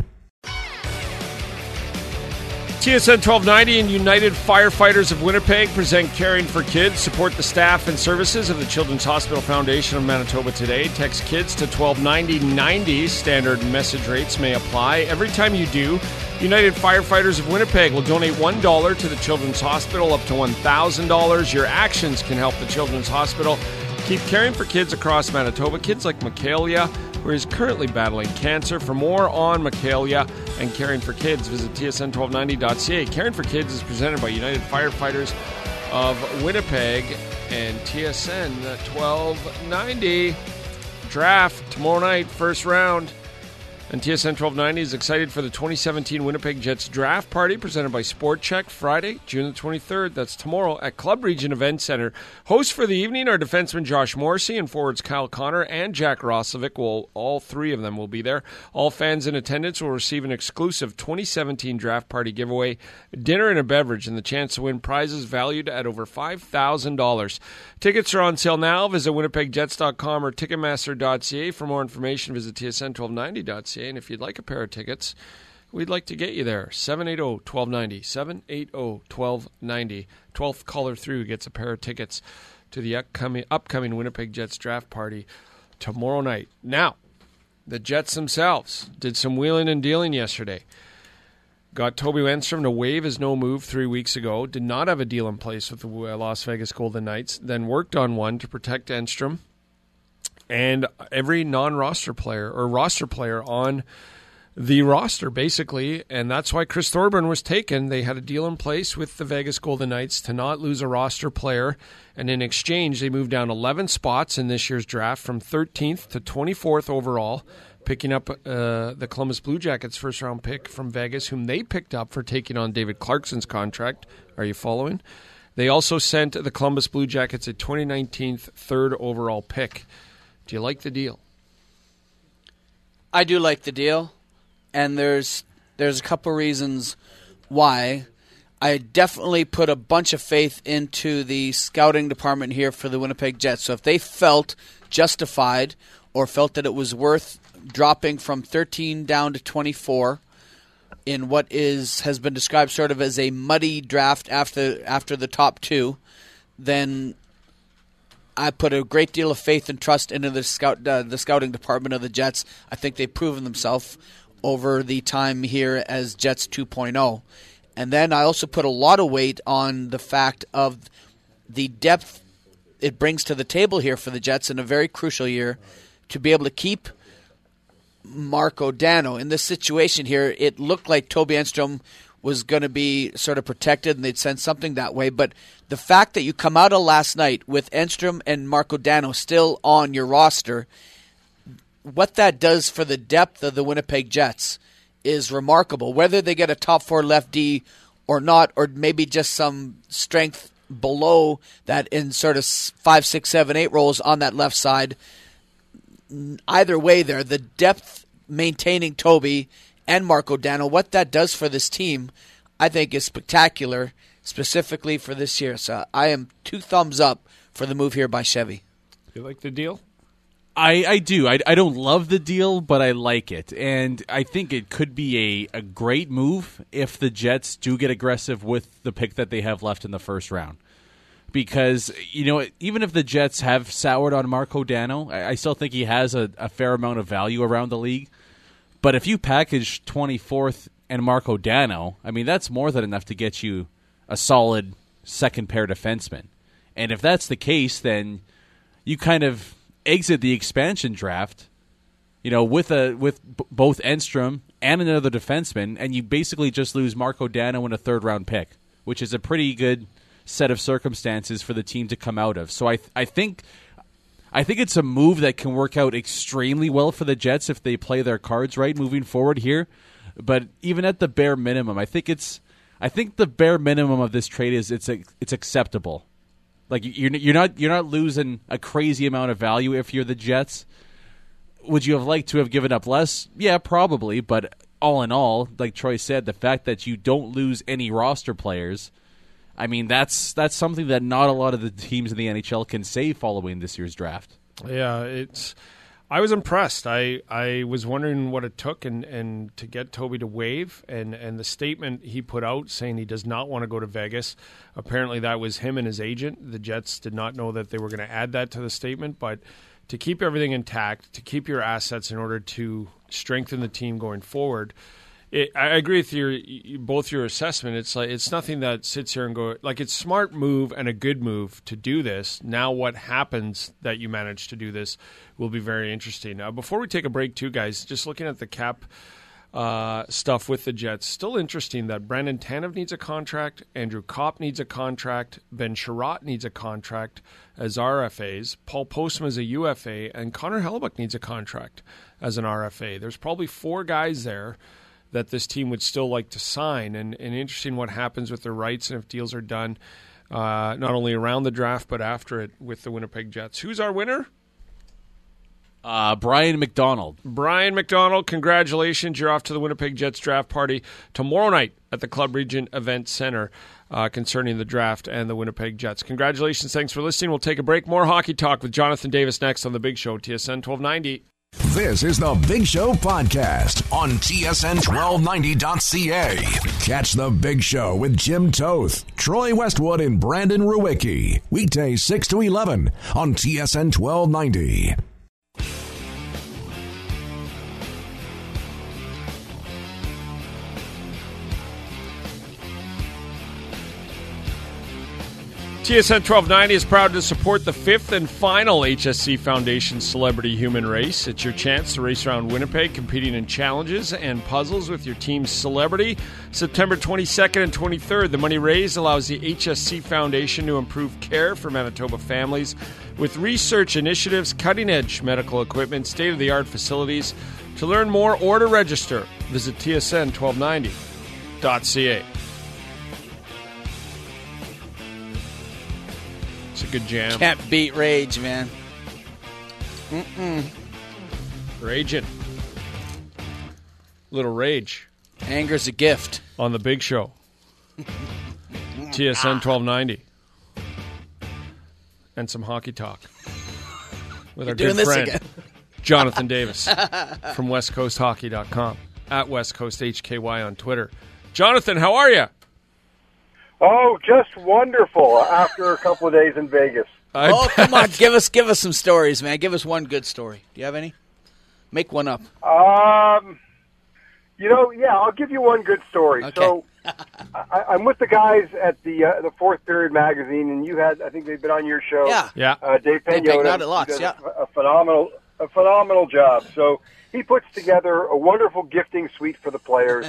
T S N twelve ninety and United Firefighters of Winnipeg present Caring for Kids. Support the staff and services of the Children's Hospital Foundation of Manitoba today. Text KIDS to twelve ninety ninety. Standard message rates may apply. Every time you do, United Firefighters of Winnipeg will donate one dollar to the Children's Hospital, up to one thousand dollars. Your actions can help the Children's Hospital keep caring for kids across Manitoba. Kids like Michaelia, who is currently battling cancer. For more on Michaelia and Caring for Kids, visit T S N twelve ninety dot C A. Caring for Kids is presented by United Firefighters of Winnipeg and T S N twelve ninety. Draft tomorrow night, first round. And T S N twelve ninety is excited for the twenty seventeen Winnipeg Jets Draft Party presented by Sport Check, Friday, June the twenty-third. That's tomorrow at Club Region Event Center. Hosts for the evening are defenseman Josh Morrissey and forwards Kyle Connor and Jack Roslovic. Will all three of them will be there. All fans in attendance will receive an exclusive twenty seventeen Draft Party giveaway, dinner and a beverage, and the chance to win prizes valued at over five thousand dollars. Tickets are on sale now. Visit winnipeg jets dot com or ticketmaster dot C A. For more information, visit T S N twelve ninety dot C A. And if you'd like a pair of tickets, we'd like to get you there. seven eight zero, one two nine zero. seven eight zero, one two nine zero. twelfth caller through gets a pair of tickets to the upcoming, upcoming Winnipeg Jets Draft Party tomorrow night. Now, the Jets themselves did some wheeling and dealing yesterday. Got Toby Wenstrom to waive his no-move three weeks ago. Did not have a deal in place with the Las Vegas Golden Knights. Then worked on one to protect Enstrom. And every non-roster player or roster player on the roster, basically, and that's why Chris Thorburn was taken. They had a deal in place with the Vegas Golden Knights to not lose a roster player, and in exchange, they moved down eleven spots in this year's draft from thirteenth to twenty-fourth overall, picking up uh, the Columbus Blue Jackets' first-round pick from Vegas, whom they picked up for taking on David Clarkson's contract. Are you following? They also sent the Columbus Blue Jackets a twenty nineteen third overall pick. Do you like the deal? I do like the deal, and there's there's a couple reasons why. I definitely put a bunch of faith into the scouting department here for the Winnipeg Jets. So if they felt justified or felt that it was worth dropping from thirteen down to twenty-four in what is has been described sort of as a muddy draft after after the top two, then I put a great deal of faith and trust into the scout uh, the scouting department of the Jets. I think they've proven themselves over the time here as Jets two point oh. And then I also put a lot of weight on the fact of the depth it brings to the table here for the Jets in a very crucial year to be able to keep Marco Dano. In this situation here, it looked like Toby Enstrom was going to be sort of protected and they'd send something that way. But the fact that you come out of last night with Enstrom and Marco Dano still on your roster, what that does for the depth of the Winnipeg Jets is remarkable. Whether they get a top four left D or not, or maybe just some strength below that in sort of five, six, seven, eight roles on that left side, either way there, the depth maintaining Toby and Marco Dano, what that does for this team, I think is spectacular, specifically for this year. So I am two thumbs up for the move here by Chevy. You like the deal? I, I do. I, I don't love the deal, but I like it. And I think it could be a, a great move if the Jets do get aggressive with the pick that they have left in the first round. Because, you know, even if the Jets have soured on Marco Dano, I, I still think he has a, a fair amount of value around the league. But if you package twenty-fourth and Marco Dano, I mean, that's more than enough to get you a solid second-pair defenseman. And if that's the case, then you kind of exit the expansion draft, you know, with a with b- both Enstrom and another defenseman, and you basically just lose Marco Dano and a third-round pick, which is a pretty good set of circumstances for the team to come out of. So I th- I think I think it's a move that can work out extremely well for the Jets if they play their cards right moving forward here. But even at the bare minimum, I think it's I think the bare minimum of this trade is it's a, it's acceptable. Like you're you're not you're not losing a crazy amount of value if you're the Jets. Would you have liked to have given up less? Yeah, probably. But all in all, like Troy said, the fact that you don't lose any roster players, I mean, that's that's something that not a lot of the teams in the N H L can say following this year's draft. Yeah, it's. I was impressed. I, I was wondering what it took and, and to get Toby to waive, and, and the statement he put out saying he does not want to go to Vegas. Apparently that was him and his agent. The Jets did not know that they were going to add that to the statement, but to keep everything intact, to keep your assets in order to strengthen the team going forward, It, I agree with your both your assessment. It's like it's nothing that sits here and go like it's a smart move and a good move to do this. Now, what happens that you manage to do this will be very interesting. Now, before we take a break, too, guys, just looking at the cap uh, stuff with the Jets, still interesting that Brandon Tanev needs a contract, Andrew Kopp needs a contract, Ben Sherratt needs a contract as R F As, Paul Postma is a U F A, and Connor Hellebuyck needs a contract as an R F A. There's probably four guys there that this team would still like to sign. And, and interesting what happens with their rights and if deals are done, uh, not only around the draft, but after it with the Winnipeg Jets. Who's our winner? Uh, Brian McDonald. Brian McDonald, congratulations. You're off to the Winnipeg Jets draft party tomorrow night at the Club Regent Event Center uh, concerning the draft and the Winnipeg Jets. Congratulations. Thanks for listening. We'll take a break. More hockey talk with Jonathan Davis next on The Big Show, T S N twelve ninety. This is the Big Show podcast on T S N twelve ninety dot C A. Catch the Big Show with Jim Toth, Troy Westwood, and Brandon Ruwicki. Weekdays six to eleven on T S N twelve ninety. T T S N twelve ninety is proud to support the fifth and final H S C Foundation Celebrity Human Race. It's your chance to race around Winnipeg, competing in challenges and puzzles with your team's celebrity. September twenty-second and twenty-third, the money raised allows the H S C Foundation to improve care for Manitoba families with research initiatives, cutting-edge medical equipment, state-of-the-art facilities. To learn more or to register, visit T S N twelve ninety dot C A. It's a good jam. Can't beat Rage, man. Mm-mm. Raging. Little rage. Anger's a gift. On the Big Show. T S N twelve ninety. And some hockey talk. With our You're doing good this friend, again. Jonathan Davis from west coast hockey dot com. At West Coast H K Y on Twitter. Jonathan, how are you? Oh, just wonderful after a couple of days in Vegas. I oh, bet. come on. Give us give us some stories, man. Give us one good story. Do you have any? Make one up. Um, you know, yeah, I'll give you one good story. Okay. So I, I'm with the guys at the uh, the Fourth Period magazine, and you had, I think they've been on your show. Yeah. Yeah. Uh, Dave Dave Pagnotta. Pagnotta Lux, He does yeah. a, a phenomenal, a phenomenal job. So he puts together a wonderful gifting suite for the players,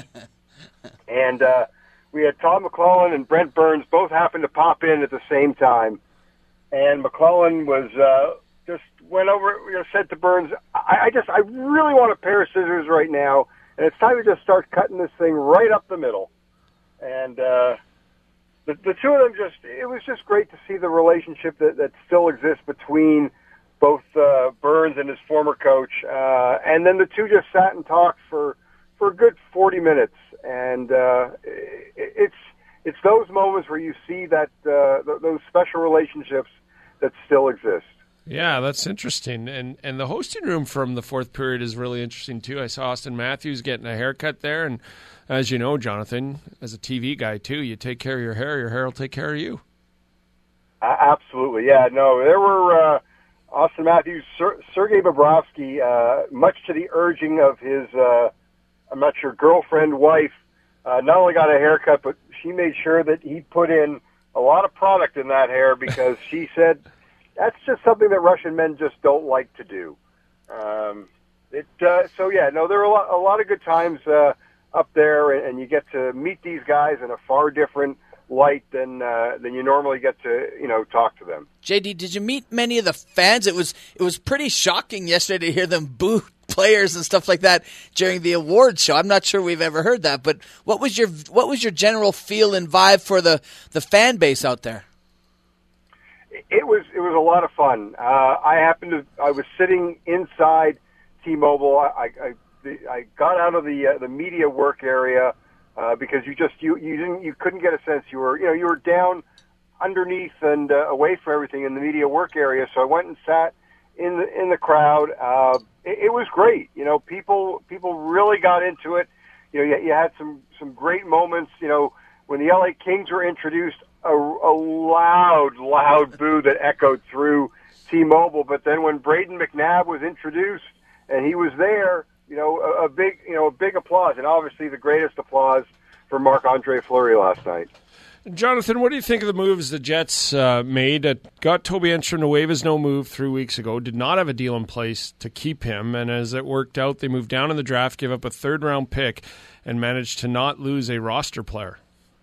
and uh, we had Todd McClellan and Brent Burns both happened to pop in at the same time, and McClellan was uh, just went over, you know, said to Burns, I, I just, I really want a pair of scissors right now, and it's time to just start cutting this thing right up the middle. And uh, the, the two of them just, it was just great to see the relationship that, that still exists between both uh, Burns and his former coach. Uh, and then the two just sat and talked for, for a good forty minutes. And uh, it, it's it's those moments where you see that uh, th- those special relationships that still exist. Yeah, that's interesting. And and the hosting room from the Fourth Period is really interesting, too. I saw Austin Matthews getting a haircut there. And as you know, Jonathan, as a T V guy, too, you take care of your hair, your hair will take care of you. Uh, absolutely. Yeah, no, there were uh, Austin Matthews, Ser- Sergei Bobrovsky, uh, much to the urging of his, uh, I'm not sure, girlfriend, wife, uh, not only got a haircut, but she made sure that he put in a lot of product in that hair because she said that's just something that Russian men just don't like to do. Um, it uh, so yeah, no, there were a lot, a lot of good times uh, up there, and, and you get to meet these guys in a far different light than uh, than you normally get to, you know, talk to them. J D, did you meet many of the fans? It was it was pretty shocking yesterday to hear them boo players and stuff like that during the awards show. I'm not sure we've ever heard that, but what was your what was your general feel and vibe for the, the fan base out there? It was it was a lot of fun. Uh, I happened to I was sitting inside T-Mobile. I I, I got out of the uh, the media work area uh, because you just you you didn't you couldn't get a sense. You were you know you were down underneath and uh, away from everything in the media work area. So I went and sat in the in the crowd. Uh, it, it was great. You know, people people really got into it. You know, you, you had some some great moments. You know, when the L A Kings were introduced, a, a loud loud boo that echoed through T-Mobile. But then when Braden McNabb was introduced and he was there, you know, a, a big you know a big applause, and obviously the greatest applause for Marc-Andre Fleury last night. Jonathan, what do you think of the moves the Jets uh, made? Uh, got Toby Enstrom to waive his no move three weeks ago, did not have a deal in place to keep him, and as it worked out, they moved down in the draft, gave up a third-round pick, and managed to not lose a roster player.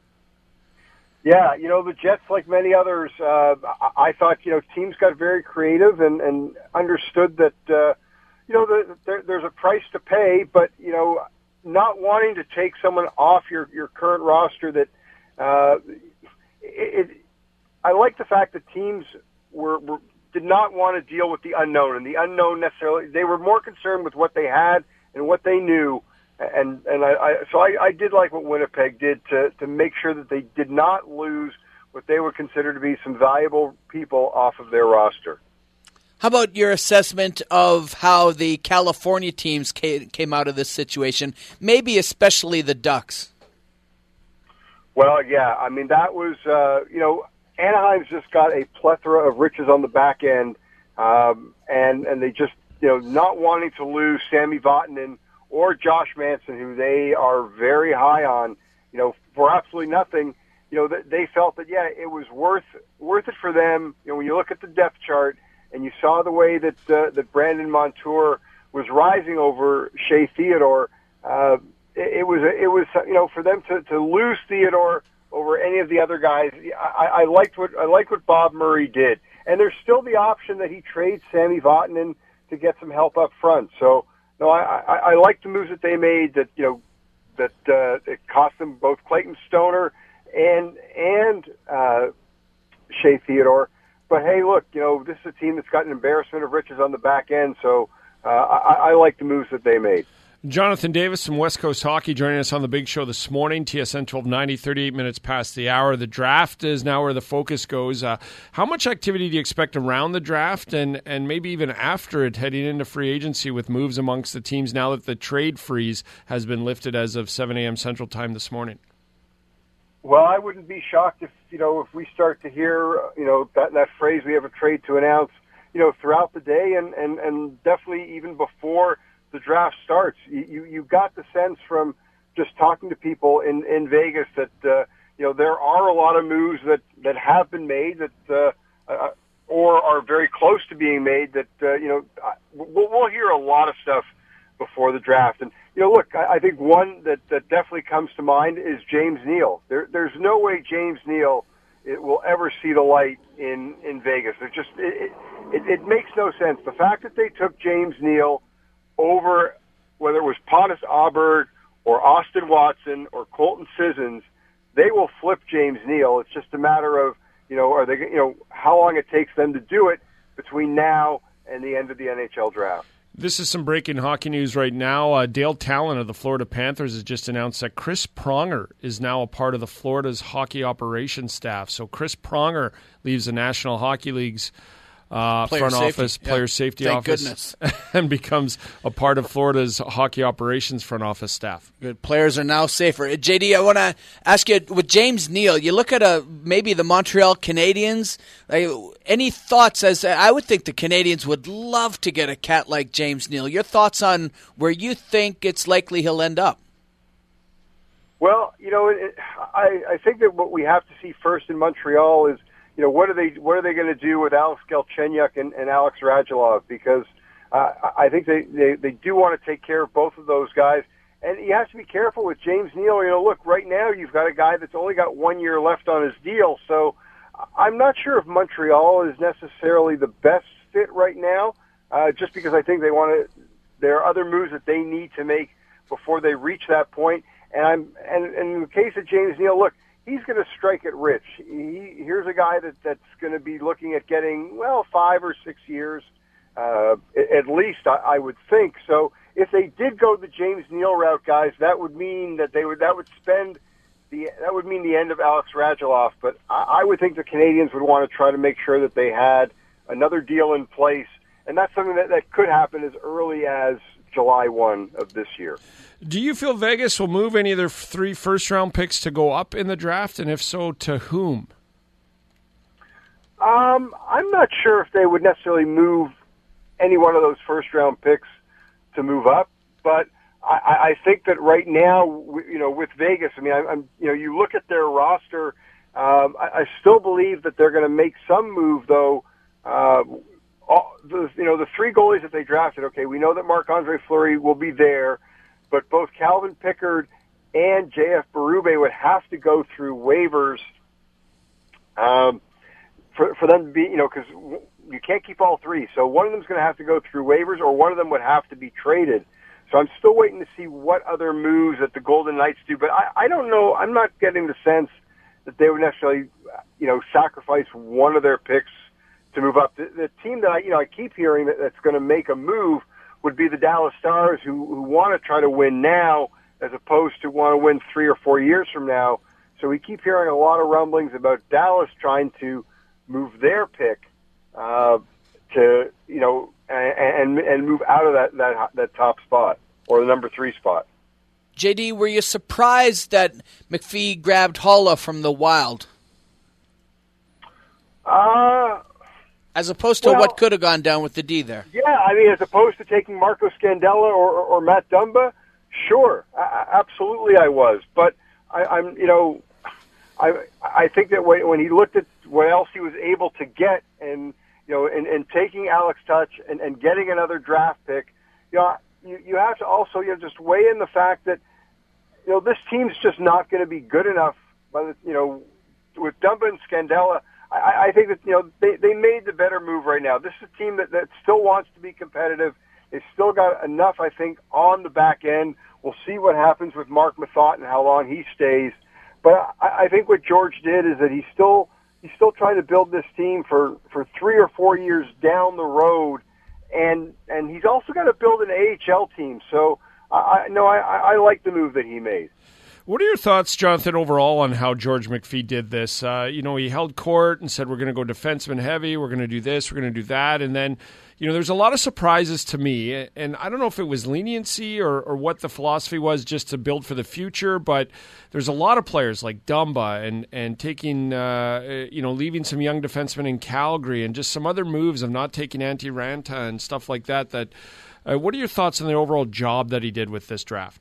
Yeah, you know, the Jets, like many others, uh, I-, I thought, you know, teams got very creative and, and understood that, uh, you know, the, there, there's a price to pay, but, you know, not wanting to take someone off your, your current roster that, Uh, it, it, I like the fact that teams were, were did not want to deal with the unknown, and the unknown necessarily. They were more concerned with what they had and what they knew, and and I, I so I, I did like what Winnipeg did to to make sure that they did not lose what they would consider to be some valuable people off of their roster. How about your assessment of how the California teams came out of this situation, maybe especially the Ducks? Well, yeah, I mean, that was, uh, you know, Anaheim's just got a plethora of riches on the back end, um, and, and they just, you know, not wanting to lose Sammy Vatanen or Josh Manson, who they are very high on, you know, for absolutely nothing. you know, that they felt that, yeah, it was worth worth it for them. You know, when you look at the depth chart and you saw the way that uh, that Brandon Montour was rising over Shea Theodore, uh, it, it was it was you know, for them to, to lose Theodore over any of the other guys. I, I liked what I liked what Bob Murray did, and there's still the option that he trades Sammy Vatanen to get some help up front. So, no, I, I, I like the moves that they made. That you know, that uh, it cost them both Clayton Stoner and and uh, Shea Theodore. But hey, look, you know, this is a team that's got an embarrassment of riches on the back end. So, uh, I, I like the moves that they made. Jonathan Davis from West Coast Hockey joining us on the Big Show this morning. T S N twelve ninety, thirty-eight minutes past the hour. The draft is now where the focus goes. Uh, how much activity do you expect around the draft and, and maybe even after it heading into free agency with moves amongst the teams now that the trade freeze has been lifted as of seven a.m. Central Time this morning? Well, I wouldn't be shocked if, you know, if we start to hear, you know, that, that phrase, we have a trade to announce, you know, throughout the day and, and, and definitely even before the draft starts. You, you, you got the sense from just talking to people in, in Vegas that, uh, you know, there are a lot of moves that, that have been made that, uh, uh, or are very close to being made that, uh, you know, we'll, we'll hear a lot of stuff before the draft. And, you know, look, I, I think one that, that definitely comes to mind is James Neal. There, there's no way James Neal it will ever see the light in, in Vegas. It just, it, it, it makes no sense. The fact that they took James Neal over whether it was Pontus Aberg or Austin Watson or Colton Sissons, they will flip James Neal. It's just a matter of, you know, are they, you know, how long it takes them to do it between now and the end of the N H L draft. This is some breaking hockey news right now. Uh, Dale Talon of the Florida Panthers has just announced that Chris Pronger is now a part of the Florida's hockey operations staff. So Chris Pronger leaves the National Hockey League's Uh, front safety. office, player Yep. safety Thank office, goodness. and becomes a part of Florida's hockey operations front office staff. Good. Players are now safer. Uh, J D, I want to ask you, with James Neal, you look at a, maybe the Montreal Canadiens. Like, any thoughts? As I would think the Canadiens would love to get a cat like James Neal. Your thoughts on where you think it's likely he'll end up? Well, you know, it, I, I think that what we have to see first in Montreal is, you know, what are they what are they going to do with Alex Galchenyuk and, and Alex Radulov? Because uh, I think they, they, they do want to take care of both of those guys. And you have to be careful with James Neal. You know, look, right now you've got a guy that's only got one year left on his deal. So I'm not sure if Montreal is necessarily the best fit right now, uh, just because I think they want to – there are other moves that they need to make before they reach that point. And I'm and, and in the case of James Neal, look, he's going to strike it rich. He, here's a guy that, that's going to be looking at getting, well, five or six years, uh, at least, I, I would think. So if they did go the James Neal route, guys, that would mean that they would that would spend the that would mean the end of Alex Radulov. But I, I would think the Canadians would want to try to make sure that they had another deal in place, and that's something that, that could happen as early as July first of this year. Do you feel Vegas will move any of their three first-round picks to go up in the draft, and if so, to whom? Um, I'm not sure if they would necessarily move any one of those first-round picks to move up, but I, I think that right now, you know, with Vegas, I mean, I, I'm, you know, you look at their roster. Um, I, I still believe that they're going to make some move, though. Uh, all, the, you know, the three goalies that they drafted. Okay, we know that Marc-Andre Fleury will be there. But both Calvin Pickard and J F Berube would have to go through waivers um, for for them to be, you know, because you can't keep all three. So one of them is going to have to go through waivers, or one of them would have to be traded. So I'm still waiting to see what other moves that the Golden Knights do. But I, I don't know. I'm not getting the sense that they would necessarily, you know, sacrifice one of their picks to move up. The, the team that I, you know, I keep hearing that, that's going to make a move would be the Dallas Stars, who, who want to try to win now as opposed to want to win three or four years from now. So we keep hearing a lot of rumblings about Dallas trying to move their pick uh, to, you know, and and move out of that, that that top spot or the number three spot. J D, were you surprised that McPhee grabbed Holla from the Wild? Uh As opposed to well, what could have gone down with the D there. Yeah, I mean, as opposed to taking Marco Scandella or, or, or Matt Dumba, sure, I, absolutely I was. But I, I'm, you know, I I think that when, when he looked at what else he was able to get, and you know, and, and taking Alex Touch and, and getting another draft pick, you know, you, you have to also you know just weigh in the fact that you know this team's just not going to be good enough. By the, you know, with Dumba and Scandella, I, I think that you know they they made the better move right now. This is a team that, that still wants to be competitive. They've still got enough, I think, on the back end. We'll see what happens with Mark Mathot and how long he stays. But I, I think what George did is that he's still he's still trying to build this team for, for three or four years down the road, and and he's also got to build an A H L team. So I no, I, I like the move that he made. What are your thoughts, Jonathan, overall on how George McPhee did this? Uh, you know, he held court and said, we're going to go defenseman heavy, we're going to do this, we're going to do that. And then, you know, there's a lot of surprises to me. And I don't know if it was leniency or, or what the philosophy was just to build for the future, but there's a lot of players like Dumba and, and taking, uh, you know, leaving some young defensemen in Calgary and just some other moves of not taking Antti Ranta and stuff like that. That uh, what are your thoughts on the overall job that he did with this draft?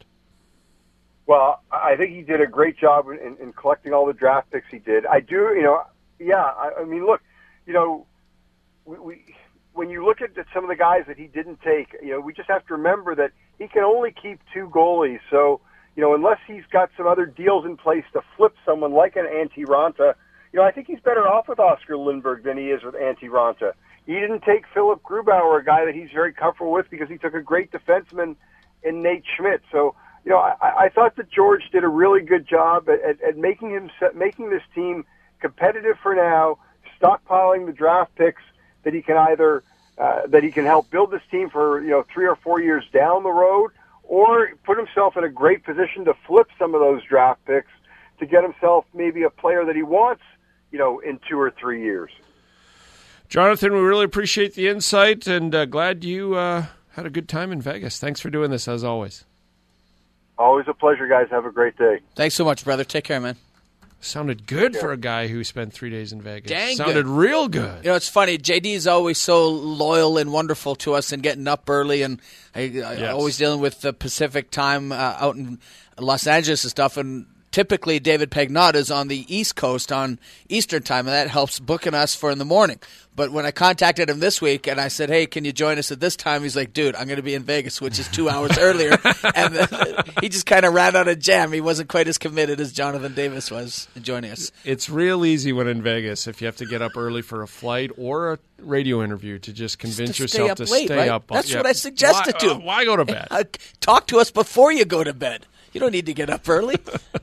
Well, I think he did a great job in, in collecting all the draft picks he did. I do, you know, yeah, I, I mean, look, you know, we, we when you look at some of the guys that he didn't take, you know, we just have to remember that he can only keep two goalies. So, you know, unless he's got some other deals in place to flip someone like an Antti Ranta, you know, I think he's better off with Oscar Lindberg than he is with Antti Ranta. He didn't take Philip Grubauer, a guy that he's very comfortable with, because he took a great defenseman in Nate Schmidt. So, you know, I, I thought that George did a really good job at, at, at making him making this team competitive for now, stockpiling the draft picks that he can either uh, that he can help build this team for you know three or four years down the road, or put himself in a great position to flip some of those draft picks to get himself maybe a player that he wants, you know, in two or three years. Jonathan, we really appreciate the insight, and uh, glad you uh, had a good time in Vegas. Thanks for doing this, as always. Always a pleasure, guys. Have a great day. Thanks so much, brother. Take care, man. Sounded good for a guy who spent three days in Vegas. Dang Sounded good. real good. You know, it's funny. J D is always so loyal and wonderful to us and getting up early, and I, I Yes. always dealing with the Pacific time uh, out in Los Angeles and stuff. And typically, David Pagnotta is on the East Coast on Eastern time, and that helps booking us for in the morning. But when I contacted him this week and I said, hey, can you join us at this time? He's like, dude, I'm going to be in Vegas, which is two hours earlier. And then he just kind of ran out of jam. He wasn't quite as committed as Jonathan Davis was in joining us. It's real easy when in Vegas if you have to get up early for a flight or a radio interview to just convince Just to stay yourself up to late, stay right? up. That's yeah. what I suggested why, to uh, him. why go to bed? Uh, talk to us before you go to bed. You don't need to get up early.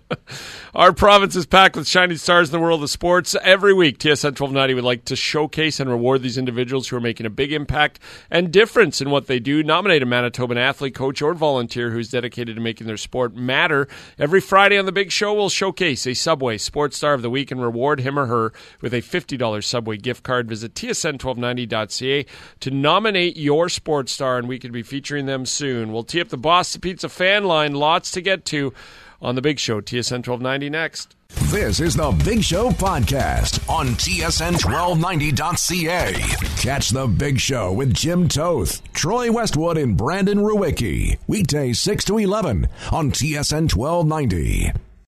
Our province is packed with shining stars in the world of sports. Every week, T S N twelve ninety would like to showcase and reward these individuals who are making a big impact and difference in what they do. Nominate a Manitoban athlete, coach, or volunteer who's dedicated to making their sport matter. Every Friday on The Big Show, we'll showcase a Subway Sports Star of the Week and reward him or her with a fifty dollars Subway gift card. Visit T S N twelve ninety dot C A to nominate your sports star, and we could be featuring them soon. We'll tee up the Boston Pizza fan line. Lots to get to on The Big Show. T S N twelve ninety next. This is The Big Show Podcast on T S N twelve ninety dot C A. Catch The Big Show with Jim Toth, Troy Westwood, and Brandon Ruwicki. Weekdays six to eleven on T S N twelve ninety.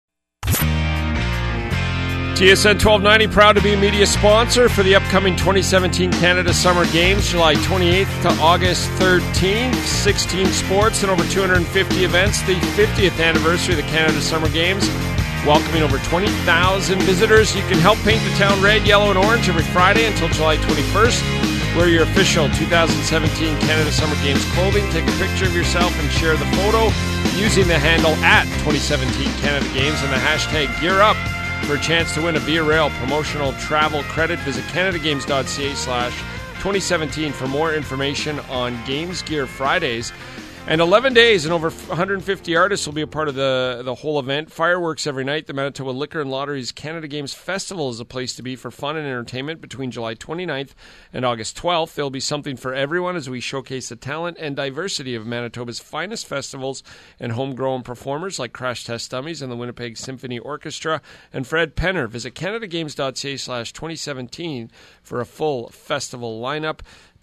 T S N twelve ninety, proud to be a media sponsor for the upcoming twenty seventeen Canada Summer Games, July twenty-eighth to August thirteenth. sixteen sports and over two hundred fifty events. The fiftieth anniversary of the Canada Summer Games, welcoming over twenty thousand visitors. You can help paint the town red, yellow, and orange every Friday until July twenty-first. Wear your official two thousand seventeen Canada Summer Games clothing. Take a picture of yourself and share the photo using the handle at twenty seventeen Canada Games and the hashtag GearUp. For a chance to win a Via Rail promotional travel credit, visit canadagames.ca slash 2017 for more information on Games Gear Fridays. And eleven days and over one hundred fifty artists will be a part of the, the whole event. Fireworks every night. The Manitoba Liquor and Lotteries Canada Games Festival is a place to be for fun and entertainment between July twenty-ninth and August twelfth. There will be something for everyone as we showcase the talent and diversity of Manitoba's finest festivals and homegrown performers like Crash Test Dummies and the Winnipeg Symphony Orchestra and Fred Penner. Visit canadagames.ca slash 2017 for a full festival lineup.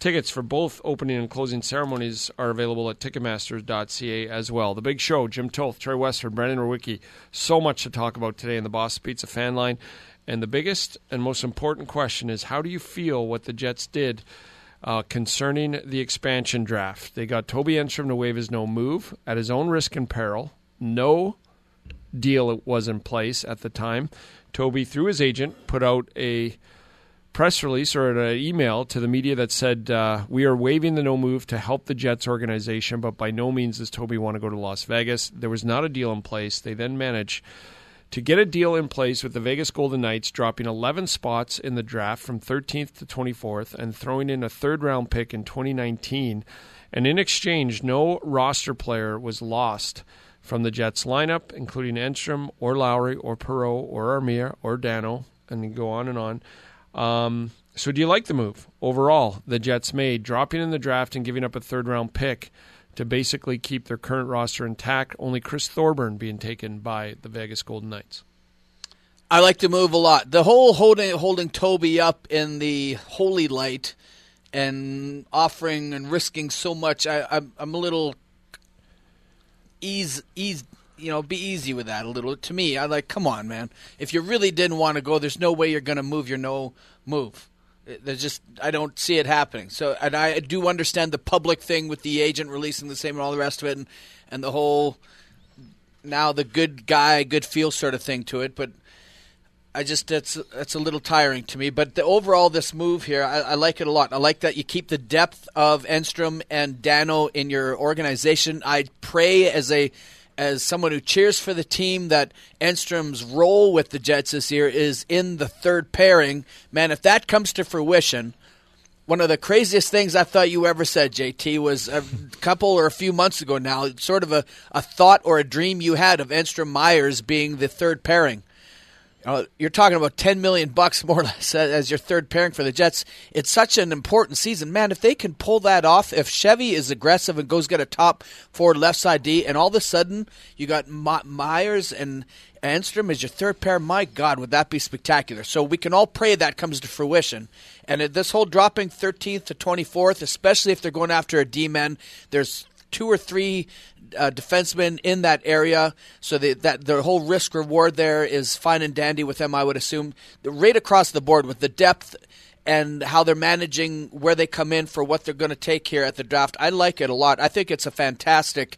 Tickets for both opening and closing ceremonies are available at ticketmasters dot c a as well. The Big Show, Jim Toth, Troy Westford, Brendan Rewicki. So much to talk about today in the Boston Pizza fan line. And the biggest and most important question is, how do you feel what the Jets did uh, concerning the expansion draft? They got Toby Enstrom to waive his no move at his own risk and peril. No deal was in place at the time. Toby, through his agent, put out a press release or an email to the media that said, uh, we are waiving the no move to help the Jets organization, but by no means does Toby want to go to Las Vegas. There was not a deal in place. They then managed to get a deal in place with the Vegas Golden Knights, dropping eleven spots in the draft from thirteenth to twenty-fourth and throwing in a third-round pick in twenty nineteen. And in exchange, no roster player was lost from the Jets lineup, including Enstrom or Lowry or Perreault or Armia or Dano, and then go on and on. Um, so do you like the move overall the Jets made, dropping in the draft and giving up a third-round pick to basically keep their current roster intact, only Chris Thorburn being taken by the Vegas Golden Knights? I like the move a lot. The whole holding holding Toby up in the holy light and offering and risking so much, I, I'm, I'm a little ease, ease, you know, be easy with that a little. To me, I like, come on, man. If you really didn't want to go, there's no way you're going to move your no move. There's just, I don't see it happening. So, and I do understand the public thing with the agent releasing the same and all the rest of it, and, and the whole now the good guy, good feel sort of thing to it. But I just, that's that's a little tiring to me. But the overall, this move here, I, I like it a lot. I like that you keep the depth of Enstrom and Dano in your organization. I pray as a as someone who cheers for the team that Enstrom's role with the Jets this year is in the third pairing. Man, if that comes to fruition, one of the craziest things I thought you ever said, J T, was a couple or a few months ago now, sort of a, a thought or a dream you had of Enstrom Myers being the third pairing. Uh, you're talking about ten million bucks more or less as your third pairing for the Jets. It's such an important season. Man, if they can pull that off, if Chevy is aggressive and goes get a top forward left side D, and all of a sudden you got My- Myers and Enstrom as your third pair, my God, would that be spectacular. So we can all pray that comes to fruition. And this whole dropping thirteenth to twenty-fourth, especially if they're going after a D-man, there's two or three uh, defensemen in that area, so they, that the whole risk reward there is fine and dandy with them, I would assume. Right across the board with the depth and how they're managing where they come in for what they're going to take here at the draft, I like it a lot. I think it's a fantastic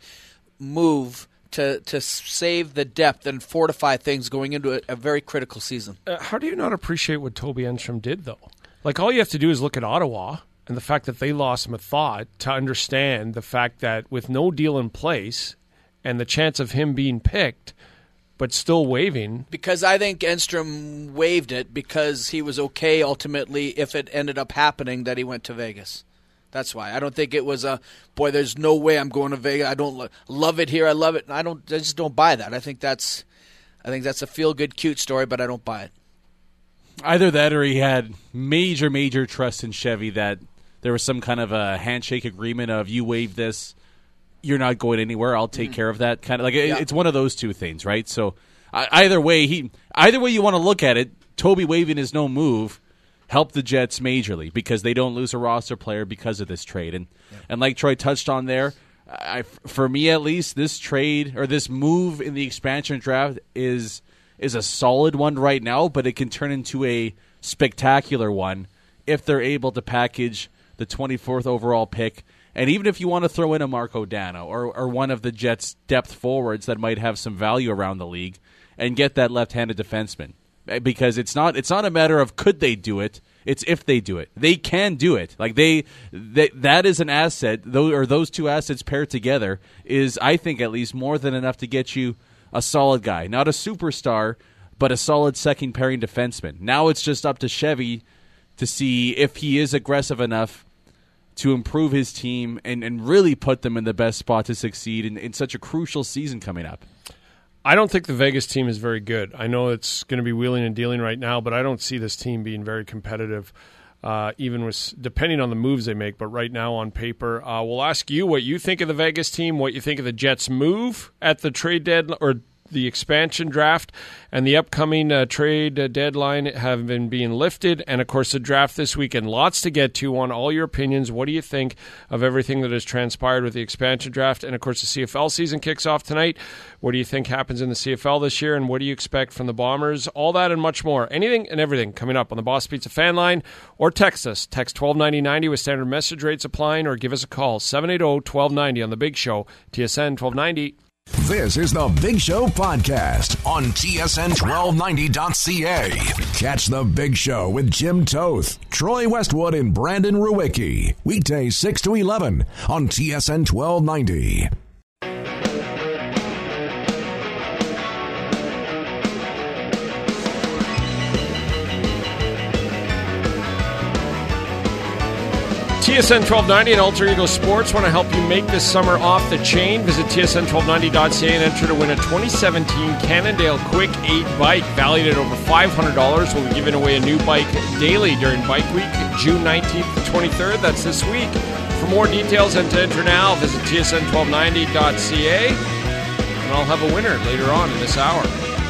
move to to save the depth and fortify things going into a, a very critical season. Uh, how do you not appreciate what Toby Enstrom did, though? Like, all you have to do is look at Ottawa and the fact that they lost him a thought to understand the fact that with no deal in place and the chance of him being picked but still waiving. Because I think Enstrom waived it because he was okay ultimately if it ended up happening that he went to Vegas. That's why. I don't think it was a, boy, there's no way I'm going to Vegas. I don't lo- love it here. I love it. I don't. I just don't buy that. I think that's I think that's a feel-good, cute story, but I don't buy it. Either that or he had major, major trust in Chevy that there was some kind of a handshake agreement of, you waive this, you're not going anywhere, I'll take mm. care of that. Kind of like yeah. It's one of those two things, right? So either way, he either way you want to look at it, Toby waiving his no move helped the Jets majorly because they don't lose a roster player because of this trade. And yeah. and like Troy touched on there, I, for me at least, this trade or this move in the expansion draft is is a solid one right now, but it can turn into a spectacular one if they're able to package the twenty-fourth overall pick. And even if you want to throw in a Marco Dano or, or one of the Jets' depth forwards that might have some value around the league and get that left-handed defenseman. Because it's not it's not a matter of could they do it, it's if they do it. They can do it. Like they, they that is an asset, those, or those two assets paired together is, I think, at least more than enough to get you a solid guy. Not a superstar, but a solid second-pairing defenseman. Now it's just up to Chevy to see if he is aggressive enough to improve his team and, and really put them in the best spot to succeed in, in such a crucial season coming up. I don't think the Vegas team is very good. I know it's going to be wheeling and dealing right now, but I don't see this team being very competitive, uh, even with depending on the moves they make. But right now on paper, uh, we'll ask you what you think of the Vegas team, what you think of the Jets' move at the trade deadline, or the expansion draft and the upcoming uh, trade uh, deadline have been being lifted, and of course the draft this weekend. Lots to get to on all your opinions. What do you think of everything that has transpired with the expansion draft? And of course the C F L season kicks off tonight. What do you think happens in the C F L this year, and what do you expect from the Bombers? All that and much more. Anything and everything coming up on the Boss Pizza fan line, or text us. Text twelve ninety ninety with standard message rates applying, or give us a call, seven eight zero, one two nine zero on The Big Show, T S N twelve ninety. This is The Big Show podcast on T S N twelve ninety dot C A. Catch The Big Show with Jim Toth, Troy Westwood, and Brandon Ruwicki. Weekdays six to eleven on T S N twelve ninety. T S N twelve ninety and Alter Ego Sports want to help you make this summer off the chain. Visit T S N twelve ninety dot C A and enter to win a twenty seventeen Cannondale Quick eight bike valued at over five hundred dollars. We'll be giving away a new bike daily during Bike Week, June nineteenth to twenty-third. That's this week. For more details and to enter now, visit T S N twelve ninety dot C A, and I'll have a winner later on in this hour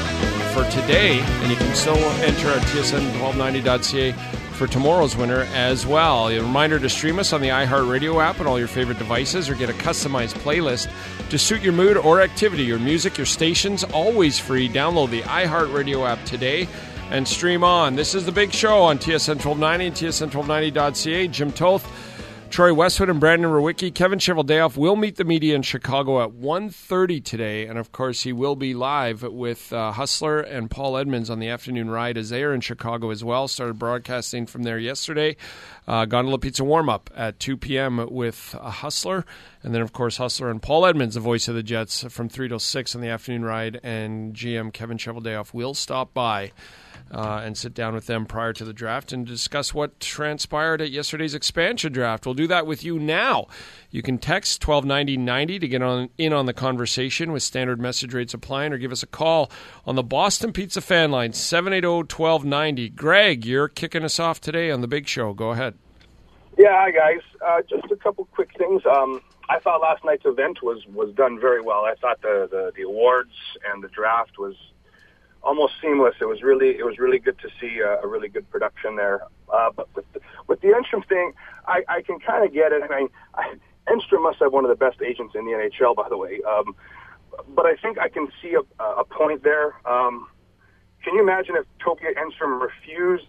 for today. And you can still enter at T S N twelve ninety dot C A for tomorrow's winner as well. A reminder to stream us on the iHeartRadio app on all your favorite devices, or get a customized playlist to suit your mood or activity. Your music, your stations, always free. Download the iHeartRadio app today and stream on. This is The Big Show on T S N twelve ninety and T S N twelve ninety dot C A. Jim Toth, Troy Westwood, and Brandon Ruwicki. Kevin Cheveldayoff will meet the media in Chicago at one thirty today, and of course he will be live with uh, Hustler and Paul Edmonds on the afternoon ride, as they are in Chicago as well. Started broadcasting from there yesterday. Uh, Gondola Pizza warm-up at two p.m. with uh, Hustler, and then of course Hustler and Paul Edmonds, the voice of the Jets, from three till six on the afternoon ride, and G M Kevin Cheveldayoff will stop by Uh, and sit down with them prior to the draft and discuss what transpired at yesterday's expansion draft. We'll do that with you now. You can text twelve ninety ninety to get on in on the conversation with standard message rates applying, or give us a call on the Boston Pizza fan line, seven eight zero, one two nine zero. Greg, you're kicking us off today on The Big Show. Go ahead. Yeah, hi, guys. Uh, just a couple quick things. Um, I thought last night's event was, was done very well. I thought the, the, the awards and the draft was almost seamless. It was really, it was really good to see a, a really good production there. Uh, but with the, with the Enstrom thing, I, I can kind of get it. I mean, I, Enstrom must have one of the best agents in the N H L, by the way. Um, but I think I can see a, a point there. Um, can you imagine if Tokia Enstrom refused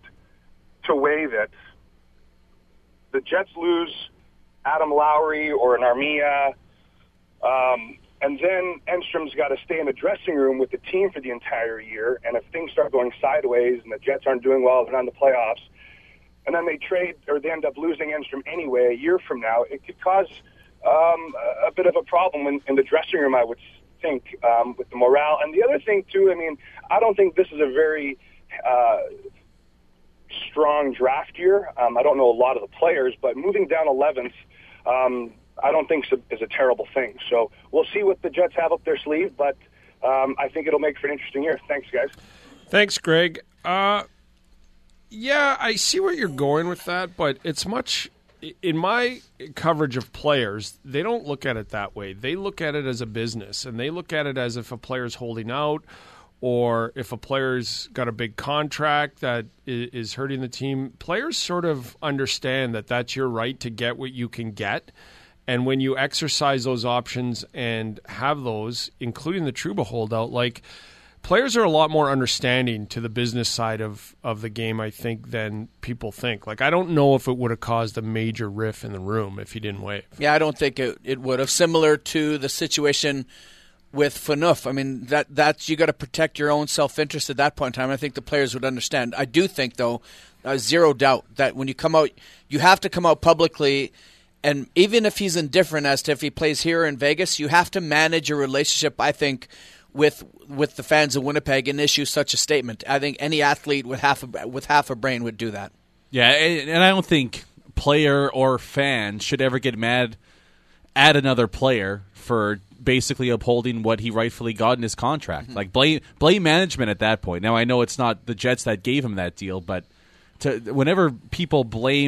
to waive it? The Jets lose Adam Lowry or an Armia, um, and then Enstrom's got to stay in the dressing room with the team for the entire year. And if things start going sideways and the Jets aren't doing well, they're not in the playoffs, and then they trade or they end up losing Enstrom anyway a year from now, it could cause um, a bit of a problem in, in the dressing room, I would think, um, with the morale. And the other thing, too, I mean, I don't think this is a very uh, strong draft year. Um, I don't know a lot of the players, but moving down eleventh, um, I don't think is a terrible thing. So we'll see what the Jets have up their sleeve, but um, I think it'll make for an interesting year. Thanks, guys. Thanks, Greg. Uh, yeah, I see where you're going with that, but it's much in my coverage of players, they don't look at it that way. They look at it as a business, and they look at it as if a player's holding out, or if a player's got a big contract that is hurting the team. Players sort of understand that that's your right to get what you can get. And when you exercise those options and have those, including the Trouba holdout, like, players are a lot more understanding to the business side of, of the game, I think, than people think. Like, I don't know if it would have caused a major riff in the room if he didn't waive. Yeah, I don't think it, it would have. Similar to the situation with Phaneuf. I mean, that that's you got to protect your own self-interest at that point in time. I think the players would understand. I do think, though, uh, zero doubt, that when you come out, you have to come out publicly. And even if he's indifferent as to if he plays here in Vegas, you have to manage your relationship, I think, with with the fans of Winnipeg and issue such a statement. I think any athlete with half a, with half a brain would do that. Yeah, and I don't think player or fan should ever get mad at another player for basically upholding what he rightfully got in his contract. Mm-hmm. Like, blame blame management at that point. Now, I know it's not the Jets that gave him that deal, but to, whenever people blame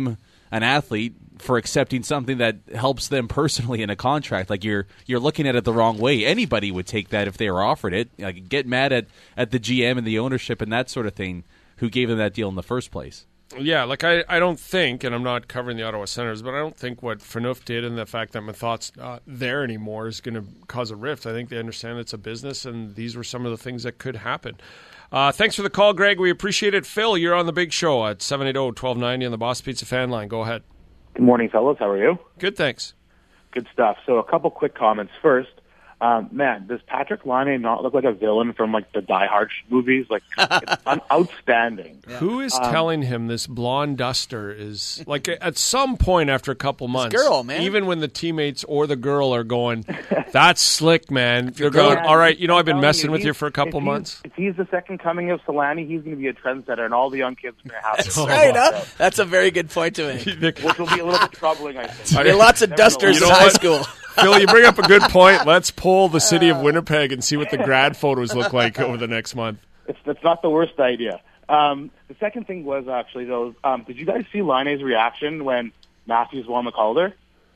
an athlete for accepting something that helps them personally in a contract. Like you're you're looking at it the wrong way. Anybody would take that if they were offered it. Like get mad at, at the G M and the ownership and that sort of thing who gave them that deal in the first place. Yeah, like I, I don't think, and I'm not covering the Ottawa Senators, but I don't think what Phaneuf did and the fact that Mathat's not there anymore is going to cause a rift. I think they understand it's a business, and these were some of the things that could happen. Uh, thanks for the call, Greg. We appreciate it. Phil, you're on the Big Show at seven eight zero, one two nine zero on the Boss Pizza fan line. Go ahead. Good morning, fellas. How are you? Good, thanks. Good stuff. So a couple quick comments. First, um, man, does Patrick Laine not look like a villain from like the Die Hard movies? Like, it's un- outstanding. Yeah. Who is um, telling him this blonde duster is like at some point after a couple months? Girl, man. Even when the teammates or the girl are going, "That's slick, man." They're girl, going, man, "All right, you know, I've been telling messing you, with you he's- for a couple if months." If he's the second coming of Solani, he's going to be a trendsetter, and all the young kids are going to have That's to. right, huh? That's a very good point to make. Which will be a little bit troubling, I think. There are lots of dusters You know in high what? school. Phil, you bring up a good point. Let's poll the city of Winnipeg and see what the grad photos look like over the next month. It's, that's not the worst idea. Um, the second thing was actually, though, um, did you guys see Laine's reaction when Matthews won the Calder?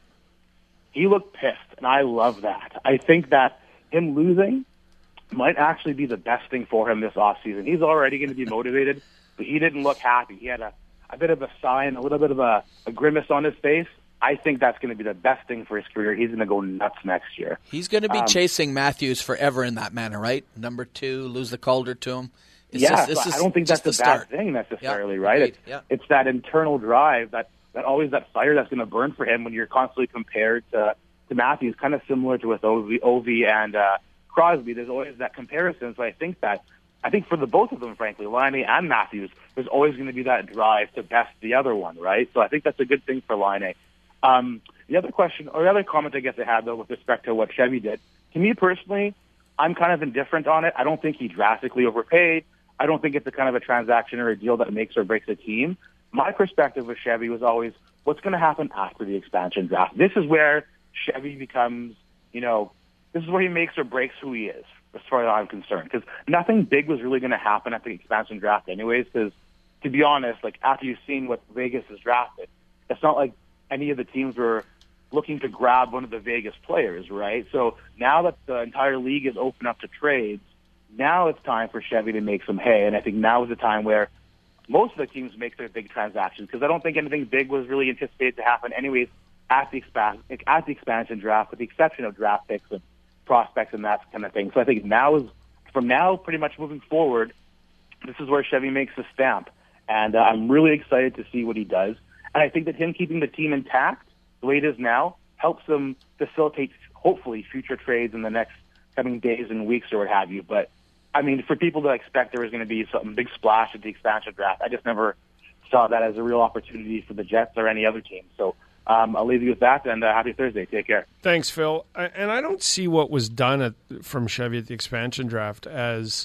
He looked pissed, and I love that. I think that him losing might actually be the best thing for him this offseason. He's already going to be motivated, but he didn't look happy. He had a, a bit of a sigh and a little bit of a, a grimace on his face. I think that's going to be the best thing for his career. He's going to go nuts next year. He's going to be Um, chasing Matthews forever in that manner, right? Number two, lose the Calder to him. It's yeah, just, it's so just, I don't think just that's a the bad start. thing necessarily, Yeah, right? agreed, It's, yeah. it's that internal drive, that, that always that fire that's going to burn for him when you're constantly compared to, to Matthews, kind of similar to with Ovi, Ovi and uh, Crosby. There's always that comparison. So I think that, I think for the both of them, frankly, Laine and Matthews, there's always going to be that drive to best the other one, right? So I think that's a good thing for Laine. Um, the other question, or the other comment I guess I had, though, with respect to what Chevy did, to me personally, I'm kind of indifferent on it. I don't think he drastically overpaid. I don't think it's a kind of a transaction or a deal that makes or breaks a team. My perspective with Chevy was always, what's going to happen after the expansion draft? This is where Chevy becomes, you know, this is where he makes or breaks who he is, as far as I'm concerned. Because nothing big was really going to happen at the expansion draft anyways, because, to be honest, like, after you've seen what Vegas has drafted, it's not like any of the teams were looking to grab one of the Vegas players, right? So now that the entire league is open up to trades, now it's time for Chevy to make some hay, and I think now is the time where most of the teams make their big transactions, because I don't think anything big was really anticipated to happen anyways at the, expa- at the expansion draft, with the exception of draft picks and prospects and that kind of thing. So I think now is, from now pretty much moving forward, this is where Chevy makes a stamp, and uh, I'm really excited to see what he does. And I think that him keeping the team intact the way it is now helps them facilitate, hopefully, future trades in the next coming days and weeks or what have you. But, I mean, for people to expect there was going to be some big splash at the expansion draft, I just never saw that as a real opportunity for the Jets or any other team. So um, I'll leave you with that, and uh, happy Thursday. Take care. Thanks, Phil. I, and I don't see what was done at, from Chevy at the expansion draft as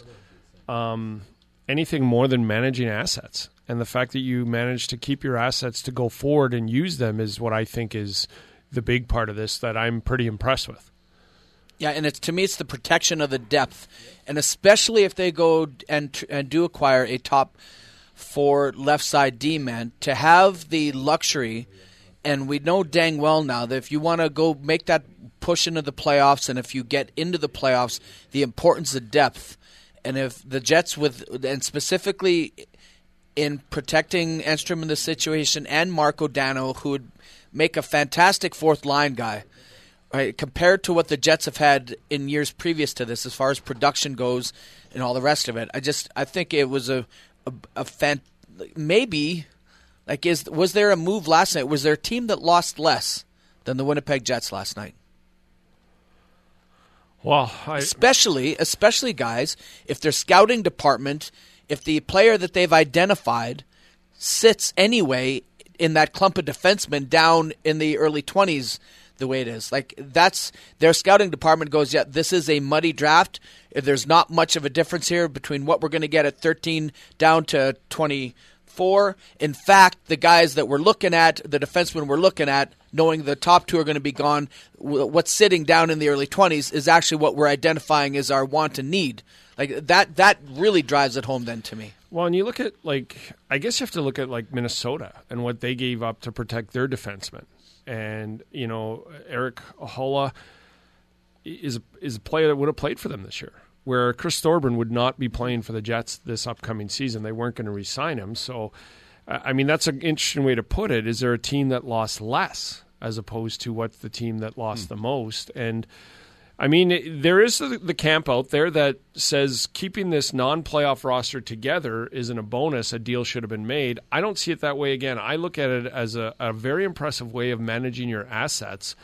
um, anything more than managing assets. And the fact that you managed to keep your assets to go forward and use them is what I think is the big part of this that I'm pretty impressed with. Yeah, and it's to me, it's the protection of the depth, and especially if they go and and do acquire a top four left side D man, to have the luxury, and we know dang well now that if you want to go make that push into the playoffs, and if you get into the playoffs, the importance of depth, and if the Jets with and specifically in protecting Enstrom in this situation, and Marco Dano, who would make a fantastic fourth line guy, right, compared to what the Jets have had in years previous to this, as far as production goes and all the rest of it. I just I think it was a a, a fan, maybe like is was there a move last night? Was there a team that lost less than the Winnipeg Jets last night? Well, I, especially especially guys, if their scouting department, if the player that they've identified sits anyway in that clump of defensemen down in the early twenties, the way it is, like that's their scouting department goes, yeah, this is a muddy draft. There's not much of a difference here between what we're going to get at thirteen down to twenty-four. In fact, the guys that we're looking at, the defensemen we're looking at, knowing the top two are going to be gone. What's sitting down in the early twenties is actually what we're identifying as our want and need. Like that, that really drives it home then to me. Well, and you look at, like, I guess you have to look at, like, Minnesota and what they gave up to protect their defensemen. And, you know, Erik Haula is a, is a player that would have played for them this year, where Chris Thorburn would not be playing for the Jets this upcoming season. They weren't going to re-sign him. So, I mean, that's an interesting way to put it. Is there a team that lost less as opposed to what's the team that lost hmm. the most? And I mean, there is the, the camp out there that says keeping this non-playoff roster together isn't a bonus. A deal should have been made. I don't see it that way again. I look at it as a, a very impressive way of managing your assets,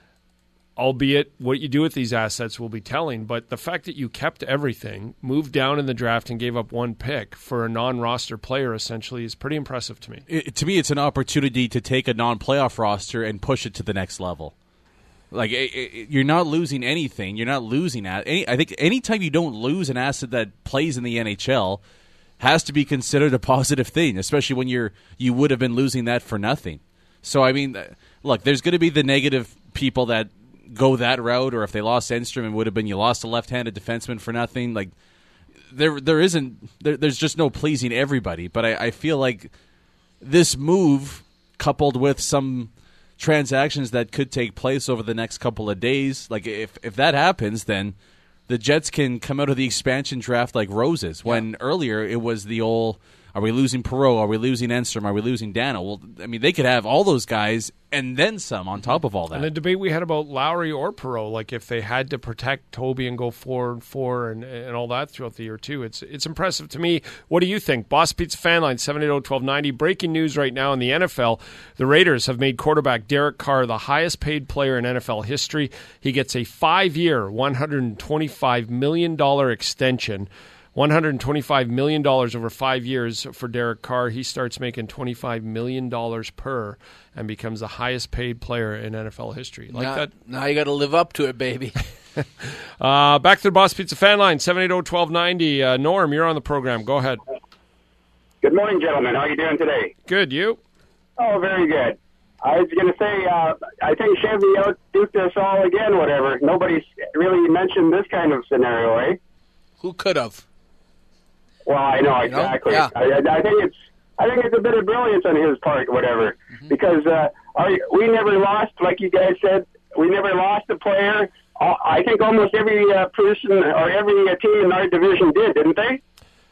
albeit what you do with these assets will be telling. But the fact that you kept everything, moved down in the draft, and gave up one pick for a non-roster player essentially is pretty impressive to me. It, to me, it's an opportunity to take a non-playoff roster and push it to the next level. Like, it, it, you're not losing anything. You're not losing at any. I think anytime you don't lose an asset that plays in the N H L has to be considered a positive thing, especially when you're you would have been losing that for nothing. So, I mean, look, there's going to be the negative people that go that route, or if they lost Enstrom, it would have been you lost a left-handed defenseman for nothing. Like, there, there isn't. There, there's just no pleasing everybody. But I, I feel like this move, coupled with some transactions that could take place over the next couple of days, like if if that happens, then the Jets can come out of the expansion draft like roses. When yeah. earlier it was the old, are we losing Perreault? Are we losing Enstrom? Are we losing Dano? Well, I mean, they could have all those guys and then some on top of all that. And the debate we had about Lowry or Perreault, like if they had to protect Toby and go four and four and, and all that throughout the year too, it's it's impressive to me. What do you think? Boss Pizza Fan Line, seven eight zero, one two nine zero. Breaking news right now in the N F L. The Raiders have made quarterback Derek Carr the highest paid player in N F L history. He gets a five-year, one hundred twenty-five million dollars extension. one hundred twenty-five million dollars over five years for Derek Carr. He starts making twenty-five million dollars per and becomes the highest paid player in N F L history. Like now, that. Now you got to live up to it, baby. uh, back to the Boss Pizza Fan Line, seven eight zero, one two nine zero. Uh, Norm, you're on the program. Go ahead. Good morning, gentlemen. How are you doing today? Good. You? Oh, very good. I was going to say, uh, I think Chevy out-duked us all again, whatever. Nobody's really mentioned this kind of scenario, eh? Who could have? Well, I know exactly. You know? Yeah. I, I think it's I think it's a bit of brilliance on his part, whatever, mm-hmm. because uh, our, we never lost, like you guys said, we never lost a player. Uh, I think almost every uh, person or every uh, team in our division did, didn't they?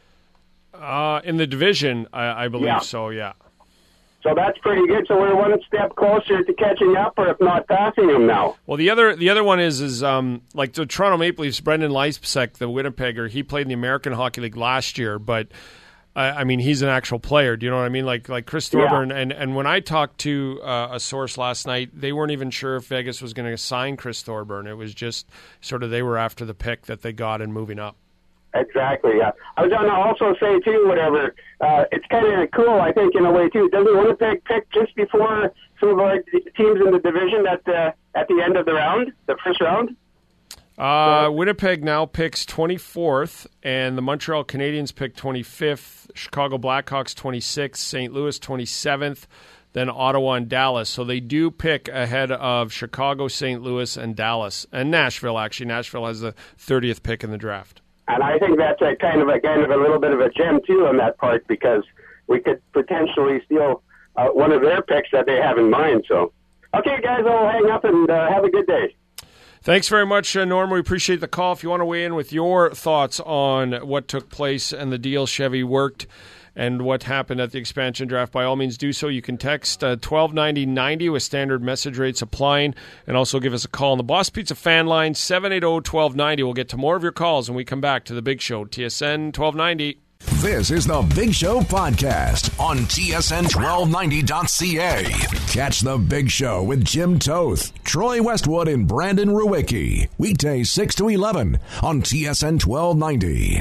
Uh, in the division, I, I believe yeah. so. Yeah. So that's pretty good. So we're one step closer to catching up, or if not passing him now. Well, the other the other one is is um, like the Toronto Maple Leafs. Brendan Leipsic, the Winnipegger, he played in the American Hockey League last year, but uh, I mean he's an actual player. Do you know what I mean? Like like Chris Thorburn. Yeah. And and when I talked to uh, a source last night, they weren't even sure if Vegas was going to sign Chris Thorburn. It was just sort of they were after the pick that they got and moving up. Exactly, yeah. I was going to also say, too, whatever, uh, it's kind of cool, I think, in a way, too. Doesn't Winnipeg pick just before some of our teams in the division at the, at the end of the round, the first round? Uh, so, Winnipeg now picks twenty-fourth, and the Montreal Canadiens pick twenty-fifth, Chicago Blackhawks twenty-sixth, Saint Louis twenty-seventh, then Ottawa and Dallas. So they do pick ahead of Chicago, Saint Louis, and Dallas, and Nashville, actually. Nashville has the thirtieth pick in the draft. And I think that's a kind of a kind of a little bit of a gem too on that part, because we could potentially steal uh, one of their picks that they have in mind. So, okay, guys, I'll hang up and uh, have a good day. Thanks very much, uh, Norm. We appreciate the call. If you want to weigh in with your thoughts on what took place and the deal Chevy worked and what happened at the expansion draft, by all means do so. You can text uh, twelve ninety ninety with standard message rates applying, and also give us a call on the Boss Pizza Fan Line, seven eight zero, one two nine zero. We'll get to more of your calls when we come back to The Big Show, T S N twelve ninety. This is The Big Show podcast on T S N twelve ninety dot C A. Catch The Big Show with Jim Toth, Troy Westwood, and Brandon Ruwicki. Weekdays six to eleven on T S N twelve ninety.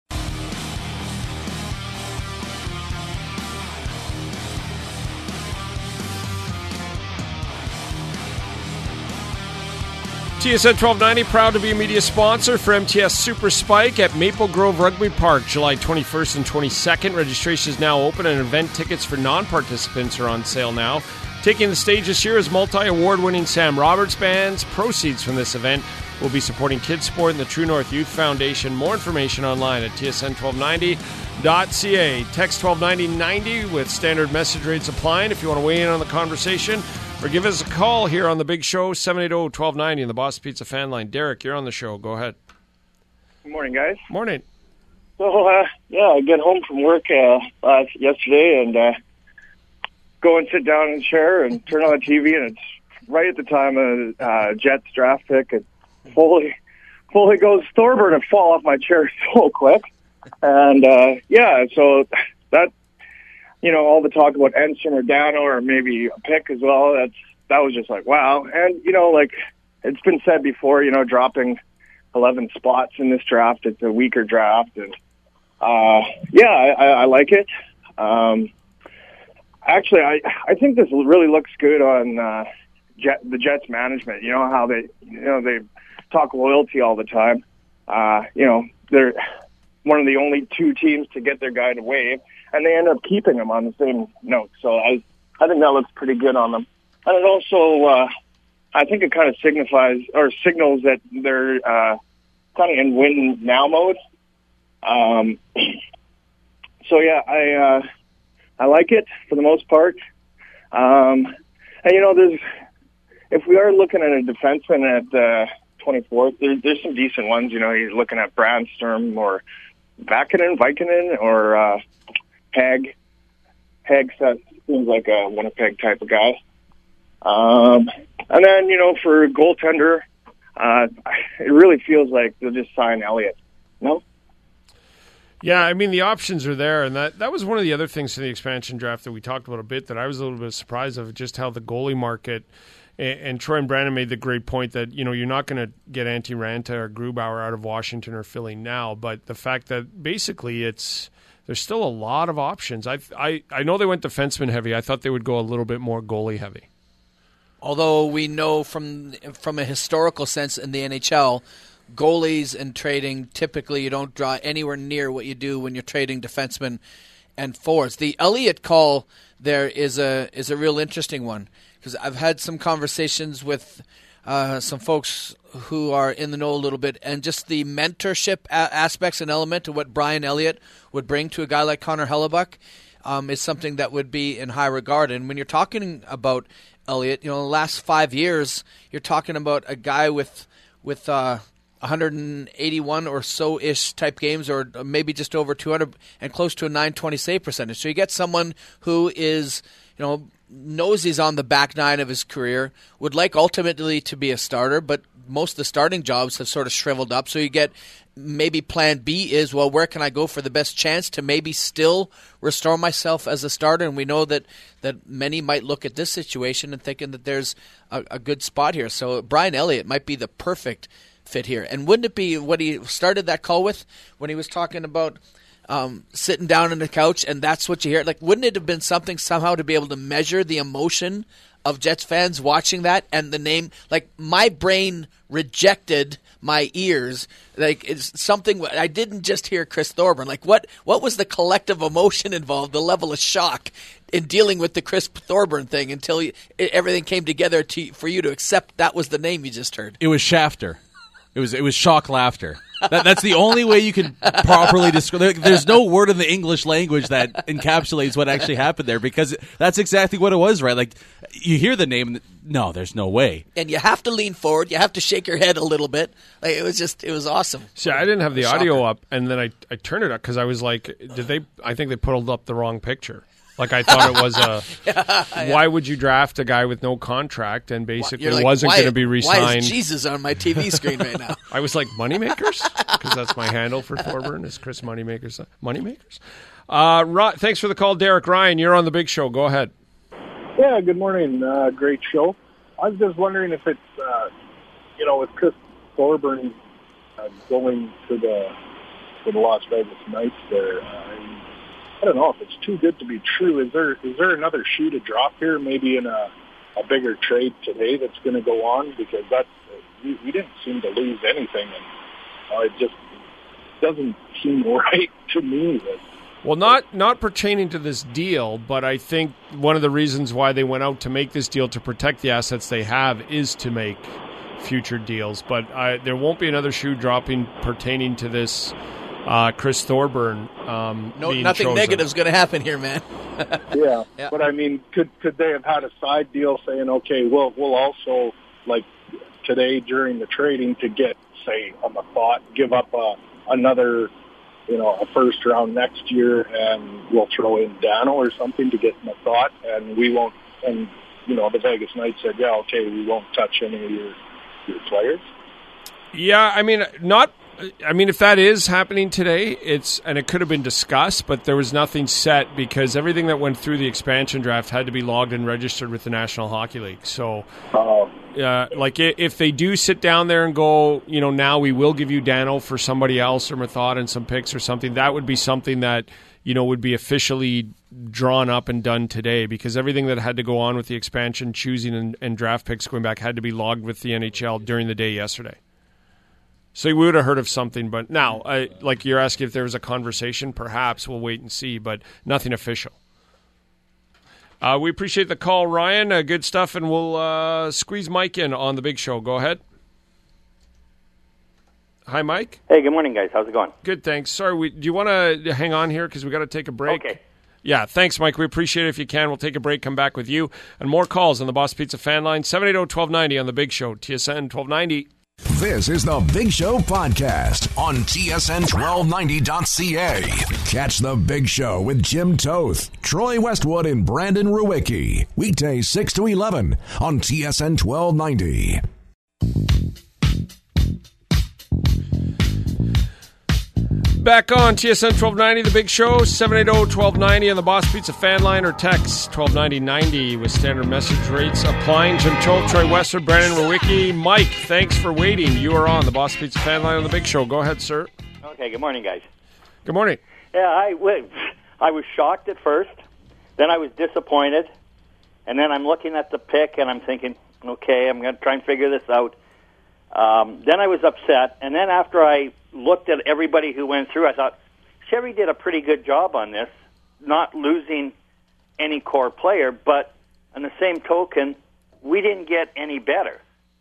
T S N twelve ninety, proud to be a media sponsor for M T S Super Spike at Maple Grove Rugby Park, July twenty-first and twenty-second. Registration is now open, and event tickets for non-participants are on sale now. Taking the stage this year is multi-award-winning Sam Roberts Bands. Proceeds from this event will be supporting Kids Sport and the True North Youth Foundation. More information online at T S N twelve ninety dot C A. Text twelve ninety ninety with standard message rates applying if you want to weigh in on the conversation. Or give us a call here on The Big Show, seven eight zero, one two nine zero in the Boss Pizza fan line. Derek, you're on the show. Go ahead. Good morning, guys. Morning. So, uh, yeah, I get home from work uh, uh, yesterday and uh, go and sit down in the chair and turn on the T V, and it's right at the time of uh, Jets draft pick, and Foley, Foley goes Thorburn, and fall off my chair so quick. And, uh, yeah, so that, you know, all the talk about Enstrom or Dano or maybe a pick as well, that's that was just like, wow. And, you know, like it's been said before, you know, dropping eleven spots in this draft, it's a weaker draft. And, uh, yeah, I, I like it. Um, actually, I, I think this really looks good on uh, Jet, the Jets management. You know, how they, you know, they talk loyalty all the time. Uh, you know, they're one of the only two teams to get their guy to waive, and they end up keeping him on the same note. So I, I think that looks pretty good on them. And it also, uh, I think it kind of signifies or signals that they're uh, kind of in win now mode. Um, so yeah, I uh, I like it for the most part. Um, and you know, there's if we are looking at a defenseman at uh, twenty-fourth, there, there's some decent ones. You know, you're looking at Brandstrom or Vakinen, Vikinen, or uh, Hag. Hag seems like a Winnipeg type of guy. Um, and then, you know, for goaltender, uh, it really feels like they'll just sign Elliott. No? Yeah, I mean, the options are there, and that, that was one of the other things in the expansion draft that we talked about a bit that I was a little bit surprised of, just how the goalie market, and, and Troy and Brandon made the great point that, you know, you're not going to get Antti Ranta or Grubauer out of Washington or Philly now, but the fact that basically it's there's still a lot of options. I, I, I know they went defenseman heavy. I thought they would go a little bit more goalie heavy. Although we know from from a historical sense in the N H L, goalies and trading, typically you don't draw anywhere near what you do when you're trading defensemen and forwards. The Elliott call there is a is a real interesting one, because I've had some conversations with uh, some folks who are in the know a little bit, and just the mentorship a- aspects and element of what Brian Elliott would bring to a guy like Connor Hellebuck um, is something that would be in high regard. And when you're talking about Elliott, you know, in the last five years, you're talking about a guy with with uh, one hundred eighty-one or so-ish type games, or maybe just over two hundred, and close to a nine twenty save percentage. So you get someone who is, you know, knows he's on the back nine of his career, would like ultimately to be a starter, but most of the starting jobs have sort of shriveled up. So you get maybe plan B is, well, where can I go for the best chance to maybe still restore myself as a starter? And we know that, that many might look at this situation and thinking that there's a, a good spot here. So Brian Elliott might be the perfect fit here. And wouldn't it be what he started that call with when he was talking about um, sitting down on the couch, and that's what you hear? Like, wouldn't it have been something somehow to be able to measure the emotion of Jets fans watching that, and the name? Like, my brain rejected my ears. Like, it's something I didn't just hear Chris Thorburn. Like, what what was the collective emotion involved, the level of shock in dealing with the Chris Thorburn thing until you, everything came together to, for you to accept that was the name you just heard? It was Shafter. It was it was shock laughter. That, that's the only way you can properly describe. There's no word in the English language that encapsulates what actually happened there, because that's exactly what it was, right? Like, you hear the name, no, there's no way. And you have to lean forward. You have to shake your head a little bit. Like, it was just, it was awesome. See, I didn't have the audio up, and then I I turned it up because I was like, did they? I think they pulled up the wrong picture. Like, I thought it was a, yeah, yeah. Why would you draft a guy with no contract and basically like, wasn't going to be re-signed? Why is Jesus on my T V screen right now? I was like, Moneymakers? Because that's my handle for Thorburn, is Chris Moneymakers. Moneymakers? Uh, Ro- thanks for the call, Derek. Ryan, you're on the Big Show. Go ahead. Yeah, good morning. Uh, great show. I was just wondering if it's, uh, you know, with Chris Thorburn uh, going to the, to the Las Vegas Knights there, uh, I don't know if it's too good to be true. Is there is there another shoe to drop here, maybe in a, a bigger trade today that's going to go on? Because that we, we didn't seem to lose anything, and uh, it just doesn't seem right to me that Well, not not pertaining to this deal, but I think one of the reasons why they went out to make this deal to protect the assets they have is to make future deals. But I, there won't be another shoe dropping pertaining to this uh, Chris Thorburn. Um, No, being nothing chosen. negative is going to happen here, man. yeah. Yeah. But I mean, could could they have had a side deal saying, okay, we'll we'll also like today during the trading to get, say, on the thought, give up a, another, you know, a first round next year, and we'll throw in Dano or something to get in the thought, and we won't. And you know, the Vegas Knights said, yeah, okay, we won't touch any of your your players. Yeah, I mean, not. I mean, if that is happening today, it's and it could have been discussed, but there was nothing set because everything that went through the expansion draft had to be logged and registered with the National Hockey League. So, uh, like, if they do sit down there and go, you know, now we will give you Dano for somebody else or Mathod and some picks or something, that would be something that, you know, would be officially drawn up and done today because everything that had to go on with the expansion, choosing and, and draft picks going back had to be logged with the N H L during the day yesterday. So we would have heard of something, but now, I, like you're asking if there was a conversation, perhaps we'll wait and see, but nothing official. Uh, we appreciate the call, Ryan. Uh, good stuff, and we'll uh, squeeze Mike in on the big show. Go ahead. Hi, Mike. Hey, good morning, guys. How's it going? Good, thanks. Sorry, we, do you want to hang on here because we got to take a break? Okay. Yeah, thanks, Mike. We appreciate it. If you can, we'll take a break, come back with you. And more calls on the Boss Pizza fan line, seven eight zero, one two nine zero on the big show, T S N twelve ninety. This is the Big Show podcast on T S N twelve ninety dot C A. Catch the Big Show with Jim Toth, Troy Westwood, and Brandon Ruwicki. Weekdays six to eleven on T S N twelve ninety. Back on T S N twelve ninety, the Big Show, seven eight zero, one two nine zero on the Boss Pizza fan line or text twelve ninety ninety with standard message rates applying. Jim Toth, Troy Westwood, Brandon Ruwicki. Mike, thanks for waiting. You are on the Boss Pizza fan line on the Big Show. Go ahead, sir. Okay, good morning, guys. Good morning. Yeah, I, I was shocked at first, then I was disappointed, and then I'm looking at the pick and I'm thinking, okay, I'm going to try and figure this out. Um, then I was upset, and then after I looked at everybody who went through, I thought, Chevy did a pretty good job on this, not losing any core player, but on the same token, we didn't get any better.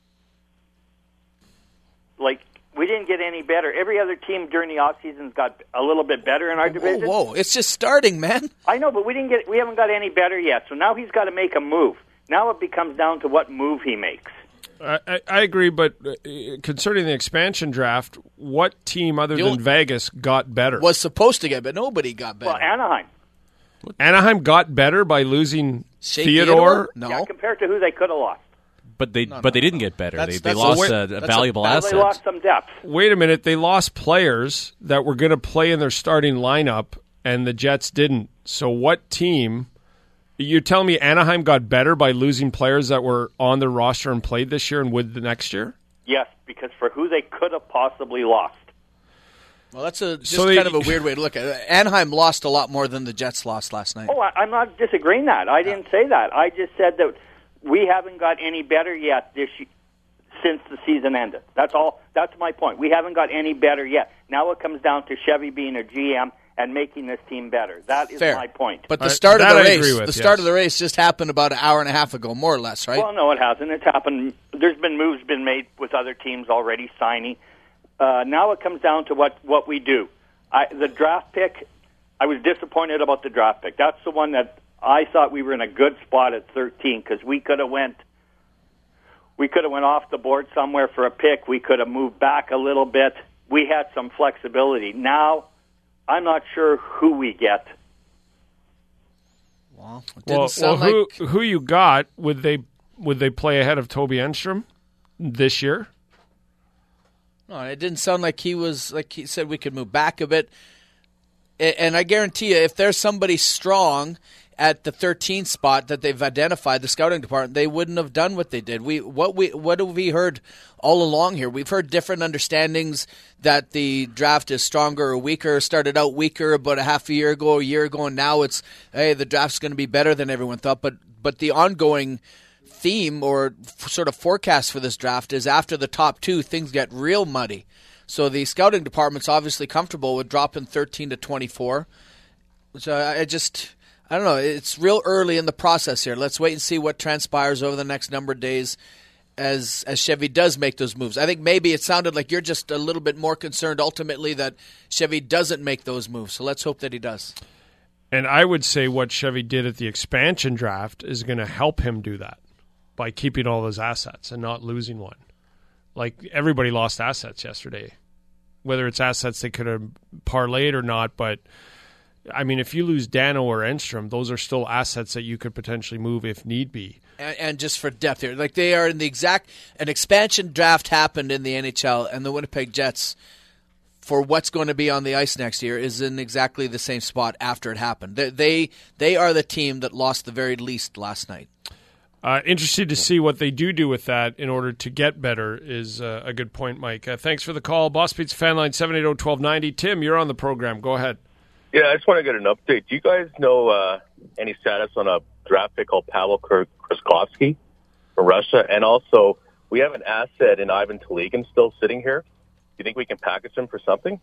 Like, we didn't get any better. Every other team during the offseason's got a little bit better in our division. Whoa, whoa, it's just starting, man. I know, but we didn't get we haven't got any better yet. So now he's got to make a move. Now it becomes down to what move he makes. I, I, I agree, but uh, concerning the expansion draft, what team other You'll, than Vegas got better? Was supposed to get, but nobody got better. Well, Anaheim. Anaheim got better by losing Shea Theodore? Theodore? No. Yeah, compared to who they could have lost. But they No, no, but they no, didn't no. get better. That's- they they that's lost a- a, a that's a- valuable Well, asset. they lost some depth. Wait a minute. They lost players that were going to play in their starting lineup, and the Jets didn't. So what team... You're telling me Anaheim got better by losing players that were on their roster and played this year and would the next year? Yes, because for who they could have possibly lost. Well, that's a just So they- kind of a weird way to look at it. Anaheim lost a lot more than the Jets lost last night. Oh, I, I'm not disagreeing that. I didn't say that. I just said that we haven't got any better yet this y- since the season ended. That's all. That's my point. We haven't got any better yet. Now it comes down to Chevy being a G M and making this team better. That is Fair. my point. But the Uh, start of that the I race, agree with, the start yes. of the race just happened about an hour and a half ago, more or less, right? Well, no, it hasn't. It's happened. There's been moves been made with other teams already signing. Uh, now it comes down to what, what we do. I, the draft pick, I was disappointed about the draft pick. That's the one that I thought we were in a good spot at thirteen because we could have went we could have went off the board somewhere for a pick. We could have moved back a little bit. We had some flexibility. Now, I'm not sure who we get. Well, it didn't Well, sound well who, like who you got, would they would they play ahead of Toby Enstrom this year? no, it didn't sound like he was like he said we could move back a bit. A- And I guarantee you, if there's somebody strong at the thirteenth spot that they've identified, the scouting department, they wouldn't have done what they did. We what we what have we heard all along here? We've heard different understandings that the draft is stronger or weaker. Started out weaker about a half a year ago, a year ago, and now it's hey, the draft's going to be better than everyone thought. But but the ongoing theme or f- sort of forecast for this draft is after the top two, things get real muddy. So the scouting department's obviously comfortable with dropping thirteen to twenty-four. So I just, I don't know. It's real early in the process here. Let's wait and see what transpires over the next number of days as as Chevy does make those moves. I think maybe it sounded like you're just a little bit more concerned ultimately that Chevy doesn't make those moves. So let's hope that he does. And I would say what Chevy did at the expansion draft is going to help him do that by keeping all those assets and not losing one. Like, everybody lost assets yesterday, whether it's assets they could have parlayed or not. But, I mean, if you lose Dano or Enstrom, those are still assets that you could potentially move if need be. And, and just for depth here, like they are in the exact – an expansion draft happened in the N H L, and the Winnipeg Jets – for what's going to be on the ice next year is in exactly the same spot after it happened. They they, they are the team that lost the very least last night. Uh, interested to see what they do do with that in order to get better is uh, a good point, Mike. Uh, thanks for the call. Boss Pizza Fan Line seven eight zero, one two nine zero. Tim, you're on the program. Go ahead. Yeah, I just want to get an update. Do you guys know uh, any status on a draft pick called Pavel Kraskovsky from Russia? And also, we have an asset in Ivan Teligin still sitting here. Do you think we can package him for something?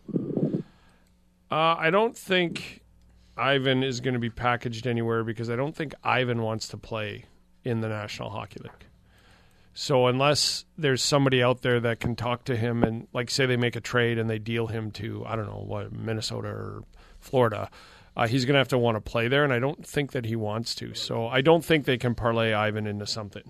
Uh, I don't think Ivan is going to be packaged anywhere because I don't think Ivan wants to play in the National Hockey League. So unless there's somebody out there that can talk to him and, like, say they make a trade and they deal him to, I don't know, what, Minnesota or Florida, uh, he's going to have to want to play there, and I don't think that he wants to. So I don't think they can parlay Ivan into something.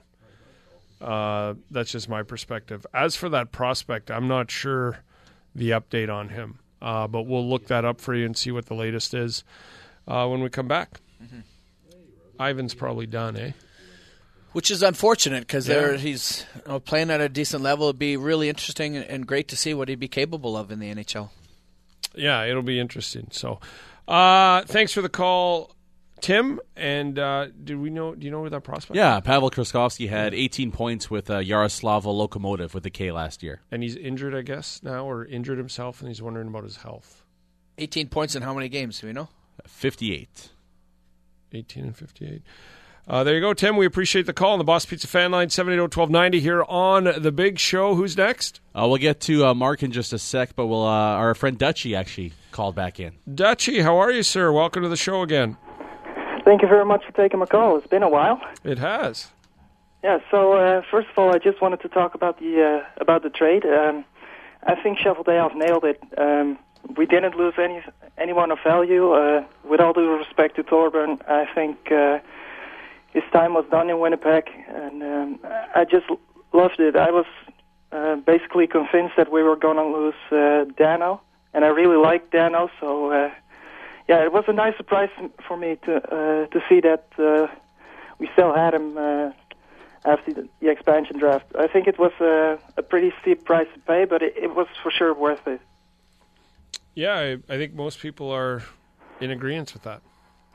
Uh, that's just my perspective. As for that prospect, I'm not sure the update on him, uh, but we'll look that up for you and see what the latest is uh, when we come back. Mm-hmm. Ivan's probably done, eh? Which is unfortunate because Yeah. he's you know, playing at a decent level. It'd be really interesting and great to see what he'd be capable of in the N H L. Yeah, it'll be interesting. So, uh, thanks for the call, Tim. And uh, do we know? Do you know where that prospect? Yeah, Pavel Kraskovsky had eighteen points with uh, Yaroslava Lokomotiv with the K last year. And he's injured, I guess, now, or injured himself, and he's wondering about his health. eighteen points in how many games? Do we know? fifty-eight. eighteen and fifty-eight. Uh, there you go, Tim. We appreciate the call on the Boss Pizza Fan Line, seven eight zero, one two nine zero here on The Big Show. Who's next? Uh, we'll get to uh, Mark in just a sec, but we'll, uh, our friend Dutchie actually called back in. Dutchie, how are you, sir? Welcome to the show again. Thank you very much for taking my call. It's been a while. It has. Yeah. So uh, first of all, I just wanted to talk about the uh, about the trade. Um, I think Cheveldayoff nailed it. Um, we didn't lose any anyone of value. Uh, with all due respect to Thorburn, I think uh, his time was done in Winnipeg, and um, I just loved it. I was uh, basically convinced that we were going to lose uh, Dano, and I really liked Dano, so. Uh, Yeah, it was a nice surprise for me to uh, to see that uh, we still had him uh, after the, the expansion draft. I think it was a, a pretty steep price to pay, but it, it was for sure worth it. Yeah, I, I think most people are in agreement with that.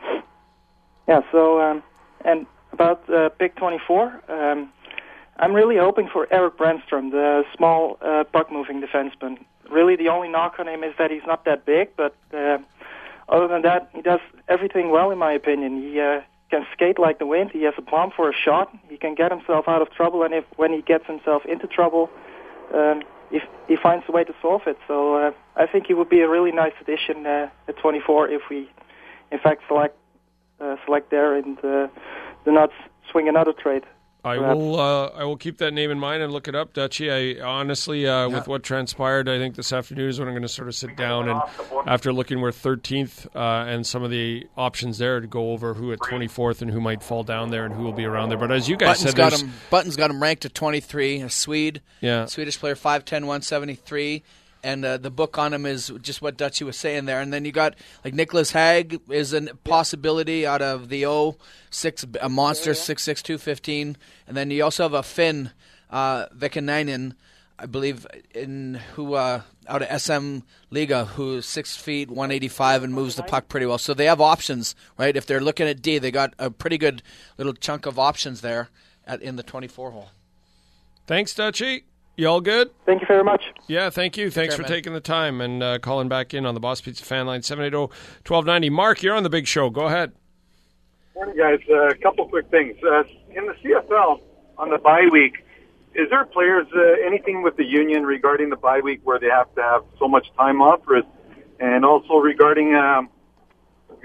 Yeah, so, um, and about uh, pick twenty-four, um, I'm really hoping for Eric Brandstrom, the small uh, puck-moving defenseman. Really, the only knock on him is that he's not that big, but... Uh, Other than that, he does everything well, in my opinion. He uh, can skate like the wind. He has a palm for a shot. He can get himself out of trouble, and if when he gets himself into trouble, um, he, he finds a way to solve it. So uh, I think he would be a really nice addition uh, at twenty-four if we, in fact, select uh, select there and uh, do not swing another trade. I perhaps. will. Uh, I will keep that name in mind and look it up, Dutchie. I honestly, uh, yeah. with what transpired, I think this afternoon is when I'm going to sort of sit down and, after looking where thirteenth uh, and some of the options there, to go over who at twenty-fourth and who might fall down there and who will be around there. But as you guys Button's said, got him. Button's got him ranked at twenty-three. A Swede, yeah, Swedish player, five ten, one seventy-three. And uh, the book on him is just what Dutchie was saying there. And then you got, like, Nicholas Hague is a possibility out of the O, six, a monster, six six, two fifteen. And then you also have a Finn, uh, Vekanainen, I believe, in who uh, out of S M Liga, who's six feet, one eighty-five, and moves the puck pretty well. So they have options, right? If they're looking at D, they got a pretty good little chunk of options there at in the twenty-four hole. Thanks, Dutchie. You all good? Thank you very much. Yeah, thank you. Thanks care, for man. taking the time and uh, calling back in on the Boss Pizza Fan Line, seven eight zero, one two nine zero. Mark, you're on the Big Show. Go ahead. Morning, guys. Uh, a couple quick things. Uh, in the C F L, on the bye week, is there players, uh, anything with the union regarding the bye week where they have to have so much time off? Or is, and also regarding um,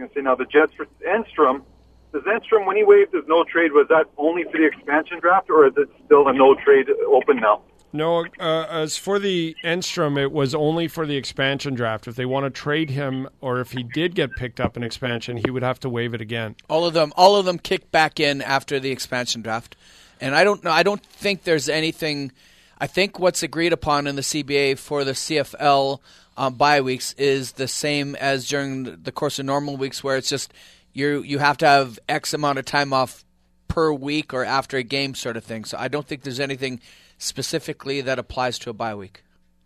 going to say now, the Jets for Enstrom. Does Enstrom, when he waived his no trade, was that only for the expansion draft, or is it still a no trade open now? No, uh, as for the Enstrom, it was only for the expansion draft. If they want to trade him, or if he did get picked up in expansion, he would have to waive it again. All of them, all of them kicked back in after the expansion draft, and I don't know. I don't think there's anything. I think what's agreed upon in the C B A for the C F L um, bye weeks is the same as during the course of normal weeks, where it's just you you have to have X amount of time off per week or after a game, sort of thing. So I don't think there's anything specifically that applies to a bye week.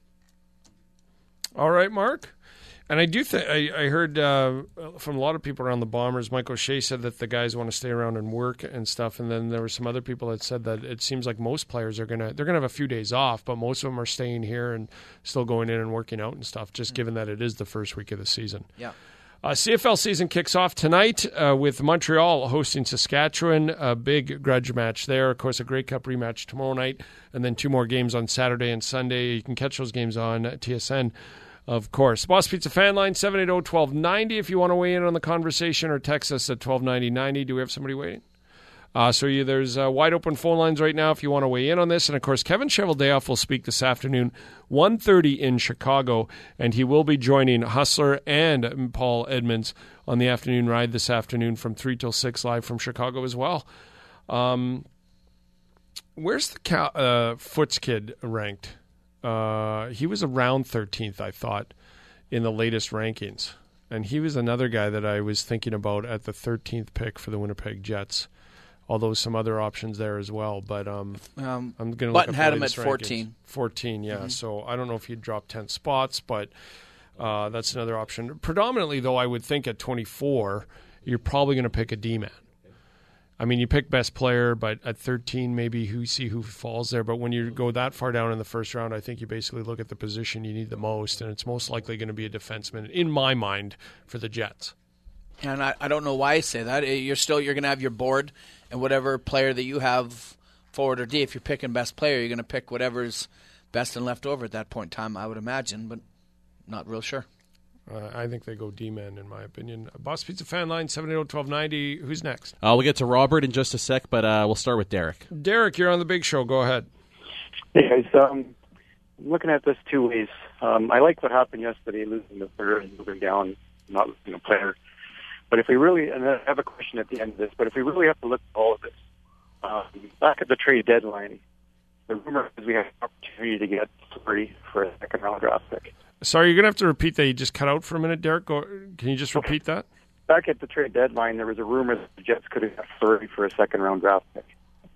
All right, Mark. And I do think I, I heard uh, from a lot of people around the Bombers. Mike O'Shea said that the guys want to stay around and work and stuff. And then there were some other people that said that it seems like most players are gonna they're gonna have a few days off, but most of them are staying here and still going in and working out and stuff. Just mm-hmm. given that it is the first week of the season. Yeah. Uh, C F L season kicks off tonight uh, with Montreal hosting Saskatchewan. A big grudge match there. Of course, a Grey Cup rematch tomorrow night, and then two more games on Saturday and Sunday. You can catch those games on T S N, of course. Boss Pizza fan line, seven eight zero, one two nine zero if you want to weigh in on the conversation, or text us at one two nine zero nine zero. Do we have somebody waiting? Uh, so you, there's uh, wide open phone lines right now if you want to weigh in on this. And, of course, Kevin Cheveldayoff will speak this afternoon, one thirty in Chicago, and he will be joining Hustler and Paul Edmonds on the afternoon ride this afternoon from three till six live from Chicago as well. Um, where's the Cal- uh, Foots kid ranked? Uh, he was around thirteenth, I thought, in the latest rankings. And he was another guy that I was thinking about at the thirteenth pick for the Winnipeg Jets. Although some other options there as well, but um, um, I'm going to look Button up had the him at latest fourteen. rankings. fourteen, yeah. Mm-hmm. So I don't know if he'd drop ten spots, but uh, that's another option. Predominantly, though, I would think at twenty-four, you're probably going to pick a D-man. I mean, you pick best player, but at thirteen, maybe who see who falls there. But when you go that far down in the first round, I think you basically look at the position you need the most, and it's most likely going to be a defenseman, in my mind, for the Jets. And I, I don't know why I say that. You're still you're going to have your board, and whatever player that you have, forward or D, if you're picking best player, you're going to pick whatever's best and left over at that point in time, I would imagine, but not real sure. Uh, I think they go D-man, in my opinion. Uh, Boss Pizza fan line, seven eight zero, one two nine zero. Who's next? Uh, we'll get to Robert in just a sec, but uh, we'll start with Derek. Derek, you're on the big show. Go ahead. Hey, guys. Um, looking at this two ways. Um, I like what happened yesterday, losing the third and moving down, not losing a player. But if we really, and I have a question at the end of this, but if we really have to look at all of this, um, back at the trade deadline, the rumor is we have an opportunity to get Fleury for a second round draft pick. Sorry, you're going to have to repeat that. You just cut out for a minute, Derek. Go, can you just repeat that? Back at the trade deadline, there was a rumor that the Jets could have got Fleury for a second round draft pick.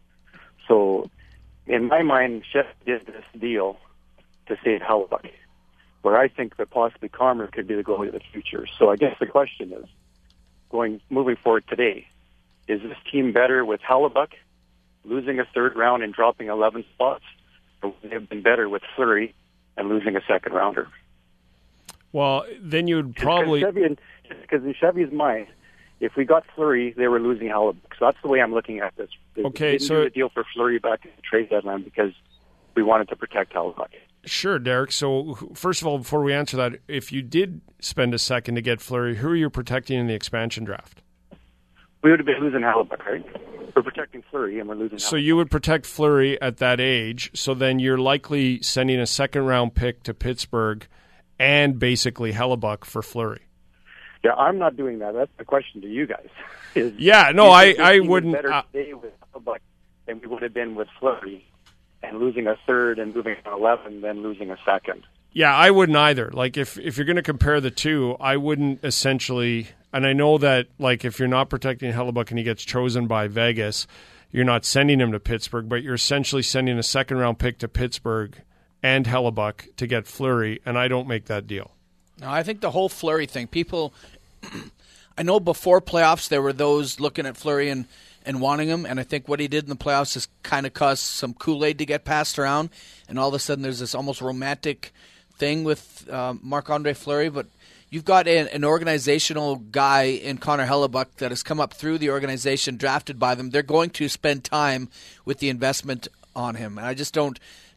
So, in my mind, Chef did this deal to save Hellebuyck, where I think that possibly Comrie could be the goalie of the future. So I guess the question is, going moving forward today, is this team better with Hellebuyck losing a third round and dropping eleven spots, or would they have been better with Fleury and losing a second rounder? Well, then you'd probably because in Chevy's mind, if we got Fleury, they were losing Hellebuyck. So that's the way I'm looking at this. They okay, didn't so do the deal for Fleury back at the trade deadline because we wanted to protect Hellebuyck. Sure, Derek. So, first of all, before we answer that, if you did spend a second to get Fleury, who are you protecting in the expansion draft? We would have been losing Hellebuyck, right? We're protecting Fleury, and we're losing So Hellebuyck. you would protect Fleury at that age, so then you're likely sending a second-round pick to Pittsburgh and basically Hellebuyck for Fleury. Yeah, I'm not doing that. That's the question to you guys. Is, yeah, no, I, I wouldn't. Better Uh, today with Hellebuyck than we would have been with Fleury, and losing a third and moving on eleven, then losing a second. Yeah, I wouldn't either. Like, if, if you're going to compare the two, I wouldn't essentially... And I know that, like, if you're not protecting Hellebuyck and he gets chosen by Vegas, you're not sending him to Pittsburgh, but you're essentially sending a second-round pick to Pittsburgh and Hellebuyck to get Fleury, and I don't make that deal. No, I think the whole Fleury thing, people... I know before playoffs there were those looking at Fleury and, and wanting him, and I think what he did in the playoffs has kind of caused some Kool-Aid to get passed around, and all of a sudden there's this almost romantic thing with uh, Marc-Andre Fleury, but you've got an, an organizational guy in Connor Hellebuyck that has come up through the organization, drafted by them. They're going to spend time with the investment on him, and I just don't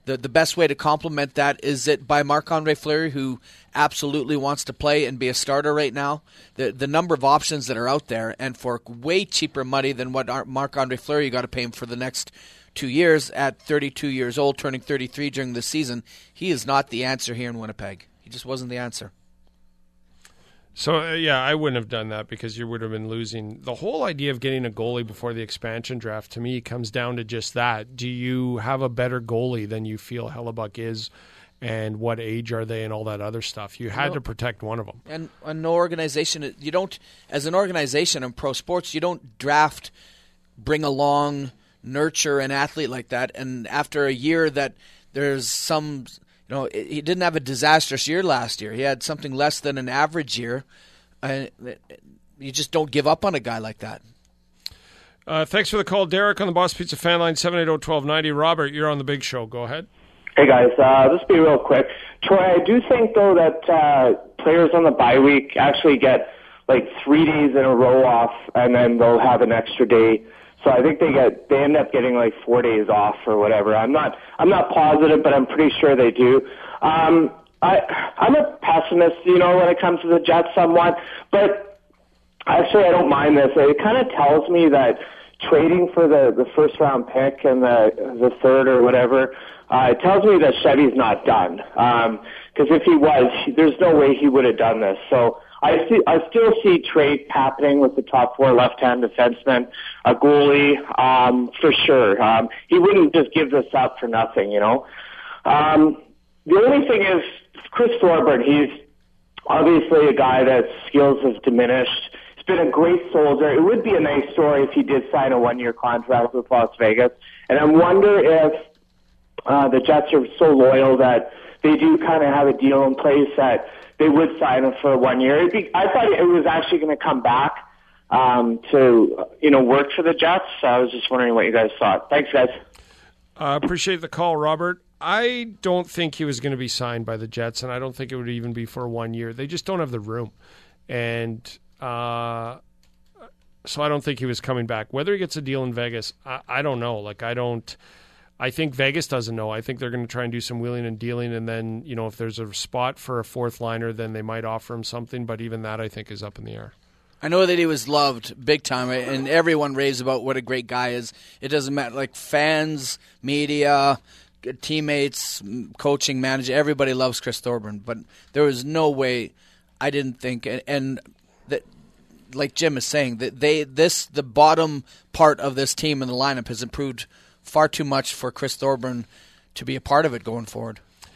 the the best way to complement that is it by Marc-Andre Fleury, who absolutely wants to play and be a starter right now. The the number of options that are out there, and for way cheaper money than what Marc-Andre Fleury, you got to pay him for the next two years at thirty-two years old, turning thirty-three during the season. He is not the answer here in Winnipeg. He just wasn't the answer. So, uh, yeah, I wouldn't have done that because you would have been losing. The whole idea of getting a goalie before the expansion draft, to me, comes down to just that. Do you have a better goalie than you feel Hellebuyck is, and what age are they, and all that other stuff? You had No. to protect one of them. And, and no organization, you don't, as an organization in pro sports, you don't draft, bring along, nurture an athlete like that, and after a year that there's some... You know, he didn't have a disastrous year last year. He had something less than an average year. Uh, you just don't give up on a guy like that. Uh, thanks for the call, Derek, on the Boss Pizza fan line, seven eight zero, one two nine zero. Robert, you're on the Big Show. Go ahead. Hey, guys. Uh, this will be real quick. Troy, I do think, though, that uh, players on the bye week actually get like three days in a row off, and then they'll have an extra day. So I think they get they end up getting like four days off or whatever. I'm not I'm not positive, but I'm pretty sure they do. Um, I I'm a pessimist, you know, when it comes to the Jets somewhat, but actually I don't mind this. It kind of tells me that trading for the the first round pick and the the third or whatever, uh, it tells me that Chevy's not done. Because um, if he was, there's no way he would have done this. So. I see. I still see trade happening with the top four left-hand defensemen, a goalie, um, for sure. Um, he wouldn't just give this up for nothing, you know. Um, the only thing is, Chris Thorburn, he's obviously a guy that skills have diminished. He's been a great soldier. It would be a nice story if he did sign a one-year contract with Las Vegas. And I wonder if uh, the Jets are so loyal that they do kind of have a deal in place that they would sign him for one year. It'd be, I thought it was actually going to come back um, to, you know, work for the Jets. So I was just wondering what you guys thought. Thanks, guys. I uh, appreciate the call, Robert. I don't think he was going to be signed by the Jets, and I don't think it would even be for one year. They just don't have the room. And uh, so I don't think he was coming back. Whether he gets a deal in Vegas, I, I don't know. Like, I don't... I think Vegas doesn't know. I think they're going to try and do some wheeling and dealing, and then, you know, if there's a spot for a fourth liner, then they might offer him something, but even that I think is up in the air. I know that he was loved big time, and everyone raves about what a great guy is. It doesn't matter, like fans, media, teammates, coaching, manager, everybody loves Chris Thorburn, but there was no way I didn't think, and, and that, like Jim is saying, that they this the bottom part of this team in the lineup has improved far too much for Chris Thorburn to be a part of it going forward.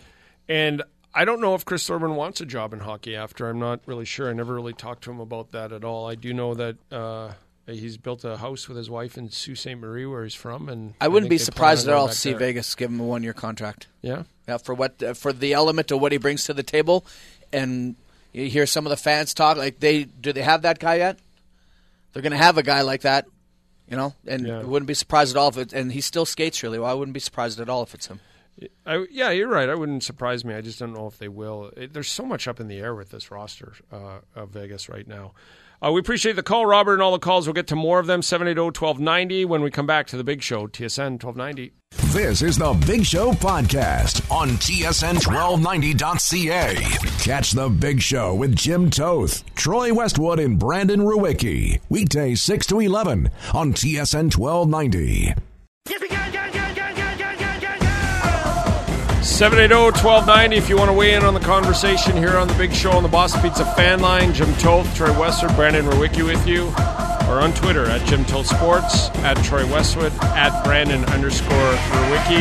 And I don't know if Chris Thorburn wants a job in hockey after. I'm not really sure. I never really talked to him about that at all. I do know that uh, he's built a house with his wife in Sault Ste. Marie, where he's from. And I wouldn't I be think they surprised plan at on all going to see back there. Vegas give him a one-year contract. Yeah? Yeah, for what uh, for the element of what he brings to the table. And you hear some of the fans talk, like, they do they have that guy yet? They're going to have a guy like that. You know, and Yeah. I wouldn't be surprised at all if it, and he still skates really well. I wouldn't be surprised at all if it's him. I, yeah, you're right. It wouldn't surprise me. I just don't know if they will. It, there's so much up in the air with this roster uh, of Vegas right now. Uh, we appreciate the call, Robert, and all the calls. We'll get to more of them, seven eight zero, one two nine zero, when we come back to The Big Show, T S N twelve ninety. This is The Big Show Podcast on T S N twelve ninety dot C A. Catch The Big Show with Jim Toth, Troy Westwood, and Brandon Ruwicki. Weekdays six to eleven on T S N twelve ninety. seven eight zero, one two nine zero if you want to weigh in on the conversation here on The Big Show on the Boss Pizza fan line. Jim Toth, Troy Westwood, Brandon Ruwicki with you. Or on Twitter at Jim Toth Sports, at Troy Westwood, at Brandon underscore Ruwicki.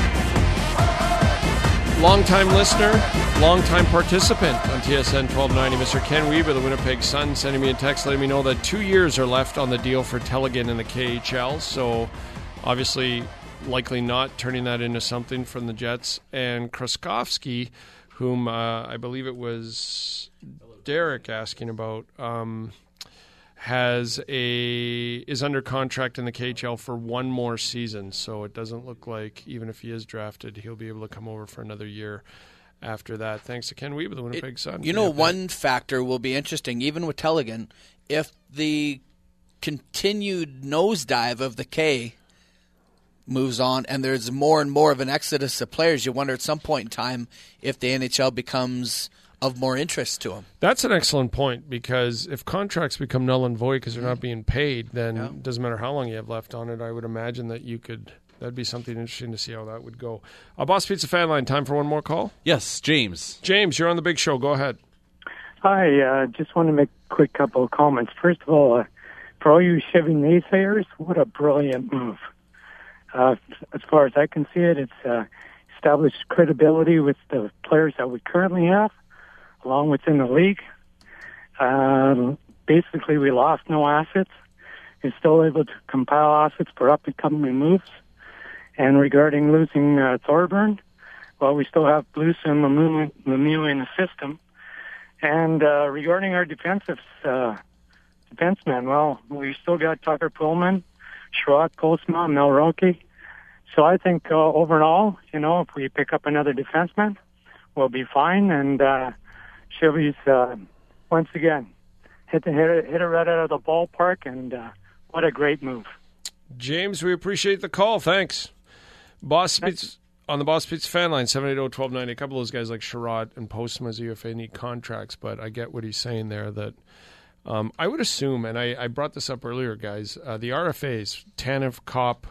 Long-time listener, long-time participant on T S N twelve ninety, Mister Ken Wiebe of the Winnipeg Sun, sending me a text letting me know that two years are left on the deal for Tellegen in the K H L. So obviously likely not turning that into something from the Jets. And Kraskovsky, whom uh, I believe it was Derek asking about, um, has a is under contract in the K H L for one more season. So it doesn't look like, even if he is drafted, he'll be able to come over for another year after that. Thanks to Ken Wiebe of the Winnipeg Sun. You know, one factor will be interesting, even with Tellegen, if the continued nosedive of the K moves on and there's more and more of an exodus of players, you wonder at some point in time if the N H L becomes of more interest to them. That's an excellent point, because if contracts become null and void because they're not being paid, then yeah. it doesn't matter how long you have left on it. I would imagine that you could... That'd be something interesting to see how that would go. Uh, Boss Pizza fan line, time for one more call? Yes, James. James, you're on the big show. Go ahead. Hi, uh, just want to make a quick couple of comments. First of all, uh, for all you Chevy naysayers, what a brilliant move. Uh, as far as I can see it, it's uh, established credibility with the players that we currently have, along within the league. Um, basically, we lost no assets. We're still able to compile assets for up-and-coming moves. And regarding losing uh, Thorburn, well, we still have Blues and Lemieux, Lemieux in the system. And uh, regarding our defensive uh, defensemen, well, we still got Tucker Pullman, Sherrod, Postma, Mel Roque. So I think uh, overall, you know, if we pick up another defenseman, we'll be fine. And uh, Chevy's, uh, once again, hit, the, hit, it, hit it right out of the ballpark, and uh, what a great move. James, we appreciate the call. Thanks. Boss Pizza, on the Boss Pizza fan line, seven eight zero, one two nine zero. A couple of those guys like Sherrod and Postma as U F A need contracts, but I get what he's saying there, that um, I would assume, and I, I brought this up earlier, guys, uh, the R F As, Tanev, Kopp,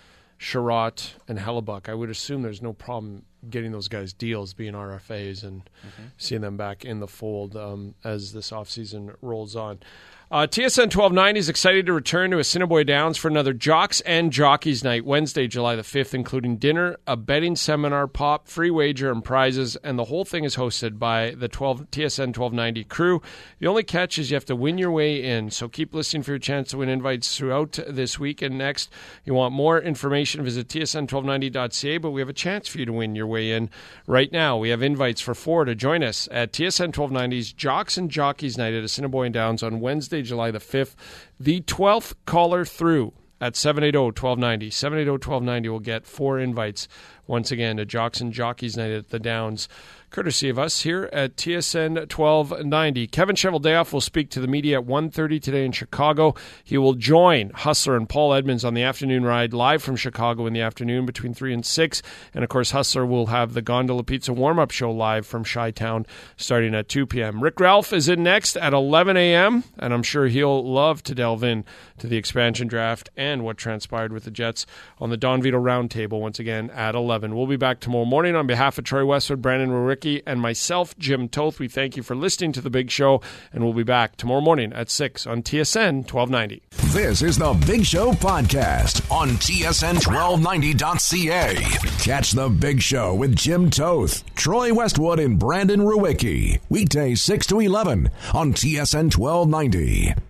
Sherratt, and Hellebuck, I would assume there's no problem getting those guys deals, being R F As, and mm-hmm. seeing them back in the fold um, as this offseason rolls on. Uh, T S N twelve ninety is excited to return to Assiniboia Downs for another Jocks and Jockeys Night, Wednesday, July the fifth, including dinner, a betting seminar, pop, free wager, and prizes, and the whole thing is hosted by the twelve T S N twelve ninety crew. The only catch is you have to win your way in, so keep listening for your chance to win invites throughout this week and next. You want more information, visit T S N twelve ninety dot C A, but we have a chance for you to win your way in right now. We have invites for four to join us at T S N twelve ninety's Jocks and Jockeys Night at Assiniboia Downs on Wednesday, July the fifth. The twelfth caller through at seven eight zero, one two nine zero. seven eight zero, one two nine zero will get four invites once again to Jocks and Jockeys Night at the Downs, courtesy of us here at T S N twelve ninety. Kevin Cheveldayoff will speak to the media at one thirty today in Chicago. He will join Hustler and Paul Edmonds on the afternoon ride live from Chicago in the afternoon between three and six. And, of course, Hustler will have the Gondola Pizza warm-up show live from Chi-Town starting at two p.m. Rick Ralph is in next at eleven a.m., and I'm sure he'll love to delve in to the expansion draft and what transpired with the Jets on the Don Vito Roundtable once again at eleven. We'll be back tomorrow morning. On behalf of Troy Westwood, Brandon Ruricki, and myself, Jim Toth, we thank you for listening to The Big Show, and we'll be back tomorrow morning at six on T S N twelve ninety. This is The Big Show podcast on T S N twelve ninety dot C A. Catch The Big Show with Jim Toth, Troy Westwood, and Brandon Ruricki. Weekdays six to eleven on T S N twelve ninety.